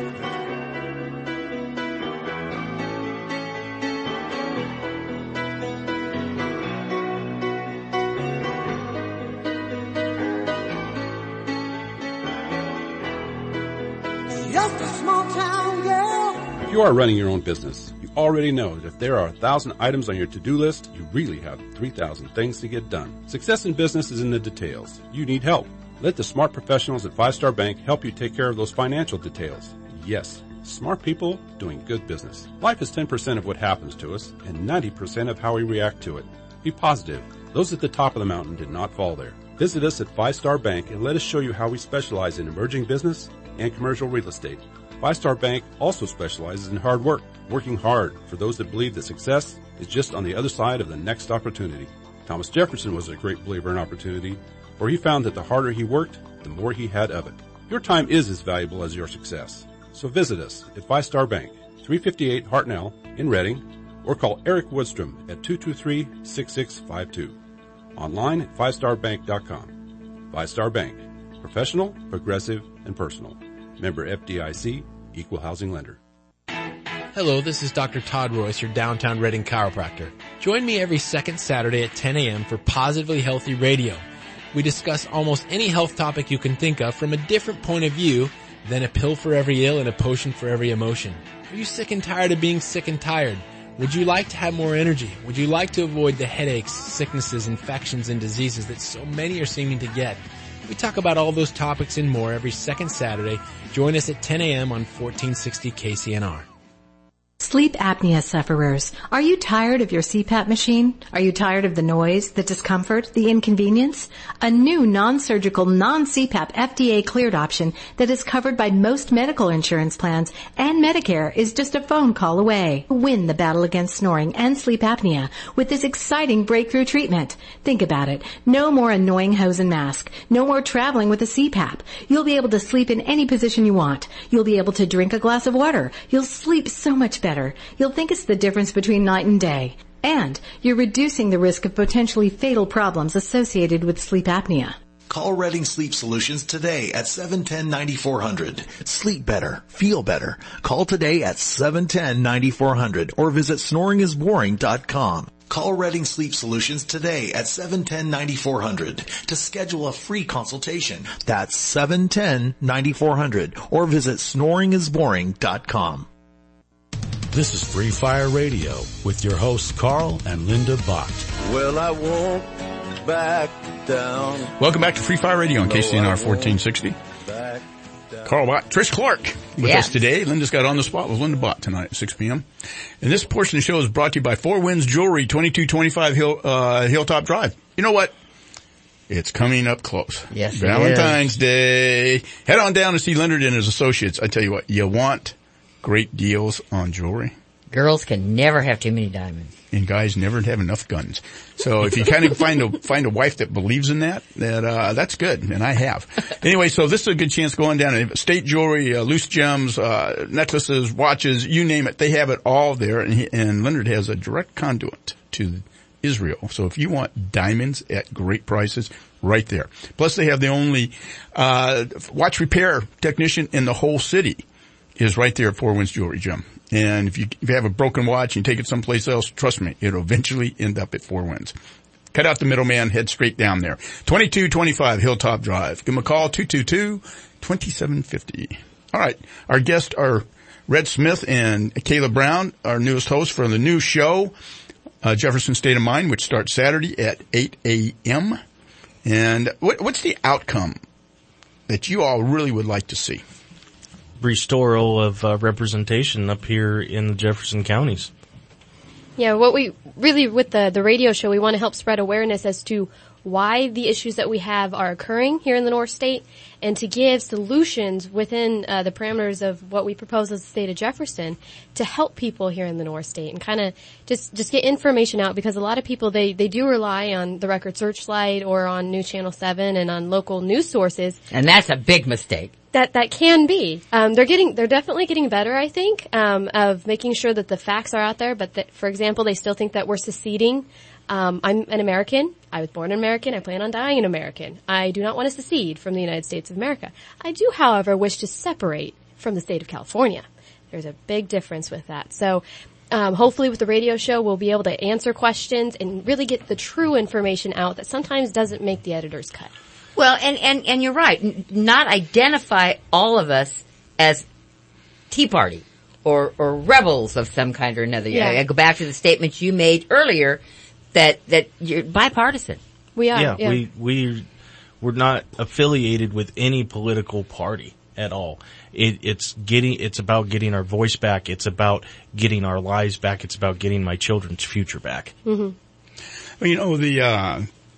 If you are running your own business, you already know that if there are a thousand items on your to-do list, you really have three thousand things to get done. Success in business is in the details. You need help. Let the smart professionals at Five Star Bank help you take care of those financial details. Yes, smart people doing good business. Life is ten percent of what happens to us and ninety percent of how we react to it. Be positive. Those at the top of the mountain did not fall there. Visit us at Five Star Bank and let us show you how we specialize in emerging business and commercial real estate. Five Star Bank also specializes in hard work, working hard for those that believe that success is just on the other side of the next opportunity. Thomas Jefferson was a great believer in opportunity, for he found that the harder he worked, the more he had of it. Your time is as valuable as your success. So visit us at Five Star Bank, three fifty-eight Hartnell in Reading, or call Eric Woodstrom at two two three, six six five two. Online at five star bank dot com. Five Star Bank. Professional, progressive, and personal. Member F D I C, Equal Housing Lender. Hello, this is Doctor Todd Royce, your downtown Reading chiropractor. Join me every second Saturday at ten a.m. for Positively Healthy Radio. We discuss almost any health topic you can think of from a different point of view than a pill for every ill and a potion for every emotion. Are you sick and tired of being sick and tired? Would you like to have more energy? Would you like to avoid the headaches, sicknesses, infections, and diseases that so many are seeming to get? We talk about all those topics and more every second Saturday. Join us at ten a.m. on fourteen sixty K C N R. Sleep apnea sufferers, are you tired of your C PAP machine? Are you tired of the noise, the discomfort, the inconvenience? A new non-surgical, non-C PAP F D A cleared option that is covered by most medical insurance plans and Medicare is just a phone call away. Win the battle against snoring and sleep apnea with this exciting breakthrough treatment. Think about it. No more annoying hose and mask. No more traveling with a C PAP. You'll be able to sleep in any position you want. You'll be able to drink a glass of water. You'll sleep so much better. You'll think it's the difference between night and day. And you're reducing the risk of potentially fatal problems associated with sleep apnea. Call Reading Sleep Solutions today at seven one zero, nine four zero zero. Sleep better. Feel better. Call today at seven one zero, nine four zero zero or visit snoring is boring dot com. Call Redding Sleep Solutions today at seven one zero, nine four zero zero to schedule a free consultation. That's seven one zero, nine four zero zero or visit snoring is boring dot com. This is Free Fire Radio with your hosts Carl and Linda Bott. Well, I won't back down. Welcome back to Free Fire Radio on K C N R fourteen sixty. Carl Bott, Trish Clark with yeah. us today. Linda's got On the Spot with Linda Bott tonight at six p.m. And this portion of the show is brought to you by Four Winds Jewelry, twenty-two twenty-five Hill, uh, Hilltop Drive. You know what? It's coming up close. Yes, Valentine's Day. Head on down to see Leonard and his associates. I tell you what, you want great deals on jewelry. Girls can never have too many diamonds. And guys never have enough guns. So if you kind of find a, find a wife that believes in that, that, uh, that's good. And I have. Anyway, so this is a good chance to go on down and state jewelry, uh, loose gems, uh, necklaces, watches, you name it. They have it all there. And, he, and Leonard has a direct conduit to Israel. So if you want diamonds at great prices, right there. Plus they have the only, uh, watch repair technician in the whole city is right there at Four Winds Jewelry, Jim. And if you, if you have a broken watch and you take it someplace else, trust me, it'll eventually end up at Four Winds. Cut out the middleman, head straight down there. twenty-two twenty-five Hilltop Drive. Give them a call, two two two, two seven five zero. All right. Our guests are Red Smith and Kayla Brown, our newest hosts for the new show, uh, Jefferson State of Mind, which starts Saturday at eight a.m. And what, what's the outcome that you all really would like to see? Restoral of uh, representation up here in the Jefferson counties. Yeah, what we really, with the, the radio show, we want to help spread awareness as to why the issues that we have are occurring here in the North State and to give solutions within uh, the parameters of what we propose as the state of Jefferson to help people here in the North State and kind of just, just get information out because a lot of people, they, they do rely on the Record Searchlight or on News Channel seven and on local news sources. And that's a big mistake. That, that can be. Um, they're getting, they're definitely getting better, I think, um, of making sure that the facts are out there, but that, for example, they still think that we're seceding. Um, I'm an American. I was born an American. I plan on dying an American. I do not want to secede from the United States of America. I do, however, wish to separate from the state of California. There's a big difference with that. So, um, hopefully with the radio show, we'll be able to answer questions and really get the true information out that sometimes doesn't make the editor's cut. Well, and, and, and you're right. N- not identify all of us as Tea Party or, or rebels of some kind or another. Yeah. I go back to the statements you made earlier that, that you're bipartisan. We are. Yeah, yeah. we, we, we're not affiliated with any political party at all. It, it's getting, it's about getting our voice back. It's about getting our lives back. It's about getting my children's future back. Mm-hmm. Well, you know, the, uh,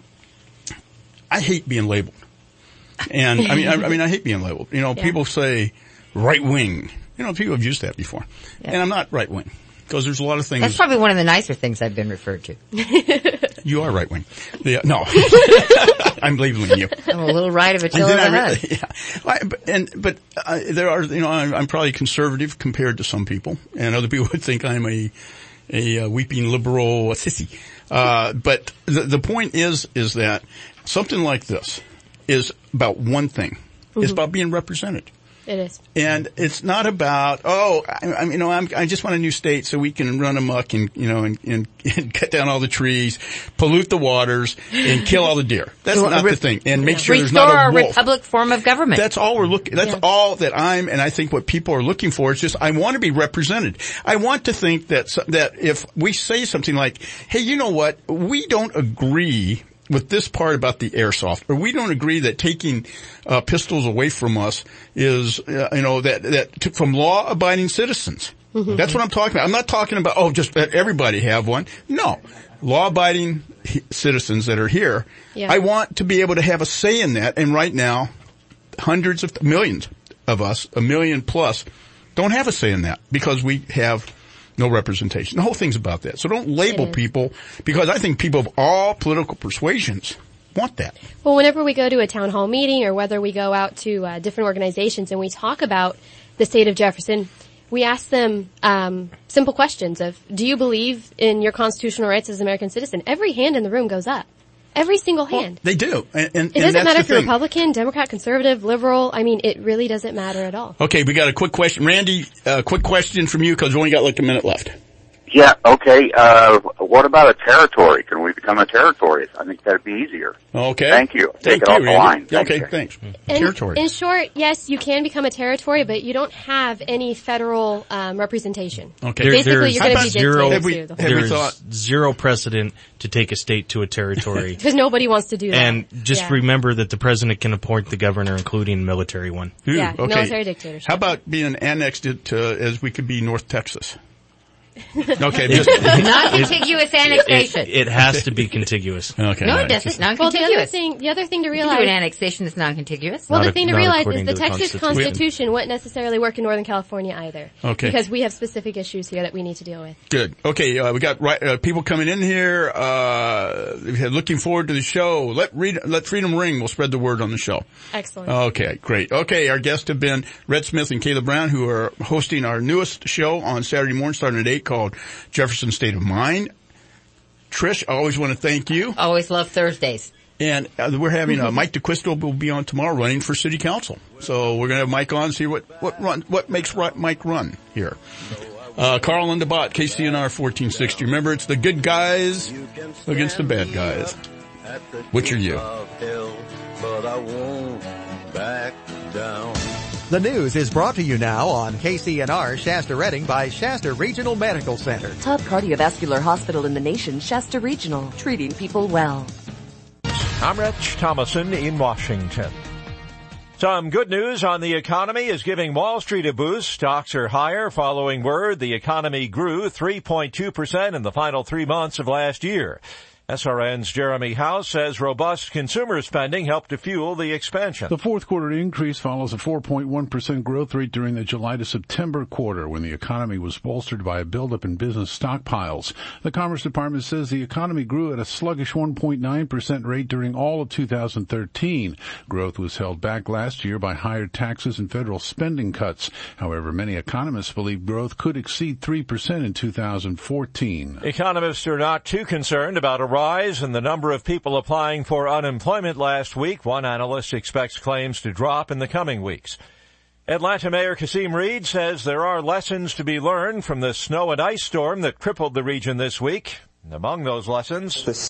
I hate being labeled. And I mean, I, I mean, I hate being labeled. You know, Yeah. people say right wing. You know, people have used that before. Yeah. And I'm not right wing. Because there's a lot of things. That's probably one of the nicer things I've been referred to. You are right wing. Yeah, no. I'm labeling you. I'm a little right of a chill And of then the I head. re- yeah. I, but- and, but, uh, there are, you know, I'm, I'm probably conservative compared to some people. And other people would think I'm a, a, uh weeping liberal sissy. Uh, but the, the point is, is that something like this is about one thing. Mm-hmm. It's about being represented. It is. And it's not about, oh, I, I you know, I'm, I just want a new state so we can run amok and, you know, and, and, and cut down all the trees, pollute the waters, and kill all the deer. That's Well, not re- the thing. And make sure Restore there's not a our wolf. republic form of government. That's all we're looking, that's Yeah. all that I'm, and I think what people are looking for is just, I want to be represented. I want to think that, so- that if we say something like, hey, you know what, we don't agree with this part about the airsoft, or we don't agree that taking uh, pistols away from us is, uh, you know, that that t- from law-abiding citizens. Mm-hmm. That's what I'm talking about. I'm not talking about oh, just that everybody have one. No, law-abiding h- citizens that are here. Yeah. I want to be able to have a say in that. And right now, hundreds of millions of us, a million plus, don't have a say in that because we have no representation. The whole thing's about that. So don't label It is. people, because I think people of all political persuasions want that. Well, whenever we go to a town hall meeting or whether we go out to uh, different organizations and we talk about the state of Jefferson, we ask them um, simple questions of, do you believe in your constitutional rights as an American citizen? Every hand in the room goes up. Every single hand. They do. And, and, It and doesn't that's matter the if you're thing. Republican, Democrat, conservative, liberal. I mean, it really doesn't matter at all. Okay, we got a quick question. Randy, a uh, quick question from you because we only got like a minute left. Yeah, okay. Uh, what about a territory? Can we become a territory? I think that'd be easier. Okay. Thank you. Thank Take you, it off the Randy. line. Thank Okay, you. thanks. In, Territory. in short, yes, you can become a territory, but you don't have any federal um, representation. Okay. There- Basically, there's you're going to be zero, dictated to the whole there's thought- zero precedent to take a state to a territory. because nobody wants to do that. And just Yeah. remember that the president can appoint the governor, including a military one. Ooh, Yeah, okay. military dictatorship. How about being annexed it uh, as we could be North Texas? Okay, just Non-contiguous annexation. It, it has to be contiguous. Okay. No, it doesn't. Well, the other Non-contiguous. thing, the other thing to You can realize, do an annexation that's non-contiguous. well, Not the a- thing to not realize is according the to the Texas Constitution. Constitution wouldn't necessarily work in Northern California either. Okay. Because we have specific issues here that we need to deal with. Good. Okay, uh, we got right, uh, people coming in here, uh, looking forward to the show. Let read, let freedom ring. We'll spread the word on the show. Excellent. Okay, great. Okay, our guests have been Red Smith and Caleb Brown, who are hosting our newest show on Saturday morning starting at eight called Jefferson State of Mind. Trish, I always want to thank you. Always love Thursdays. And uh, we're having uh, Mike DeQuisto will be on tomorrow running for city council. So we're going to have Mike on, see what, what run, what makes ri- Mike run here. Uh, Carl and the Bot, K C N R fourteen sixty. Remember, it's the good guys against the bad guys. Which are you? But I won't back down. The news is brought to you now on K C N R Shasta Redding by Shasta Regional Medical Center. Top cardiovascular hospital in the nation, Shasta Regional, treating people well. I'm Rich Thomason in Washington. Some good news on the economy is giving Wall Street a boost. Stocks are higher following word the economy grew three point two percent in the final three months of last year. S R N's Jeremy House says robust consumer spending helped to fuel the expansion. The fourth quarter increase follows a four point one percent growth rate during the July to September quarter when the economy was bolstered by a buildup in business stockpiles. The Commerce Department says the economy grew at a sluggish one point nine percent rate during all of two thousand thirteen. Growth was held back last year by higher taxes and federal spending cuts. However, many economists believe growth could exceed three percent in two thousand fourteen. Economists are not too concerned about a rise in the number of people applying for unemployment last week. One analyst expects claims to drop in the coming weeks. Atlanta Mayor Kasim Reed says there are lessons to be learned from the snow and ice storm that crippled the region this week. Among those lessons,